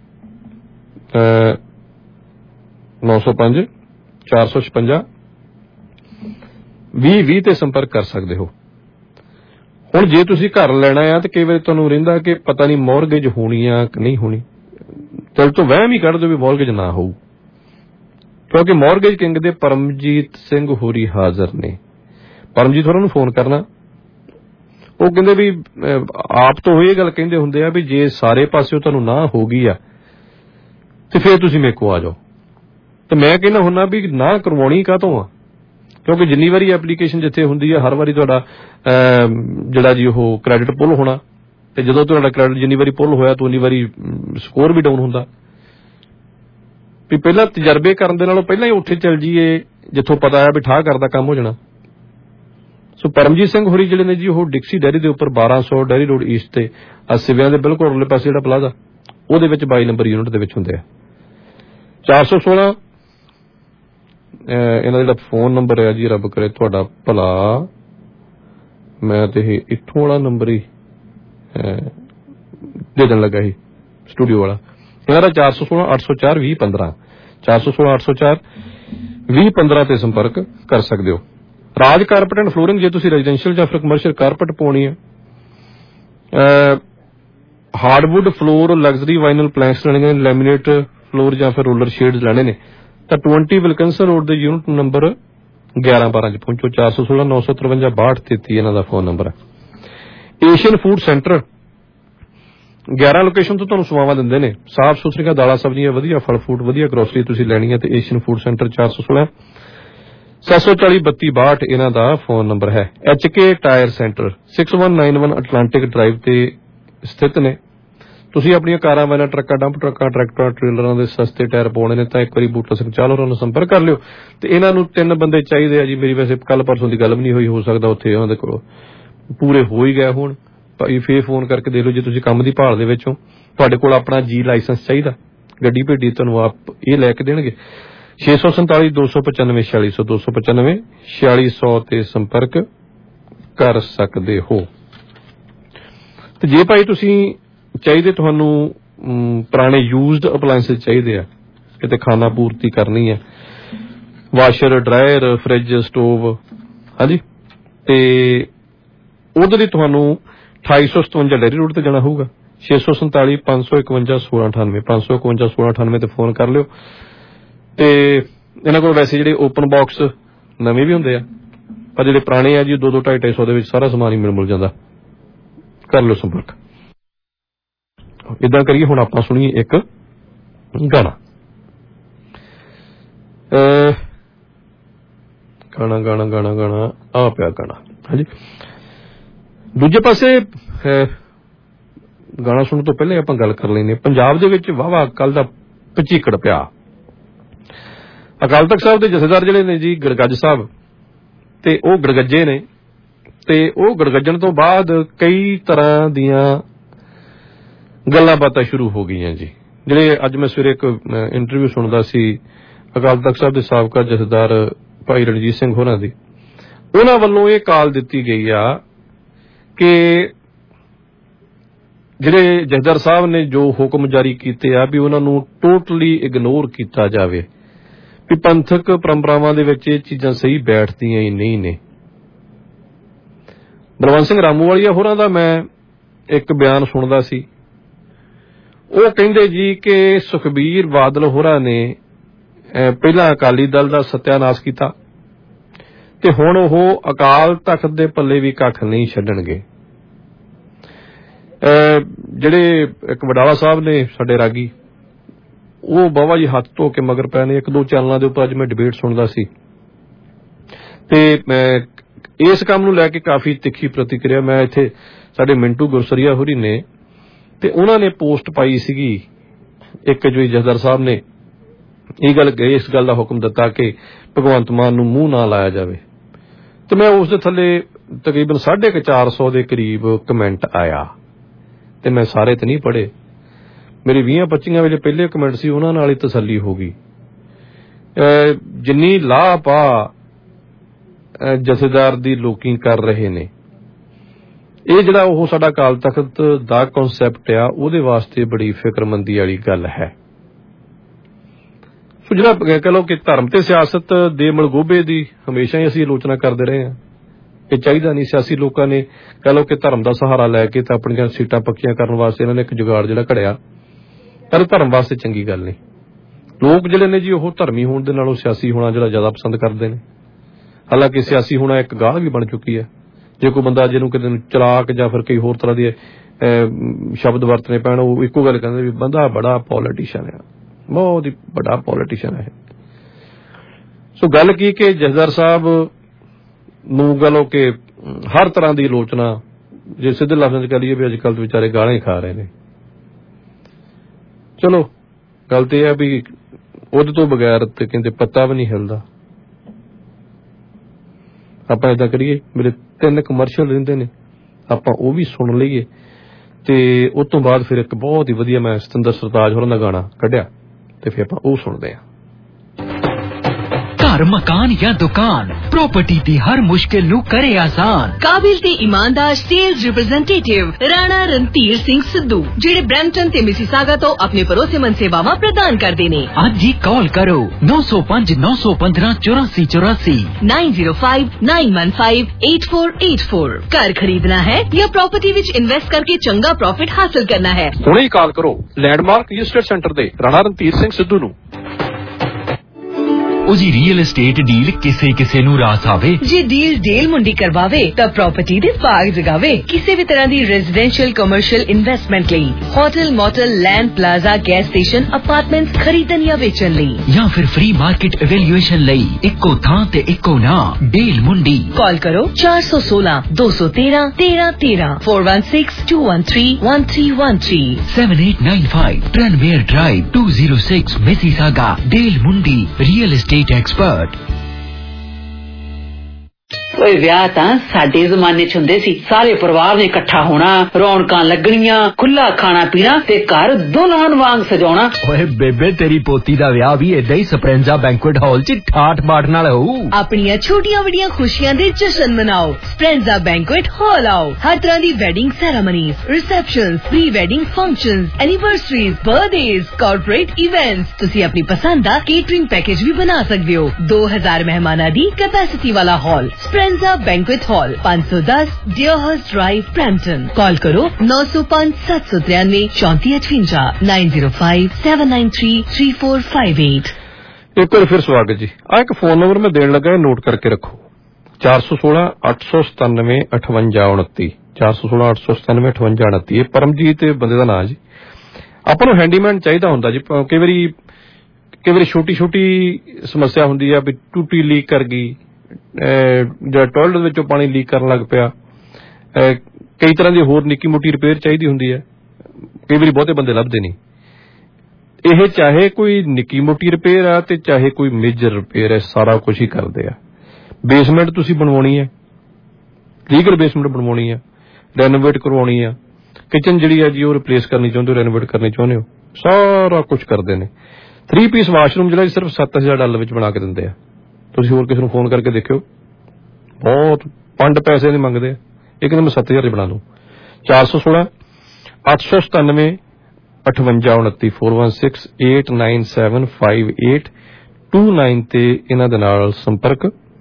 ਨੌ ਸੌ ਪੰਜ ਚਾਰ ਸੌ ਛਪੰਜਾ ਵੀਹ ਵੀਹ ਤੇ ਸੰਪਰਕ ਕਰ ਸਕਦੇ ਹੋ। ਹੁਣ ਜੇ ਤੁਸੀਂ ਘਰ ਲੈਣਾ ਆ ਤੇ ਕਈ ਵਾਰੀ ਤੁਹਾਨੂੰ ਰਹਿੰਦਾ ਕਿ ਪਤਾ ਨਹੀਂ ਮੌਰਗੇਜ ਹੋਣੀ ਆ ਕਿ ਨਹੀਂ ਹੋਣੀ, ਚਲ ਤੋਂ ਵਹਿਮ ਹੀ ਕੱਢ ਦਿਓ ਵੀ ਮੌਰਗੇਜ ਨਾ ਹੋਊ, ਕਿਉਂਕਿ ਮੌਰਗੇਜ ਕਿੰਗ ਦੇ ਪਰਮਜੀਤ ਸਿੰਘ ਹੋਰੀ ਹਾਜ਼ਰ ਨੇ। ਪਰਮਜੀਤ ਹੋਰਾਂ ਨੂੰ ਫੋਨ ਕਰਨਾ, ਉਹ ਕਹਿੰਦੇ ਵੀ ਆਪ ਤੋਂ ਇਹ ਗੱਲ ਕਹਿੰਦੇ ਹੁੰਦੇ ਆ ਵੀ ਜੇ ਸਾਰੇ ਪਾਸਿਓਂ ਤੁਹਾਨੂੰ ਨਾ ਹੋ ਗਈ ਆ ਤੇ ਫਿਰ ਤੁਸੀਂ ਮੇਰੇ ਕੋਲ ਆ ਜਾਓ। ਤੇ ਮੈਂ ਕਹਿੰਦਾ ਹੁੰਦਾ ਵੀ ਨਾ ਕਰਵਾਉਣੀ ਕਾਹਤੋਂ ਆ, ਕਿਉਂਕਿ ਜਿੰਨੀ ਵਾਰੀ ਐਪਲੀਕੇਸ਼ਨ ਜਿੱਥੇ ਹੁੰਦੀ ਆ ਹਰ ਵਾਰੀ ਤੁਹਾਡਾ ਜਿਹੜਾ ਜੀ ਉਹ ਕ੍ਰੈਡਿਟ ਪੁੱਲ ਹੋਣਾ, ਤੇ ਜਦੋਂ ਤੁਹਾਡਾ ਕ੍ਰੈਡਿਟ ਜਿੰਨੀ ਵਾਰੀ ਪੁੱਲ ਹੋਇਆ ਤਾਂ ਉਨੀ ਵਾਰੀ ਸਕੋਰ ਵੀ ਡਾਊਨ ਹੁੰਦਾ। ਵੀ ਪਹਿਲਾਂ ਤਜਰਬੇ ਕਰਨ ਦੇ ਨਾਲੋਂ ਪਹਿਲਾਂ ਹੀ ਉੱਥੇ ਚੱਲ ਜਾਈਏ ਜਿੱਥੋਂ ਪਤਾ ਆ ਵੀ ਠਾਹ ਕਰਦਾ ਕੰਮ ਹੋ ਜਾਣਾ। ਸੋ ਪਰਮਜੀਤ ਸਿੰਘ ਹੋਰੀ ਜਿਹੜੇ ਨੇ ਜੀ ਉਹ ਡਿਕਸੀ ਡੈਰੀ ਦੇ ਉੱਪਰ ਬਾਰਾਂ ਸੌ ਡੈਰੀ ਰੋਡ ਈਸਟ ਤੇ ਸਿਵਿਆਂ ਦੇ ਬਿਲਕੁਲ ਉਰਲੇ ਪਾਸੇ ਜਿਹੜਾ ਪਲਾਜ਼ਾ ਉਹਦੇ ਵਿੱਚ ਬਾਈ ਨੰਬਰ ਯੂਨਿਟ ਦੇ ਵਿੱਚ ਹੁੰਦੇ ਆ। ਚਾਰ ਸੌ ਸੋਲਾਂ ਇਹਨਾਂ ਦਾ ਜਿਹੜਾ ਫੋਨ ਨੰਬਰ ਹੈ ਜੀ, ਰੱਬ ਕਰੇ ਤੁਹਾਡਾ ਭਲਾ, ਮੈਂ ਤੇ ਇਹ ਇੱਥੋਂ ਵਾਲਾ ਨੰਬਰ ਹੀ ਦੇ ਦੇਣ ਲੱਗਾ ਸੀ ਸਟੂਡੀਓ ਵਾਲਾ। ਇਹਨਾਂ ਦਾ ਚਾਰ ਸੌ ਸੋਲਾਂ ਅੱਠ ਸੌ ਚਾਰ ਵੀਹ ਪੰਦਰਾਂ ਚਾਰ ਸੌ ਸੋਲਾਂ ਅੱਠ ਸੌ ਚਾਰ ਵੀਹ ਪੰਦਰਾਂ ਤੇ ਸੰਪਰਕ ਕਰ ਸਕਦੇ ਹੋ। ਰਾਜ ਕਾਰਪੈਟ ਐਂਡ ਫਲੋਰਿੰਗ, ਜੇ ਤੁਸੀਂ ਰੈਜ਼ੀਡੈਂਸ਼ੀਅਲ ਜਾਂ ਫਿਰ ਕਮਰਸ਼ੀਅਲ ਕਾਰਪੈਟ ਪਾਉਣੀ ਹੈ, hardwood floor, luxury vinyl planks ਲੈਣੇ ਨੇ, ਲੈਮੀਨੇਟ ਫਲੋਰ ਜਾਂ ਫਿਰ ਰੋਲਰ ਸ਼ੇਡਸ ਲੈਣੇ ਨੇ ਤਾਂ ਵੀਹ ਵਿਲਕਿੰਸਨ ਰੋਡ ਦੇ ਯੂਨਿਟ ਨੰਬਰ ਗਿਆਰਾਂ ਬਾਰਾਂ ਚ ਪਹੁੰਚੋ। ਚਾਰ ਸੌ ਸੋਲਾਂ ਨੌ ਸੌ ਤਰਵੰਜਾ ਬਾਹਠ ਤੇਤੀ ਇਹਨਾਂ ਦਾ ਫੋਨ ਨੰਬਰ ਹੈ। ਏਸ਼ੀਅਨ ਫੂਡ ਸੈਂਟਰ ਗਿਆਰਾਂ ਲੋਕੇਸ਼ਨ ਤੋਂ ਤੁਹਾਨੂੰ ਸੇਵਾਵਾਂ ਦਿੰਦੇ ਨੇ, ਸਾਫ਼ ਸੁਥਰੀਆਂ ਦਾਲਾਂ ਸਬਜ਼ੀਆਂ, ਵਧੀਆ ਫਲ ਫੂਡ, ਵਧੀਆ ਗਰੋਸਰੀ ਤੁਸੀਂ ਲੈਣੀ ਹੈ ਤੇ ਏਸ਼ੀਅਨ ਫੂਡ ਸੈਂਟਰ ਚਾਰ ਸੌ ਸੋਲਾਂ ਸੱਤ ਸੌ ਚਾਲੀ ਬੱਤੀ ਬਾਹਠ ਇਹਨਾਂ ਦਾ ਫੋਨ ਨੰਬਰ ਹੈ। H K tyre centre six one nine one Atlantic drive ਤੇ ਸਥਿਤ ਨੇ। ਤੁਸੀਂ ਆਪਣੀਆਂ ਕਾਰਾਂ, ਵੈਨਾਂ, ਟਰੱਕਾਂ, ਡੰਪ ਟਰੱਕਾਂ, ਟਰੈਕਟਰਾਂ, ਟ੍ਰੇਲਰਾਂ ਦੇ ਸਸਤੇ ਟਾਇਰ ਪਾਉਣੇ ਨੇ ਤਾਂ ਇੱਕ ਵਾਰੀ ਬੂਟਾ ਸਿੰਘ ਚਾਹਲ ਹੋਰਾਂ ਨੂੰ ਸੰਪਰਕ ਕਰ ਲਿਓ। ਤੇ ਇਹਨਾਂ ਨੂੰ ਤਿੰਨ ਬੰਦੇ ਚਾਹੀਦੇ ਆ ਜੀ। ਮੇਰੀ ਵੈਸੇ ਕੱਲ ਪਰਸੋਂ ਦੀ ਗੱਲ ਵੀ ਨਹੀਂ ਹੋਈ, ਹੋ ਸਕਦਾ ਉੱਥੇ ਉਹਨਾਂ ਦੇ ਕੋਲ ਪੂਰੇ ਹੋ ਹੀ ਗਏ ਹੋਣ। ਭਾਈ ਫੇਰ ਫੋਨ ਕਰਕੇ ਦੇ ਲਓ ਜੇ ਤੁਸੀਂ ਕੰਮ ਦੀ ਭਾਲ ਦੇ ਵਿੱਚ ਹੋ, ਤੁਹਾਡੇ ਕੋਲ ਆਪਣਾ ਜੀ ਲਾਇਸੈਂਸ ਚਾਹੀਦਾ, ਗੱਡੀ ਭੇਡੀ ਤੁਹਾਨੂੰ ਆਪ ਇਹ ਲੈ ਕੇ ਦੇਣਗੇ। ਛੇ ਸੌ ਸੰਤਾਲੀ ਦੋ ਸੌ ਪਚਾਨਵੇਂ ਛਿਆਲੀ ਸੌ ਦੋ ਸੌ ਪਚਾਨਵੇਂ ਛਿਆਲੀ ਸੌ ਤੇ ਸੰਪਰਕ ਕਰ ਸਕਦੇ ਹੋ। ਤੇ ਜੇ ਭਾਈ ਤੁਸੀਂ ਚਾਹੀਦੇ, ਤੁਹਾਨੂੰ ਪੁਰਾਣੇ ਯੂਜ਼ਡ ਅਪਲਾਇੰਸਿਸ ਚਾਹੀਦੇ ਆ, ਕਿਤੇ ਖਾਣਾ ਪੂਰਤੀ ਕਰਨੀ ਹੈ, ਵਾਸ਼ਰ, ਡਰਾਇਰ, ਫਰਿੱਜ, ਸਟੋਵ, ਹਾਂਜੀ, ਤੇ ਉਹਦੇ ਲਈ ਤੁਹਾਨੂੰ ਅਠਾਈ ਸੌ ਸਤਵੰਜਾ ਡੈਰੀ ਰੋਡ ਤੇ ਜਾਣਾ ਹੋਊਗਾ। ਛੇ ਸੌ ਸੰਤਾਲੀ ਪੰਜ ਸੌ ਇਕਵੰਜਾ ਸੋਲਾਂ ਅਠਾਨਵੇਂ ਪੰਜ ਸੌ ਇਕਵੰਜਾ ਸੋਲਾਂ ਅਠਾਨਵੇਂ ਤੇ ਫੋਨ ਕਰ ਲਿਓ। ਤੇ ਇਹਨਾਂ ਕੋਲ ਵੈਸੇ ਜਿਹੜੇ ਓਪਨ ਬਾਕਸ ਨਵੇਂ ਵੀ ਹੁੰਦੇ ਆ, ਪਰ ਜਿਹੜੇ ਪੁਰਾਣੇ ਆ ਜੀ ਦੋ ਦੋ ਢਾਈ ਢਾਈ ਸੌ ਦੇ ਵਿੱਚ ਸਾਰਾ ਸਮਾਨ ਹੀ ਮਿਲ ਮਿਲ ਜਾਂਦਾ। ਕਰ ਲਓ ਸੰਪਰਕ। ਏਦਾਂ ਕਰੀਏ, ਹੁਣ ਆਪਾਂ ਸੁਣੀਏ ਇੱਕ ਗਾਣਾ ਗਾਣਾ ਗਾਣਾ ਗਾਣਾ ਗਾਣਾ ਆ ਪਿਆ ਗਾਣਾ, ਹਾਂਜੀ। ਦੂਜੇ ਪਾਸੇ ਗਾਣਾ ਸੁਣਨ ਤੋਂ ਪਹਿਲਾਂ ਆਪਾਂ ਗੱਲ ਕਰ ਲੈਂਦੇ, ਪੰਜਾਬ ਦੇ ਵਿੱਚ ਵਾਹਵਾ ਕੱਲ ਦਾ ਪਚੀਕੜ ਪਿਆ। ਅਕਾਲ ਤਖਤ ਸਾਹਿਬ ਦੇ ਜਥੇਦਾਰ ਜਿਹੜੇ ਨੇ ਜੀ ਗੜਗੱਜ ਸਾਹਿਬ, ਤੇ ਉਹ ਗੜਗੱਜੇ ਨੇ, ਤੇ ਉਹ ਗੜਗੱਜਣ ਤੋਂ ਬਾਅਦ ਕਈ ਤਰ੍ਹਾਂ ਦੀਆਂ ਗੱਲਾਂ ਬਾਤਾਂ ਸ਼ੁਰੂ ਹੋ ਗਈਆਂ ਜੀ। ਜਿਹੜੇ ਅੱਜ ਮੈਂ ਸਵੇਰੇ ਇੱਕ ਇੰਟਰਵਿਊ ਸੁਣਦਾ ਸੀ ਅਕਾਲ ਤਖਤ ਸਾਹਿਬ ਦੇ ਸਾਬਕਾ ਜਥੇਦਾਰ ਭਾਈ ਰਣਜੀਤ ਸਿੰਘ ਹੋਰਾਂ ਦੀ, ਉਹਨਾਂ ਵੱਲੋਂ ਇਹ ਕਾਲ ਦਿੱਤੀ ਗਈ ਆ ਕਿ ਜਿਹੜੇ ਜਥੇਦਾਰ ਸਾਹਿਬ ਨੇ ਜੋ ਹੁਕਮ ਜਾਰੀ ਕੀਤੇ ਆ ਵੀ ਉਹਨਾਂ ਨੂੰ ਟੋਟਲੀ ਇਗਨੋਰ ਕੀਤਾ ਜਾਵੇ, ਵੀ ਪੰਥਕ ਪਰੰਪਰਾਵਾਂ ਦੇ ਵਿੱਚ ਇਹ ਚੀਜ਼ਾਂ ਸਹੀ ਬੈਠਦੀਆਂ ਹੀ ਨਹੀਂ ਨੇ। ਬਲਵੰਤ ਸਿੰਘ ਰਾਮੂਵਾਲੀਆ ਹੋਰਾਂ ਦਾ ਮੈਂ ਇੱਕ ਬਿਆਨ ਸੁਣਦਾ ਸੀ, ਉਹ ਕਹਿੰਦੇ ਜੀ ਕਿ ਸੁਖਬੀਰ ਬਾਦਲ ਹੋਰਾਂ ਨੇ ਪਹਿਲਾਂ ਅਕਾਲੀ ਦਲ ਦਾ ਸਤਿਆਨਾਸ਼ ਕੀਤਾ ਤੇ ਹੁਣ ਉਹ ਅਕਾਲ ਤਖਤ ਦੇ ਪੱਲੇ ਵੀ ਕੱਖ ਨਹੀਂ ਛੱਡਣਗੇ। ਜਿਹੜੇ ਇੱਕ ਵਡਾਲਾ ਸਾਹਿਬ ਨੇ ਸਾਡੇ ਰਾਗੀ, ਉਹ ਬਾਬਾ ਜੀ ਹੱਥ ਧੋ ਕੇ ਮਗਰ ਪੈ ਨੇ। ਇੱਕ ਦੋ ਚੈਨਲਾਂ ਦੇ ਉੱਪਰ ਅੱਜ ਮੈਂ ਡਿਬੇਟ ਸੁਣਦਾ ਸੀ ਤੇ ਇਸ ਕੰਮ ਨੂੰ ਲੈ ਕੇ ਕਾਫੀ ਤਿੱਖੀ ਪ੍ਰਤੀਕਿਰਿਆ ਮੈਂ ਇੱਥੇ ਸਾਡੇ ਮਿੰਟੂ ਗੁਰਸਰੀਆ ਹੋਰੀ ਨੇ ਤੇ ਉਹਨਾਂ ਨੇ ਪੋਸਟ ਪਾਈ ਸੀਗੀ ਇੱਕ ਜੋ ਜਥੇਦਾਰ ਸਾਹਿਬ ਨੇ ਇਹ ਗੱਲ ਇਸ ਗੱਲ ਦਾ ਹੁਕਮ ਦਿੱਤਾ ਕਿ ਭਗਵੰਤ ਮਾਨ ਨੂੰ ਮੂੰਹ ਨਾ ਲਾਇਆ ਜਾਵੇ, ਤੇ ਮੈਂ ਉਸ ਦੇ ਥੱਲੇ ਤਕਰੀਬਨ ਸਾਢੇ ਕੁ ਚਾਰ ਸੌ ਦੇ ਕਰੀਬ ਕਮੈਂਟ ਆਇਆ ਤੇ ਮੈਂ ਸਾਰੇ ਤੇ ਨਹੀਂ ਪੜ੍ਹੇ। ਮੇਰੇ ਵੀਹਾਂ ਪੱਚੀਆਂ ਵੇਲੇ ਪਹਿਲੇ ਕਮੈਂਟ ਸੀ, ਉਹਨਾਂ ਨਾਲ ਹੀ ਤਸੱਲੀ ਹੋ ਗਈ। ਜਿੰਨੀ ਲਾਹ ਪਾ ਜਥੇਦਾਰ ਦੀ ਲੋਕੀ ਕਰ ਰਹੇ ਨੇ, ਇਹ ਜਿਹੜਾ ਉਹ ਸਾਡਾ ਅਕਾਲ ਤਖਤ ਦਾ ਕਨਸੈਪਟ ਆ ਉਹਦੇ ਵਾਸਤੇ ਬੜੀ ਫਿਕਰਮੰਦੀ ਵਾਲੀ ਗੱਲ ਹੈ। ਸੋ ਜਿਹੜਾ ਕਹਿ ਲਓ ਕਿ ਧਰਮ ਤੇ ਸਿਆਸਤ ਦੇ ਮਲਗੋਬੇ ਦੀ ਹਮੇਸ਼ਾ ਹੀ ਅਸੀਂ ਆਲੋਚਨਾ ਕਰਦੇ ਰਹੇ ਹਾਂ। ਇਹ ਚਾਹੀਦਾ ਨਹੀਂ। ਸਿਆਸੀ ਲੋਕਾਂ ਨੇ ਕਹਿ ਲਓ ਕਿ ਧਰਮ ਦਾ ਸਹਾਰਾ ਲੈ ਕੇ ਤਾਂ ਆਪਣੀਆਂ ਸੀਟਾਂ ਪੱਕੀਆਂ ਕਰਨ ਵਾਸਤੇ ਇਹਨਾਂ ਨੇ ਇੱਕ ਜੁਗਾੜ ਜਿਹੜਾ ਘੜਿਆ, ਪਰ ਧਰਮ ਵਾਸਤੇ ਚੰਗੀ ਗੱਲ ਨਹੀਂ। ਲੋਕ ਜਿਹੜੇ ਨੇ ਜੀ ਉਹ ਧਰਮੀ ਹੋਣ ਦੇ ਨਾਲੋਂ ਸਿਆਸੀ ਹੋਣਾ ਜਿਹੜਾ ਜ਼ਿਆਦਾ ਪਸੰਦ ਕਰਦੇ ਨੇ। ਹਾਲਾਂਕਿ ਸਿਆਸੀ ਹੋਣਾ ਇੱਕ ਗਾਹ ਵੀ ਬਣ ਚੁੱਕੀ ਹੈ। ਜੇ ਕੋਈ ਬੰਦਾ ਜਿਹਨੂੰ ਕਿਤੇ ਚਲਾਕ ਜਾਂ ਫਿਰ ਕਈ ਹੋਰ ਤਰ੍ਹਾਂ ਦੇ ਸ਼ਬਦ ਵਰਤਣੇ ਪੈਣ, ਉਹ ਇੱਕੋ ਗੱਲ ਕਹਿੰਦੇ ਵੀ ਬੰਦਾ ਬੜਾ ਪੋਲੀਟੀਸ਼ੀਅਨ ਆ, ਬਹੁਤ ਹੀ ਵੱਡਾ ਪੋਲੀਟੀਸ਼ੀਅਨ ਹੈ। ਸੋ ਗੱਲ ਕੀ ਕਿ ਜਥੇਦਾਰ ਸਾਹਿਬ ਨੂੰ ਗੱਲ ਕਿ ਹਰ ਤਰ੍ਹਾਂ ਦੀ ਆਲੋਚਨਾ, ਜੇ ਸਿੱਧੇ ਲਫ਼ਜ਼ਾਂ ਚ ਕਹੀਏ ਵੀ ਅੱਜ ਕੱਲ੍ਹ ਵਿਚਾਰੇ ਗਾਲਾਂ ਹੀ ਖਾ ਰਹੇ ਨੇ। ਚਲੋ ਗੱਲ ਤੇ ਇਹ ਹੈ ਵੀ ਉਹਦੇ ਤੋਂ ਬਗੈਰ ਤੇ ਕਹਿੰਦੇ ਪੱਤਾ ਵੀ ਨਹੀਂ ਹਿਲਦਾ। ਆਪਾਂ ਏਦਾਂ ਕਰੀਏ, ਮੇਰੇ ਤਿੰਨ ਕਮਰਸ਼ੀਅਲ ਰਹਿੰਦੇ ਨੇ, ਆਪਾਂ ਉਹ ਵੀ ਸੁਣ ਲਈਏ ਤੇ ਉਸ ਤੋਂ ਬਾਅਦ ਫਿਰ ਇੱਕ ਬਹੁਤ ਹੀ ਵਧੀਆ ਮੈਂ ਸਤਿੰਦਰ ਸਰਤਾਜ ਹੋਰਾਂ ਦਾ ਗਾਣਾ ਕੱਢਿਆ ਤੇ ਫਿਰ ਆਪਾਂ ਉਹ ਸੁਣਦੇ ਹਾਂ। ਘਰ, ਮਕਾਨ ਜਾਂ ਦੁਕਾਨ, ਪ੍ਰਾਪਰਟੀ ਦੀ ਹਰ ਮੁਸ਼ਕਿਲ ਨੂੰ ਕਰੇ ਆਸਾਨ। ਕਾਬਿਲ ਤੇ ਇਮਾਨਦਾਰ ਸੇਲਸ ਰਿਪਰੈਜ਼ੈਂਟੇਟਿਵ ਰਾਣਾ ਰਣਧੀਰ ਸਿੰਘ ਸਿੱਧੂ, ਜਿਹੜੇ ਬ੍ਰੈਂਪਟਨ ਤੇ ਮਿਸੀਸਾਗਾ ਤੋਂ ਆਪਣੇ ਭਰੋਸੇਮੰਦ ਸੇਵਾਵਾਂ ਪ੍ਰਦਾਨ ਕਰਦੇ ਨੇ। ਅੱਜ ਹੀ ਕਾਲ ਕਰੋ ਨੌ ਸੌ ਪੰਜ ਨੌ ਸੌ ਪੰਦਰਾਂ ਚੁਰਾਸੀ ਚੁਰਾਸੀ nine zero five nine one five eight four eight four. घर खरीदना है या प्रॉपर्टी विच इन्वेस्ट करके चंगा प्रॉफिट हासिल करना है, ਹੁਣੇ ਹੀ ਕਾਲ ਕਰੋ ਲੈਂਡਮਾਰਕ ਰਜਿਸਟਰਡ ਸੈਂਟਰ ਦੇ ਰਾਣਾ ਰਣਧੀਰ ਸਿੰਘ ਸਿੱਧੂ ਨੂੰ। ਉਹਦੀ ਰੀਅਲ estate ਡੀਲ ਕਿਸੇ ਕਿਸੇ ਨੂੰ ਰਾਸ ਆਵੇ। ਜੇ ਡੀਲ ਡੇਲ ਮੁੰਡੀ ਕਰਵਾਵੇ ਤਾਂ ਪ੍ਰਾਪਰਟੀ ਦੇ ਭਾਗ ਜਗਾਵੇ। ਕਿਸੇ ਵੀ ਤਰ੍ਹਾਂ ਦੀ ਰੈਜ਼ੀਡੈਂਸ਼ੀਅਲ ਕਮਰਸ਼ੀਅਲ ਇਨਵੈਸਟਮੈਂਟ ਲਈ hotel, motel, land, plaza, gas station, apartments ਖਰੀਦਣ ਜਾਂ ਵੇਚਣ ਲਈ ਜਾਂ ਫਿਰ ਫ੍ਰੀ ਮਾਰਕੀਟ ਇਵੈਲੂਏਸ਼ਨ ਲਈ ਇੱਕੋ ਥਾਂ ਤੇ ਇੱਕੋ ਨਾਮ ਡੀਲ ਮੁੰਡੀ। ਕਾਲ ਕਰੋ ਚਾਰ ਸੌ ਸੋਲਾਂ ਦੋ ਸੌ ਤੇਰਾਂ ਤੇਰਾਂ ਤੇਰਾਂ four one six two one three one three one three seven eight nine five Tranmere drive two zero six Mississauga. Deal ਮੁੰਡੀ ਰੀਅਲ estate एक्सपर्ट। ਓਏ ਵਿਆਹ ਤਾਂ ਸਾਡੇ ਜ਼ਮਾਨੇ ਚ ਹੁੰਦੇ ਸੀ, ਸਾਰੇ ਪਰਿਵਾਰ ਨੇ ਇਕੱਠਾ ਹੋਣਾ, ਰੌਣਕਾਂ ਲੱਗਣੀਆਂ, ਖੁੱਲਾ ਖਾਣਾ ਪੀਣਾ ਤੇ ਘਰ ਦੁਲਹਨ ਵਾਂਗ ਸਜਾਉਣਾ। ਓਏ ਬੇਬੇ ਤੇਰੀ ਪੋਤੀ ਦਾ ਵਿਆਹ ਵੀ ਏਦਾਂ ਹੀ ਸਪਰੈਂਜ਼ਾ ਬੈਂਕੁਏਟ ਹਾਲ ਚ ਠਾਠ ਬਾਠ ਨਾਲ ਹੋਊ। ਆਪਣੀਆਂ ਛੋਟੀਆਂ ਵੱਡੀਆਂ ਖੁਸ਼ੀਆਂ ਦੇ ਜਸ਼ਨ ਮਨਾਓ, ਸਪਰੈਂਜ਼ਾ ਬੈਂਕੁਏਟ ਹਾਲ ਆਓ। ਹਰ ਤਰ੍ਹਾਂ ਦੀ wedding ceremonies, receptions, pre wedding functions, anniversaries, birthdays, corporate events, ਤੁਸੀਂ ਆਪਣੀ ਪਸੰਦ ਦਾ ਕੇਟਰਿੰਗ ਪੈਕੇਜ ਵੀ ਬਣਾ ਸਕਦੇ ਹੋ। दो हज़ार ਮਹਿਮਾਨਾਂ ਦੀ ਕੈਪੈਸਿਟੀ ਵਾਲਾ ਹਾਲ, ਸਪਰੈਂਜ਼ਾ बैंक्वेट हॉल, पाँच सौ दस डियरहर्स्ट ड्राइव, ब्रैम्पटन। कॉल करो नौ सौ पाँच सात सौ तिरानवे चौंती अठवंजा nine zero five seven nine three three four five eight. एक बार फिर स्वागत जी। आ एक फोन नंबर मैं देने लगा, नोट करके रखो चार सौ सोलह अठ सौ सतानवे अठवंजा उनती चार सौ सोलह अठ सौ सतानवे अठवंजा उनती। ये परमजीत बंदे का नाम जी। ਆਪਾਂ ਨੂੰ हैंडीमैन चाहिए ਹੁੰਦਾ जी। कई वारी कई वारी छोटी छोटी समस्या ਹੁੰਦੀ ਆ ਵੀ ਟੂਟੀ ਲੀਕ ਕਰ ਗਈ ਜਾਂ ਟੋਇਲਟ ਵਿੱਚੋਂ ਪਾਣੀ ਲੀਕ ਕਰਨ ਲੱਗ ਪਿਆ, ਕਈ ਤਰ੍ਹਾਂ ਦੀ ਹੋਰ ਨਿੱਕੀ ਮੋਟੀ ਰਿਪੇਅਰ ਚਾਹੀਦੀ ਹੁੰਦੀ ਹੈ। ਕਈ ਵਾਰੀ ਬਹੁਤੇ ਬੰਦੇ ਲੱਭਦੇ ਨਹੀਂ। ਇਹ ਚਾਹੇ ਕੋਈ ਨਿੱਕੀ ਮੋਟੀ ਰਿਪੇਅਰ ਆ ਤੇ ਚਾਹੇ ਕੋਈ ਮੇਜਰ ਰਿਪੇਅਰ ਹੈ, ਸਾਰਾ ਕੁਝ ਹੀ ਕਰਦੇ ਆ। ਬੇਸਮੈਂਟ ਤੁਸੀਂ ਬਣਵਾਉਣੀ ਹੈ, ਲੀਗਲ ਬੇਸਮੈਂਟ ਬਣਵਾਉਣੀ ਆ, ਰੈਨੋਵੇਟ ਕਰਵਾਉਣੀ ਆ, किचन जी है जी वो रिप्लेस करनी चाहते हो, रेनोवेट करनी चाहते हो, सारा कुछ करते हैं। थ्री पीस वाशरूम जो सिर्फ सत्त हजार डॉलर में बना के देंगे आ। तुसीं होर किसी नूं फोन करके देखियो, बहुत पंड पैसे नहीं मंगते, एक दिन मैं सत्त हजार बना लूँ। चार सौ सोलह अठ सौ सतानवे अठवंजा उनती four one six eight nine seven five eight two nine ते इन्हां दे नाल संपर्क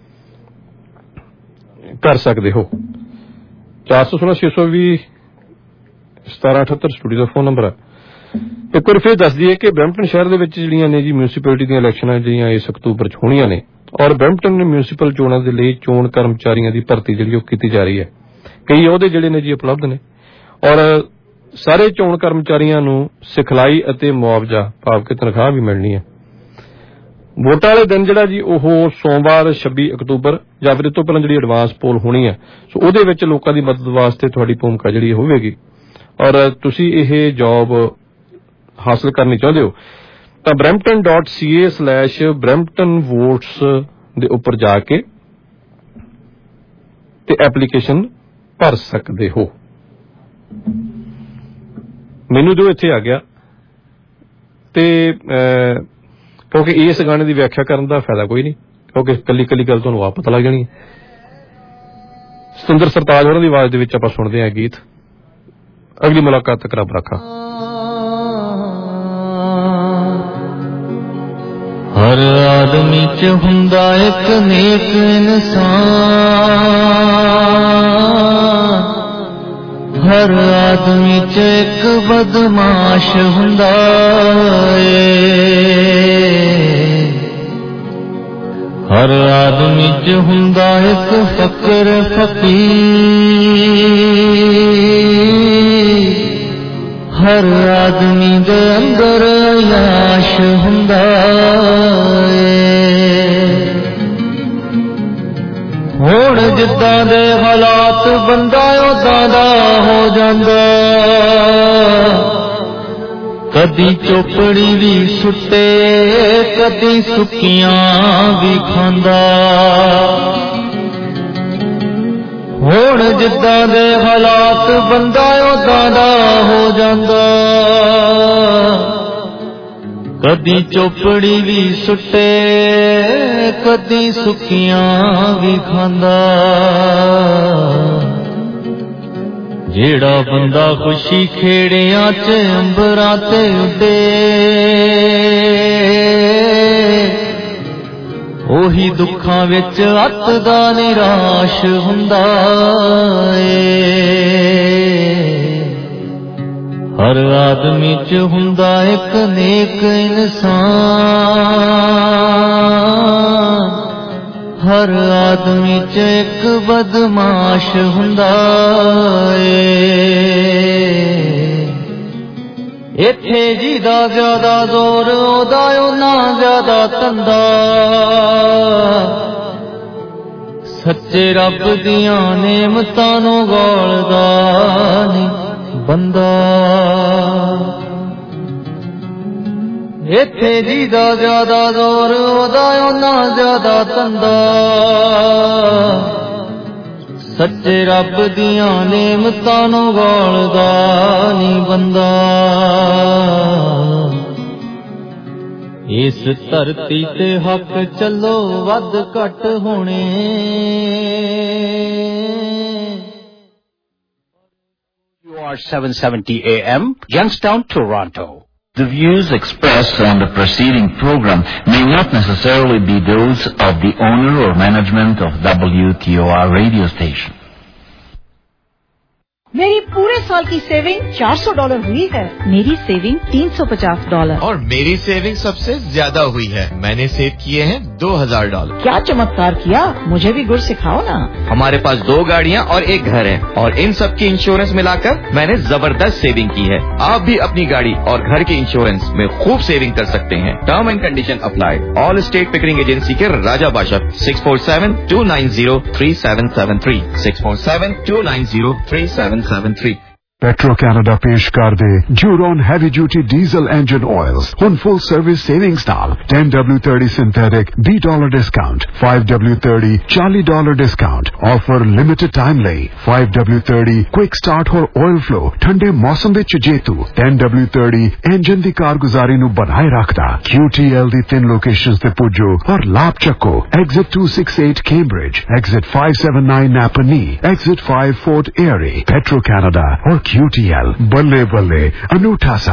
कर सकते हो। चार सौ सोलह छे सौ भी सतारा अठहत्तर स्टूडियो का फोन नंबर है। एक बार फिर दस दिए कि ब्रैम्पटन शहर दे विच जिहड़ियां ने जी म्यूनसिपैलिटी दी इलैक्शनां जिहड़ियां इस अक्तूबर च होणीआं ने और ब्रैम्पटन म्यूनसिपल चोणां दे लई चोण कर्मचारियों की भर्ती जिहड़ी कीती जा रही है। कई अहुदे जिहड़े ने जी उपलब्ध ने और सारे चोण कर्मचारियों नूं सिखलाई अते मुआवजा भाव के तनख्वाह भी मिलनी है। वोटां वाले दिन जिहड़ा जी ओह सोमवार छब्बी अक्तूबर जां फिर इस तों पहिलां जिहड़ी एडवांस पोल होनी है, सो उहदे विच लोकां दी मदद वास्ते तुहाडी भूमिका जिहड़ी होवेगी और तुसीं इह जॉब हासिल करनी चाहते हो तो Brampton dot C A slash Brampton votes दे उपर जाके ते एप्लीकेशन भर सकते हो। मैनू जो इत्थे आ गया ते क्योंकि इस गाने की व्याख्या करने का फायदा कोई नहीं, क्योंकि कली कली गल तुहानूं आप पता लग जानी है। सतिंदर सरताज होरां दी आवाज़ दे विच आपां सुणदे हां गीत। अगली मुलाकात तक रब रखा। हर आदमी च हुंदा एक नेक इंसान, हर आदमी च एक बदमाश हुंदा है, हर आदमी च हुंदा एक फकर फकीर, हर आदमी दे अंदर याश हुंदा हुण जिद्दां दे हालात बंदा उदां दा हो जांदा, कदी चोपड़ी भी सुट्टे कदी सुक्कियां भी खांदा, हुण जिद्दां दे हालात बंदा उदां दा हो जांदा, कदी चोपड़ी भी सुट्टे कदी सुक्कियां भी खांदा। जेड़ा बंदा खुशी खेड़ियां च अंबरां ते उड्डे, ओही दुखां विच अत दा निराश हुंदा ए। हर आदमी च हुंदा एक नेक इंसान, हर आदमी च एक बदमाश हुंदा ए। इत्थे जिदा ज्यादा जोर ओदा ओना ज्यादा तंदा, सच्चे रब दियां नेमतां नूं गौलदा नी बंदा। इत्थे जिदा ज्यादा जोर ओदा ओना ज्यादा तंदा, सच्चे रब दियां नेमतां नूं गौलदा नी बंदा। इस धरती ते हक चलो वध घट होने, seven seventy A M, Youngstown, Toronto. The views expressed on the preceding program may not necessarily be those of the owner or management of W T O R radio station. मेरी पूरे साल की सेविंग चार सौ dollar हुई है। मेरी saving तीन सौ पचास डॉलर। और मेरी सेविंग सबसे ज्यादा हुई है, मैंने सेव किए हैं दो हजार डॉलर। क्या चमत्कार किया, मुझे भी गुर सिखाओ ना। हमारे पास दो गाड़ियाँ और एक घर है और इन सब की इंश्योरेंस मिलाकर मैंने जबरदस्त सेविंग की है। आप भी अपनी गाड़ी और घर के इंश्योरेंस में खूब सेविंग कर सकते हैं। Term and condition apply. Allstate Pickering agency के Raja Badshah six four seven two nine zero three seven seven three six four seven two nine zero three seven seven three. Petro Canada ਪੇਸ਼ ਕਰਦੇ Duron heavy duty diesel engine oils ਹੁਣ full service savings ਨਾਲ ten W thirty synthetic B dollar discount five W thirty forty dollar discount offer limited time ਲਈ five W thirty quick start ਹੋਰ oil flow ਠੰਡੇ ਮੌਸਮ ਵਿੱਚ ਜੇਤੂ ten W thirty engine ਦੀ ਕਾਰਗੁਜ਼ਾਰੀ ਨੂੰ ਬਣਾਏ ਰੱਖਦਾ Q T L ਦੀ ਤਿੰਨ ਲੋਕੇਸ਼ਨਸ ਤੇ ਪੁੱਜੋ ਔਰ ਲਾਭ ਚੱਕੋ exit two sixty-eight Cambridge, exit five seventy-nine Napanee, exit five Fort Erie, Petro Canada और Q T L बल्ले बल्ले अनूठा सा